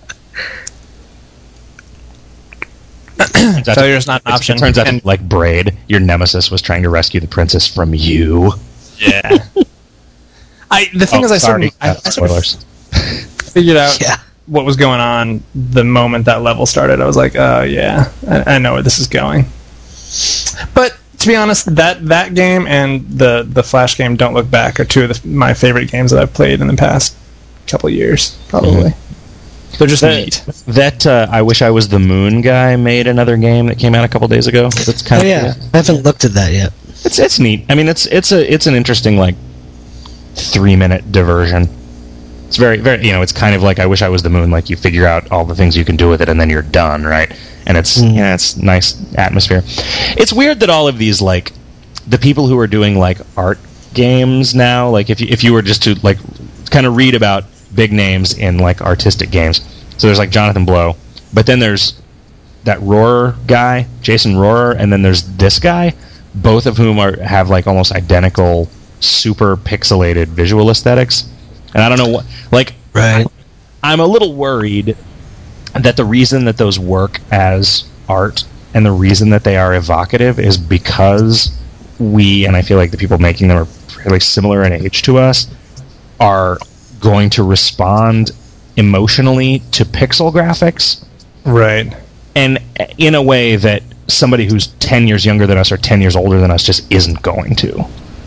Speaker 2: Turns out to-
Speaker 4: Failure is not an
Speaker 2: it's-
Speaker 4: option.
Speaker 2: It turns out, to
Speaker 4: And-
Speaker 2: be like Braid, your nemesis was trying to rescue the princess from you.
Speaker 4: Yeah. I the thing
Speaker 2: Oh,
Speaker 4: is, I sort,
Speaker 2: sorry.
Speaker 4: of, I, I sort of
Speaker 2: Spoilers.
Speaker 4: figured out
Speaker 3: Yeah.
Speaker 4: what was going on the moment that level started. I was like, oh yeah, I, I know where this is going. But to be honest, that that game and the the Flash game, Don't Look Back, are two of the, my favorite games that I've played in the past couple of years, probably.
Speaker 2: Mm-hmm.
Speaker 4: They're just
Speaker 2: That-
Speaker 4: neat.
Speaker 2: That uh, I Wish I Was the Moon guy made another game that came out a couple days ago. That's kind
Speaker 3: Oh
Speaker 2: of
Speaker 3: yeah, I haven't looked at that yet.
Speaker 2: It's it's neat. I mean, it's it's a it's an interesting like three minute diversion. It's very very you know it's kind of like I Wish I Was the Moon. Like you figure out all the things you can do with it, and then you're done, right? And it's
Speaker 3: Mm.
Speaker 2: yeah, it's nice atmosphere. It's weird that all of these like the people who are doing like art games now, like if you, if you were just to like kind of read about big names in like artistic games. So there's like Jonathan Blow, but then there's that Rohrer guy, Jason Rohrer, and then there's this guy, both of whom are have like almost identical, super pixelated visual aesthetics. And I don't know what, like,
Speaker 3: Right.
Speaker 2: I'm a little worried that the reason that those work as art and the reason that they are evocative is because we, and I feel like the people making them are fairly similar in age to us, are going to respond emotionally to pixel graphics,
Speaker 4: Right.
Speaker 2: and in a way that somebody who's ten years younger than us or ten years older than us just isn't going to.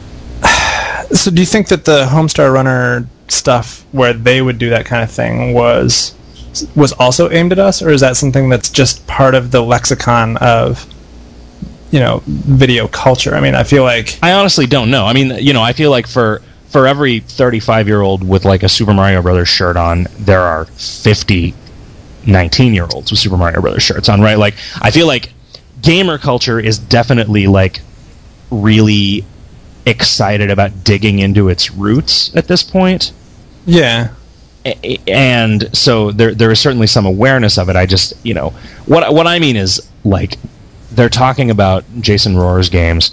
Speaker 4: So do you think that the Homestar Runner stuff where they would do that kind of thing was was also aimed at us, or is that something that's just part of the lexicon of, you know, video culture? I mean, I feel like...
Speaker 2: I honestly don't know. I mean, you know, I feel like for for every thirty-five-year-old with like a Super Mario Brothers shirt on, there are fifty nineteen-year-olds with Super Mario Brothers shirts on, right? Like, I feel like gamer culture is definitely like really excited about digging into its roots at this point.
Speaker 4: Yeah.
Speaker 2: A- And so there there is certainly some awareness of it. I just, you know, what what I mean is, like, they're talking about Jason Rohrer's games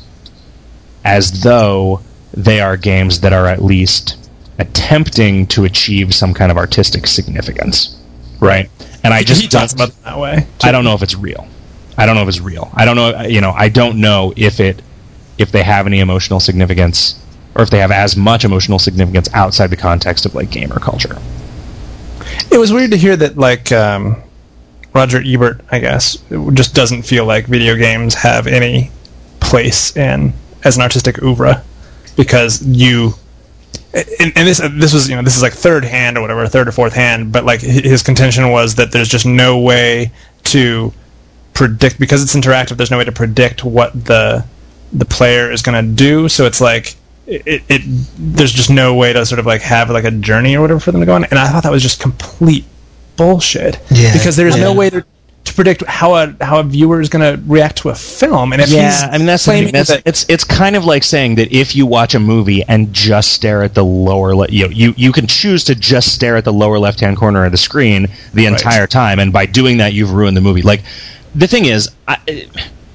Speaker 2: as though they are games that are at least attempting to achieve some kind of artistic significance, right? And I just
Speaker 4: he
Speaker 2: don't,
Speaker 4: talks about it that way.
Speaker 2: I don't know if it's real. I don't know if it's real. I don't know, you know, I don't know if it if they have any emotional significance, or if they have as much emotional significance outside the context of like gamer culture.
Speaker 4: It was weird to hear that, like, um, Roger Ebert, I guess, just doesn't feel like video games have any place in as an artistic oeuvre, because you, and, and this this was, you know, this is like third hand or whatever, third or fourth hand, but like his contention was that there's just no way to predict, because it's interactive, there's no way to predict what the the player is going to do, so it's like it, it, it there's just no way to sort of like have like a journey or whatever for them to go on. And I thought that was just complete bullshit,
Speaker 3: Yeah,
Speaker 4: because there's
Speaker 3: yeah.
Speaker 4: no way to, to predict how a how a viewer is going to react to a film. And if he's
Speaker 2: Yeah, I mean that's the thing.
Speaker 4: claiming
Speaker 2: That's,
Speaker 4: that,
Speaker 2: it's it's kind of like saying that if you watch a movie and just stare at the lower, le- you know, you you can choose to just stare at the lower left hand corner of the screen the
Speaker 4: Right.
Speaker 2: entire time, and by doing that, you've ruined the movie. Like, the thing is, I,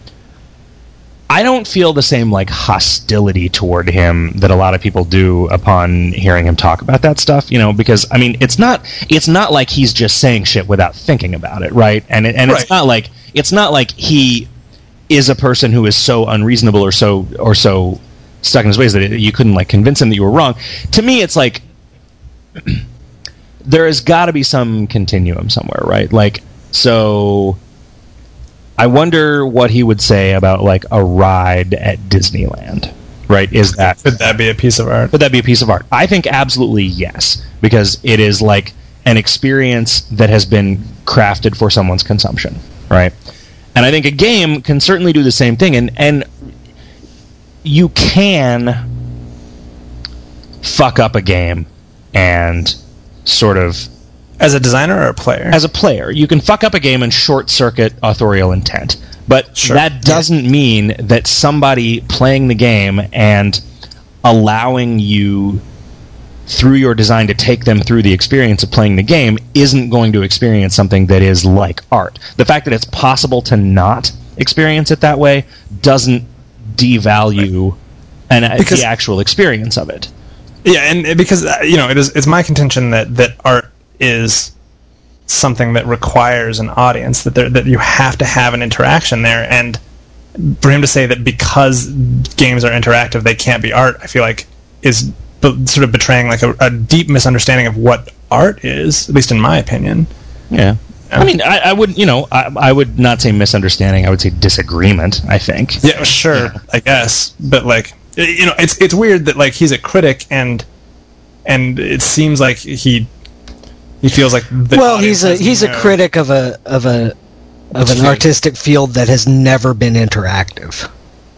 Speaker 2: I don't feel the same like hostility toward him that a lot of people do upon hearing him talk about that stuff. You know, because I mean, it's not it's not like he's just saying shit without thinking about it, right? And it, and
Speaker 4: Right.
Speaker 2: it's not like it's not like he is a person who is so unreasonable or so or so stuck in his ways that it, you couldn't like convince him that you were wrong. To me, it's like there has got to be some continuum somewhere, right? Like, so I wonder what he would say about like a ride at Disneyland, right? Is that
Speaker 4: could that be a piece of art?
Speaker 2: would that be a piece of art? I think absolutely yes, because it is like an experience that has been crafted for someone's consumption, right? And I think a game can certainly do the same thing, and and you can fuck up a game and sort of,
Speaker 4: As a designer or a player?
Speaker 2: as a player, you can fuck up a game and short circuit authorial intent. But
Speaker 4: Sure.
Speaker 2: that doesn't mean that somebody playing the game and allowing you through your design to take them through the experience of playing the game isn't going to experience something that is like art. The fact that it's possible to not experience it that way doesn't devalue an, uh,
Speaker 4: Because-
Speaker 2: the actual experience of it.
Speaker 4: Yeah, and it- because uh, you know, it is it's my contention that, that art is something that requires an audience, that there, that you have to have an interaction there, and for him to say that because games are interactive they can't be art, I feel like is be- sort of betraying like a, a deep misunderstanding of what art is, at least in my opinion.
Speaker 2: Yeah. I mean, I, I would, you know, I, I would not say misunderstanding. I would say disagreement, I think.
Speaker 4: Yeah, sure, I guess, but like, you know, it's it's weird that like he's a critic and and it seems like he he feels like the
Speaker 3: Well, he's a
Speaker 4: audience
Speaker 3: he's a
Speaker 4: doesn't know.
Speaker 3: critic of a of a of an
Speaker 4: Field.
Speaker 3: artistic field that has never been interactive.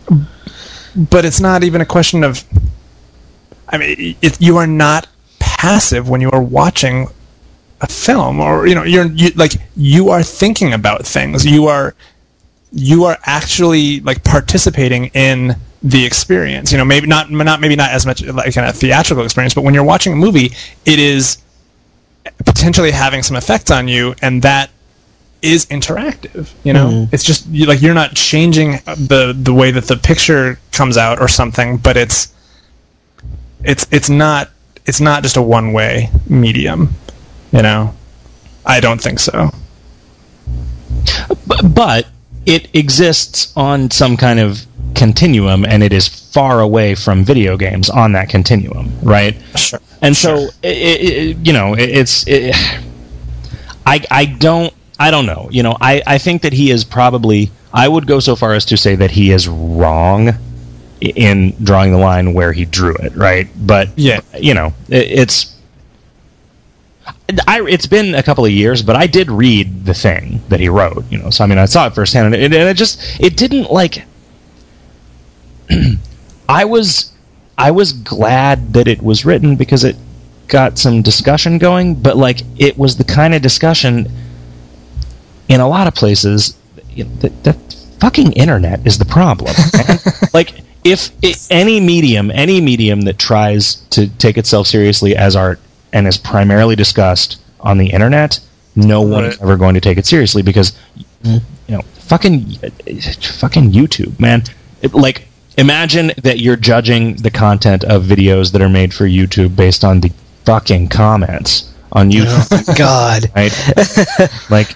Speaker 4: But it's not even a question of. I mean, it, you are not passive when you are watching a film, or you know, you're you, like you are thinking about things. You are you are actually like participating in the experience. You know, maybe not not maybe not as much like in a theatrical experience, but when you're watching a movie, it is potentially having some effect on you, and that is interactive. You know,
Speaker 3: Mhm.
Speaker 4: it's just you, like you're not changing the the way that the picture comes out or something, but it's it's it's not it's not just a one way medium. You know, I don't think so.
Speaker 2: But, but it exists on some kind of continuum, and it is far away from video games on that continuum, right?
Speaker 4: Sure.
Speaker 2: And so, it, it, you know, it, it's. It, I I don't I don't know. You know, I, I think that he is probably. I would go so far as to say that he is wrong in drawing the line where he drew it, right? But
Speaker 4: Yeah.
Speaker 2: you know, it, it's. I, it's been a couple of years, but I did read the thing that he wrote. You know, so I mean, I saw it firsthand, and it, and it just it didn't like. I was I was glad that it was written because it got some discussion going, but like it was the kind of discussion in a lot of places. You know, the, the fucking internet is the problem, man. Like if it, any medium, any medium that tries to take itself seriously as art and is primarily discussed on the internet, no one is ever going to take it seriously because you know, fucking, fucking YouTube, man. It, like, imagine that you're judging the content of videos that are made for YouTube based on the fucking comments on YouTube.
Speaker 3: Oh my god.
Speaker 2: Right? Like,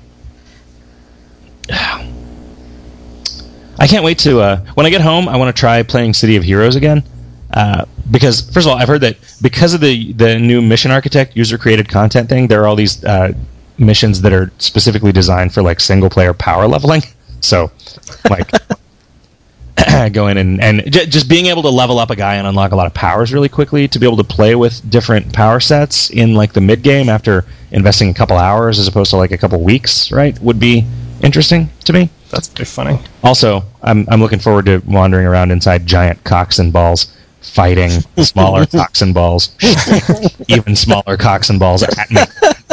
Speaker 2: I can't wait to, uh, when I get home, I want to try playing City of Heroes again. Uh, because, first of all, I've heard that because of the, the new mission architect, user-created content thing, there are all these uh, missions that are specifically designed for, like, single-player power leveling. So, like, go in and, and j- just being able to level up a guy and unlock a lot of powers really quickly, to be able to play with different power sets in, like, the mid-game after investing a couple hours as opposed to, like, a couple weeks, right, would be interesting to me.
Speaker 4: That's pretty funny.
Speaker 2: Also, I'm I'm looking forward to wandering around inside giant cocks and balls, fighting smaller cocks and balls, even smaller cocks and balls at me.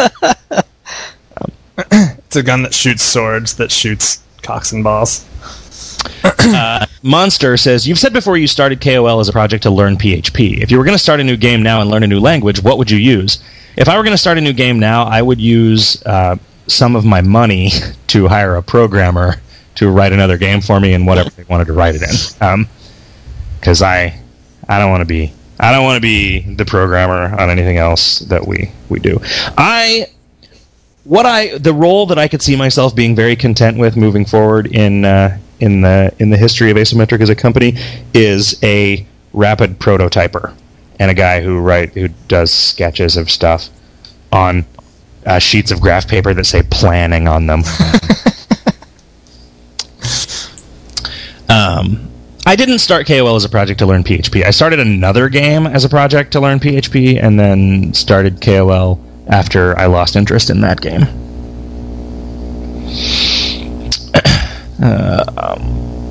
Speaker 4: It's a gun that shoots swords, that shoots cocks and balls.
Speaker 2: uh, Monster says, you've said before you started K O L as a project to learn P H P. If you were going to start a new game now and learn a new language, what would you use? If I were going to start a new game now, I would use uh, some of my money to hire a programmer to write another game for me in whatever they wanted to write it in. Because um, I, I don't want to be, I don't want to be the programmer on anything else that we, we do. I, what I, the role that I could see myself being very content with moving forward in uh, in the in the history of Asymmetric as a company is a rapid prototyper and a guy who write who does sketches of stuff on uh, sheets of graph paper that say planning on them. Um, I didn't start K O L as a project to learn P H P. I started another game as a project to learn P H P, and then started K O L after I lost interest in that game. uh, um,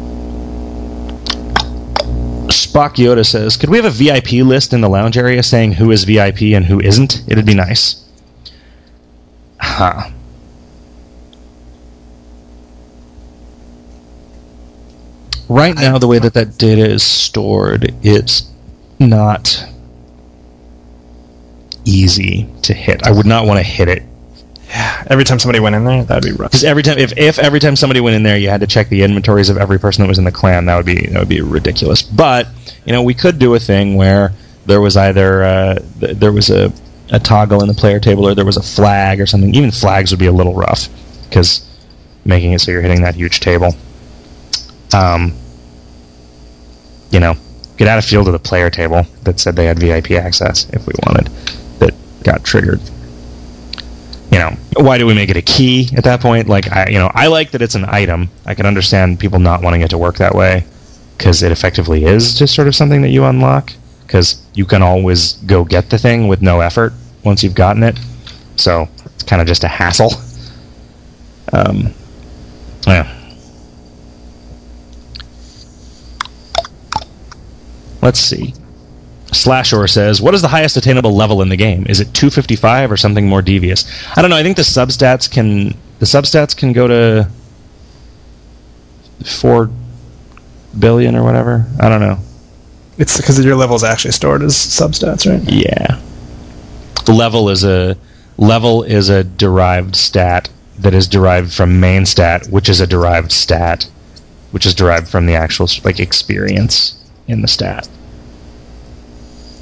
Speaker 2: Spock Yoda says, could we have a V I P list in the lounge area saying who is V I P and who isn't? It'd be nice. Huh. Right now, the way that that data is stored, it's not easy to hit. I would not want to hit it.
Speaker 4: Yeah, every time somebody went in there, that'd be rough.
Speaker 2: Because every time, if, if every time somebody went in there, you had to check the inventories of every person that was in the clan, that would be that would be ridiculous. But you know, we could do a thing where there was either uh, th- there was a, a toggle in the player table, or there was a flag or something. Even flags would be a little rough because making it so you're hitting that huge table. Um, you know, get out of field of the player table that said they had V I P access if we wanted, that got triggered. You know, why do we make it a key at that point? Like, I, you know, I like that it's an item. I can understand people not wanting it to work that way because it effectively is just sort of something that you unlock because you can always go get the thing with no effort once you've gotten it. So it's kind of just a hassle. Um, yeah. Let's see. Slashor says, what is the highest attainable level in the game? Is it two fifty-five or something more devious? I don't know. I think the substats can the substats can go to four billion or whatever. I don't know.
Speaker 4: It's because your level is actually stored as substats, right?
Speaker 2: Yeah. Level is a level is a derived stat that is derived from main stat, which is a derived stat, which is derived from the actual like experience in the stat.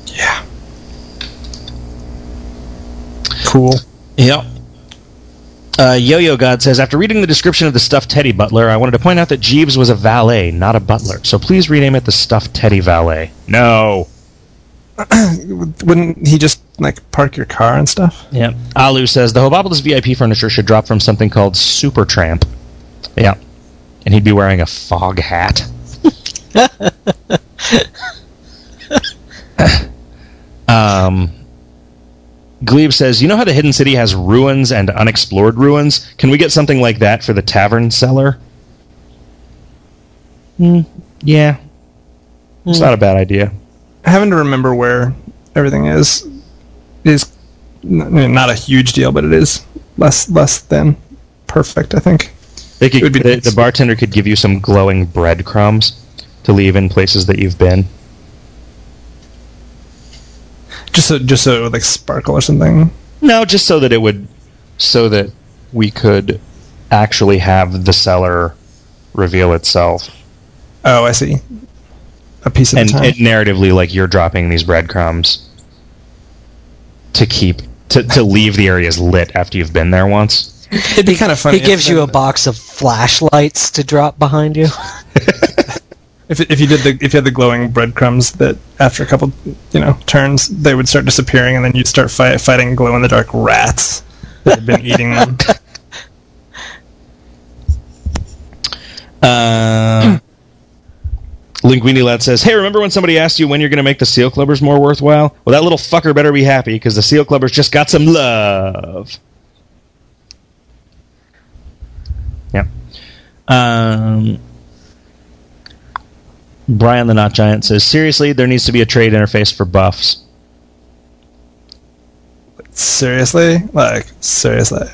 Speaker 4: Yeah. Cool.
Speaker 2: Yep. Uh, Yo-Yo God says, after reading the description of the stuffed teddy butler, I wanted to point out that Jeeves was a valet, not a butler. So please rename it the stuffed teddy valet. No.
Speaker 4: Wouldn't he just like park your car and stuff?
Speaker 2: Yeah. Alu says, the Hobopolis V I P furniture should drop from something called Supertramp. Yeah. And he'd be wearing a fog hat. um... Glebe says, you know how the Hidden City has ruins and unexplored ruins? Can we get something like that for the Tavern Cellar? Hmm, yeah. It's not a bad idea.
Speaker 4: Having to remember where everything is is n- not a huge deal, but it is less less than perfect, I think.
Speaker 2: They could,
Speaker 4: It would be
Speaker 2: the,
Speaker 4: nice.
Speaker 2: the bartender could give you some glowing breadcrumbs to leave in places that you've been.
Speaker 4: Just so, just so it would like sparkle or something.
Speaker 2: No, just so that it would, so that we could actually have the cellar reveal itself.
Speaker 4: Oh, I see. A piece of
Speaker 2: And,
Speaker 4: the time.
Speaker 2: and narratively, like, you're dropping these breadcrumbs to keep, to, to leave the areas lit after you've been there once.
Speaker 4: It'd be kind of funny.
Speaker 3: He gives you a box of flashlights to drop behind you.
Speaker 4: If if you did the if you had the glowing breadcrumbs that after a couple you know turns they would start disappearing and then you'd start fight, fighting glow in the dark rats that had been eating them.
Speaker 2: Uh, Linguini Lad says, hey, remember when somebody asked you when you're going to make the Seal Clubbers more worthwhile? Well, that little fucker better be happy, because the Seal Clubbers just got some love. Yeah. Um, Brian the Not Giant says, seriously, there needs to be a trade interface for buffs.
Speaker 4: Seriously, like seriously.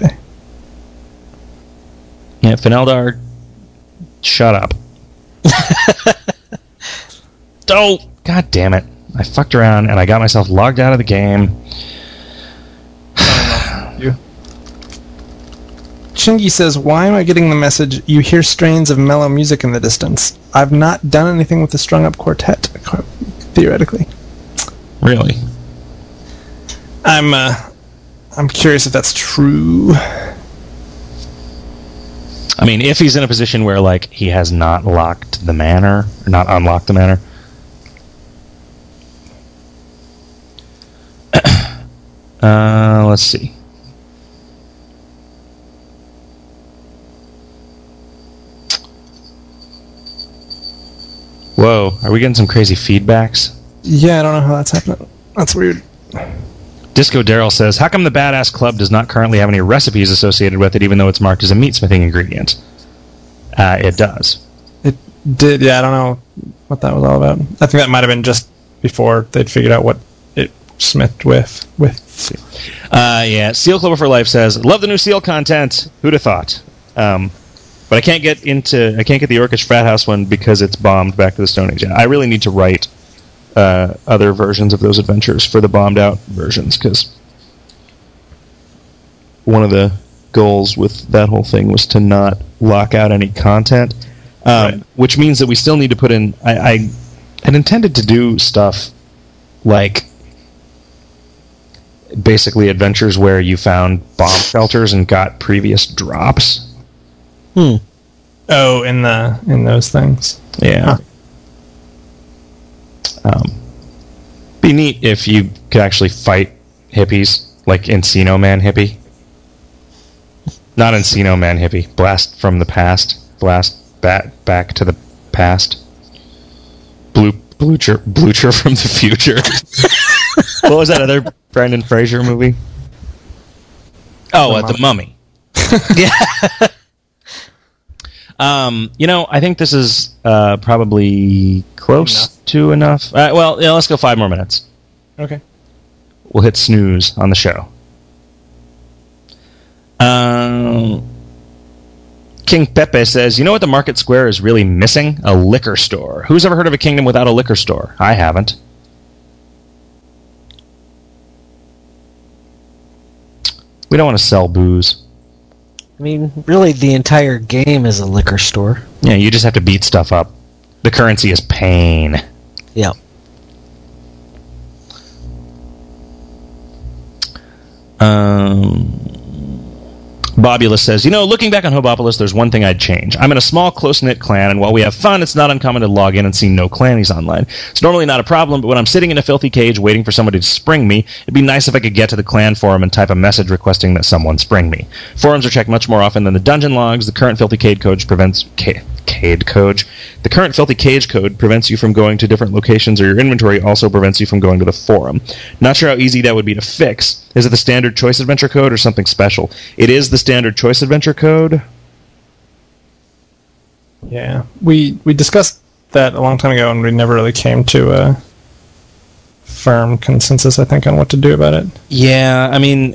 Speaker 2: Yeah, Fineldar, shut up. Oh, god damn it. I fucked around and I got myself logged out of the game.
Speaker 4: You. Chingy says, why am I getting the message, you hear strains of mellow music in the distance? I've not done anything with the strung up quartet, theoretically.
Speaker 2: Really?
Speaker 4: I'm, uh, I'm curious if that's true.
Speaker 2: I mean, if he's in a position where, like, he has not locked the manor, or not unlocked the manor. uh, let's see. Whoa, are we getting some crazy feedbacks?
Speaker 4: Yeah, I don't know how that's happening. That's weird.
Speaker 2: Disco Daryl says, how come the Badass Club does not currently have any recipes associated with it, even though it's marked as a meatsmithing ingredient? Uh, it does.
Speaker 4: It did, yeah, I don't know what that was all about. I think that might have been just before they'd figured out what it smithed with. with.
Speaker 2: Uh, yeah, Seal Clubber for Life says, love the new Seal content. Who'd have thought? Um, but I can't get into, I can't get the Orcish Frat House one because it's bombed Back to the Stone Age. I really need to write uh, other versions of those adventures for the bombed out versions, because one of the goals with that whole thing was to not lock out any content, um,
Speaker 4: Right.
Speaker 2: which means that we still need to put in, I, I had intended to do stuff like basically adventures where you found bomb shelters and got previous drops.
Speaker 3: Hmm.
Speaker 4: Oh, in the in those things.
Speaker 2: Yeah. Um, be neat if you could actually fight hippies, like Encino Man hippie. Not Encino Man hippie. Blast from the past. Blast back back to the past. Blue Blucher Blucher from the future. What was that other Brendan Fraser movie? Oh, uh, The Mummy.
Speaker 3: Yeah.
Speaker 2: Um, you know, I think this is uh, probably close
Speaker 4: Enough.
Speaker 2: to enough. Uh, well, yeah, let's go five more minutes.
Speaker 4: Okay.
Speaker 2: We'll hit snooze on the show. Um, King Pepe says, you know what the market square is really missing? A liquor store. Who's ever heard of a kingdom without a liquor store? I haven't. We don't want to sell booze.
Speaker 3: I mean, really, the entire game is a liquor store.
Speaker 2: Yeah, you just have to beat stuff up. The currency is pain.
Speaker 3: Yeah.
Speaker 2: Um, Bobulus says, you know, looking back on Hobopolis, there's one thing I'd change. I'm in a small, close-knit clan, and while we have fun, it's not uncommon to log in and see no clannies online. It's normally not a problem, but when I'm sitting in a filthy cage waiting for somebody to spring me, it'd be nice if I could get to the clan forum and type a message requesting that someone spring me. Forums are checked much more often than the dungeon logs. The current filthy cage code prevents... Ca- Cade code. The current filthy cage code prevents you from going to different locations, or your inventory also prevents you from going to the forum. Not sure how easy that would be to fix. Is it the standard choice adventure code or something special? It is the standard choice adventure code.
Speaker 4: Yeah, we we discussed that a long time ago, and we never really came to a firm consensus, I think, on what to do about it.
Speaker 2: Yeah, I mean,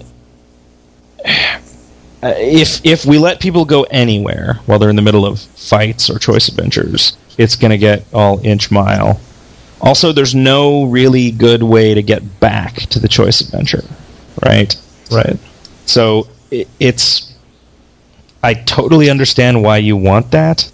Speaker 2: if if we let people go anywhere while they're in the middle of fights or choice adventures, it's going to get all inch mile. Also, there's no really good way to get back to the choice adventure, right?
Speaker 4: Right. So
Speaker 2: it, it's... I totally understand why you want that.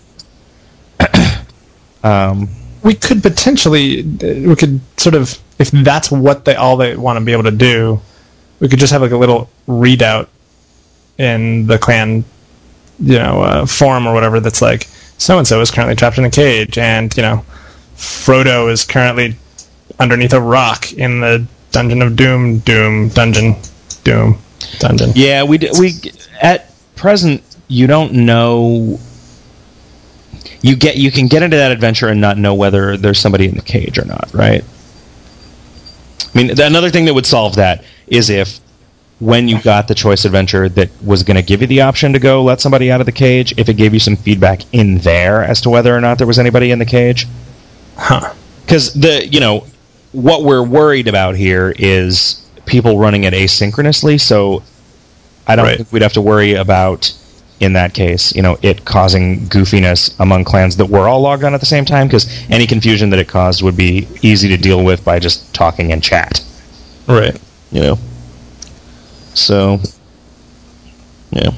Speaker 2: um,
Speaker 4: we could potentially... We could sort of... If that's what they all they want to be able to do, we could just have like a little readout in the clan, you know, uh, forum or whatever that's like, so-and-so is currently trapped in a cage, and, you know, Frodo is currently underneath a rock in the Dungeon of Doom, Doom, Dungeon, Doom, Dungeon.
Speaker 2: Yeah, we, d- we at present, you don't know... You get you can get into that adventure and not know whether there's somebody in the cage or not, right? I mean, th- another thing that would solve that is if when you got the choice adventure that was going to give you the option to go let somebody out of the cage, if it gave you some feedback in there as to whether or not there was anybody in the cage.
Speaker 4: Huh.
Speaker 2: Because, the you know, what we're worried about here is people running it asynchronously, so I don't
Speaker 4: Right.
Speaker 2: think we'd have to worry about, in that case, you know, it causing goofiness among clans that were all logged on at the same time, because any confusion that it caused would be easy to deal with by just talking in chat.
Speaker 4: Right.
Speaker 2: You know? So, yeah.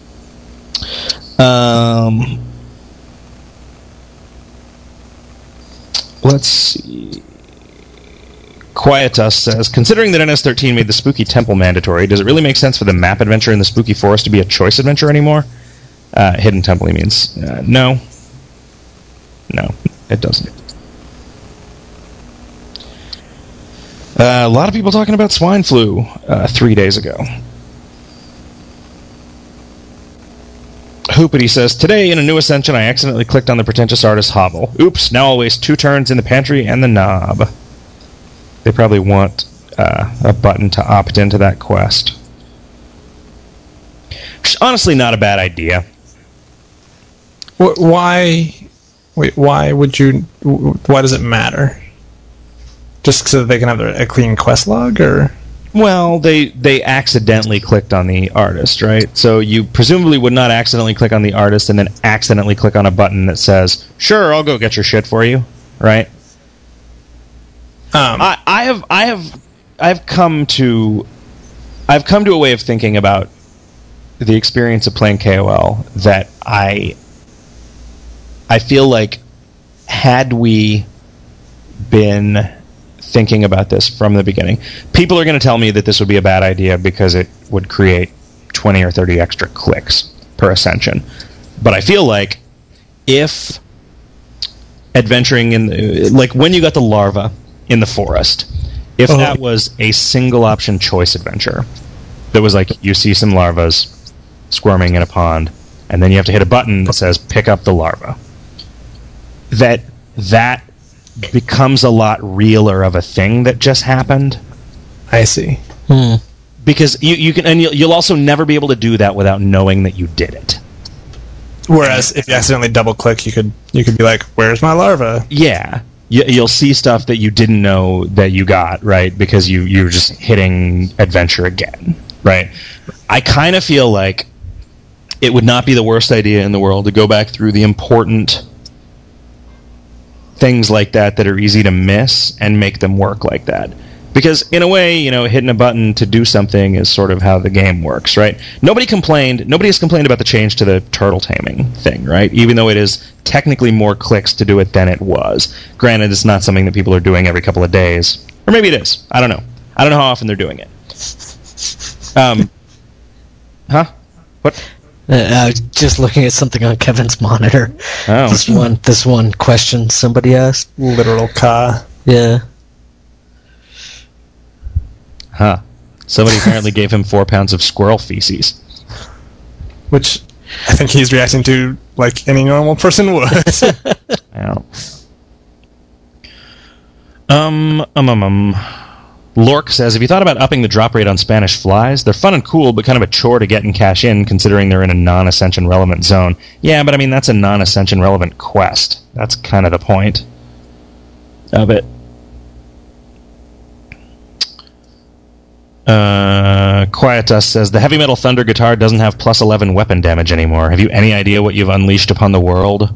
Speaker 2: Um, let's see. Quietus says, considering that N S thirteen made the Spooky Temple mandatory, does it really make sense for the map adventure in the Spooky Forest to be a choice adventure anymore? Uh, Hidden Temple, he means. Uh, no. No, it doesn't. Uh, a lot of people talking about swine flu uh, three days ago. Hoopity says, today in a new Ascension I accidentally clicked on the pretentious artist hovel. Oops, now I'll waste two turns in the pantry and the knob. They probably want uh, a button to opt into that quest. Which is honestly not a bad idea.
Speaker 4: Wh- Why... Wait, why would you... wh- Why does it matter? Just so that they can have a clean quest log, or...
Speaker 2: Well, they they accidentally clicked on the artist, right? So you presumably would not accidentally click on the artist and then accidentally click on a button that says, sure, I'll go get your shit for you, right?
Speaker 4: Um,
Speaker 2: I, I have I have I've come to I've come to a way of thinking about the experience of playing K O L that I I feel like had we been thinking about this from the beginning, people are going to tell me that this would be a bad idea because it would create twenty or thirty extra clicks per ascension. But I feel like if adventuring in the, like when you got the larva in the forest, if
Speaker 4: Oh.
Speaker 2: that was a single option choice adventure that was like you see some larvas squirming in a pond and then you have to hit a button that says pick up the larva, that that becomes a lot realer of a thing that just happened.
Speaker 4: I see.
Speaker 3: Hmm.
Speaker 2: Because you, you can, and you'll, you'll also never be able to do that without knowing that you did it.
Speaker 4: Whereas if you accidentally double click, you could you could be like, "Where's my larva?"
Speaker 2: Yeah, you, you'll see stuff that you didn't know that you got, right? Because you you were just hitting adventure again, right? I kind of feel like it would not be the worst idea in the world to go back through the important things like that that are easy to miss and make them work like that. Because in a way, you know, hitting a button to do something is sort of how the game works, right? Nobody complained, nobody has complained about the change to the turtle taming thing, right? Even though it is technically more clicks to do it than it was. Granted, it's not something that people are doing every couple of days. Or maybe it is. I don't know. I don't know how often they're doing it. Um, huh? What?
Speaker 3: Uh, I was just looking at something on Kevin's monitor.
Speaker 2: Oh.
Speaker 3: This one, this one question somebody asked.
Speaker 4: Literal ka.
Speaker 3: Yeah.
Speaker 2: Huh. Somebody apparently gave him four pounds of squirrel feces.
Speaker 4: Which I think he's reacting to like any normal person would.
Speaker 2: Yeah. Um, um, um, um. Lork says, have you thought about upping the drop rate on Spanish flies? They're fun and cool, but kind of a chore to get and cash in, considering they're in a non-Ascension relevant zone. Yeah, but I mean, that's a non-Ascension relevant quest. That's kind of the point of it. Uh, Quietus says, the Heavy Metal Thunder guitar doesn't have plus eleven weapon damage anymore. Have you any idea what you've unleashed upon the world?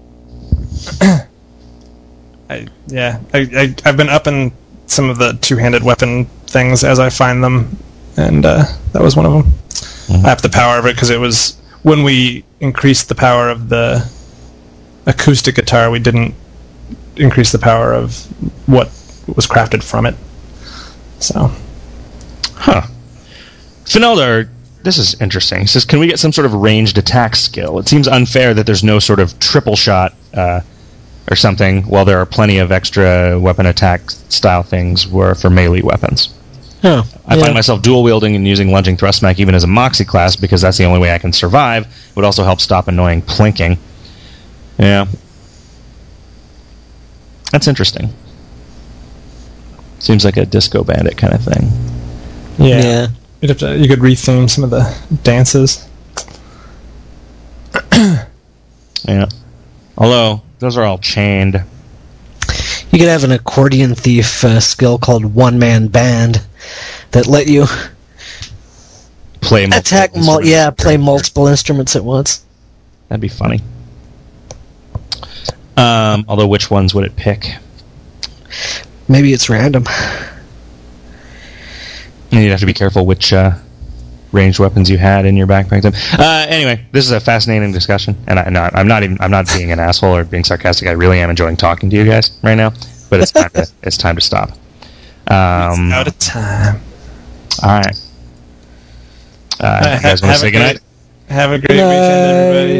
Speaker 4: I, yeah, I, I, I've been upping some of the two-handed weapon things as I find them, and uh, that was one of them. Mm-hmm. I upped the power of it because it was when we increased the power of the acoustic guitar, we didn't increase the power of what was crafted from it. So,
Speaker 2: huh? Finelder, this is interesting. He says, can we get some sort of ranged attack skill? It seems unfair that there's no sort of triple shot. Uh, or something, while there are plenty of extra weapon attack style things were for melee weapons.
Speaker 3: Oh,
Speaker 2: I
Speaker 3: yeah.
Speaker 2: find myself dual wielding and using lunging thrust smack even as a Moxie class because that's the only way I can survive. It would also help stop annoying plinking. Yeah. That's interesting. Seems like a Disco Bandit kind of thing.
Speaker 4: yeah,
Speaker 3: Yeah.
Speaker 4: You'd have to, you could retheme some of the dances.
Speaker 2: Yeah. Although, those are all chained.
Speaker 3: You could have an accordion thief uh, skill called One Man Band that let you
Speaker 2: Play multiple
Speaker 3: attack, mul-
Speaker 2: instruments.
Speaker 3: yeah, play multiple instruments at once.
Speaker 2: That'd be funny. Um, although, which ones would it pick?
Speaker 3: Maybe it's random.
Speaker 2: And you'd have to be careful which uh, ranged weapons you had in your backpack. Uh, anyway, this is a fascinating discussion, and I, no, I'm not even I'm not being an asshole or being sarcastic. I really am enjoying talking to you guys right now. But it's time to it's time to stop. Um,
Speaker 4: It's out of time.
Speaker 2: all right. Uh, you guys want to
Speaker 4: Have
Speaker 2: say
Speaker 4: a
Speaker 2: goodnight?
Speaker 4: great- Have a great weekend, everybody.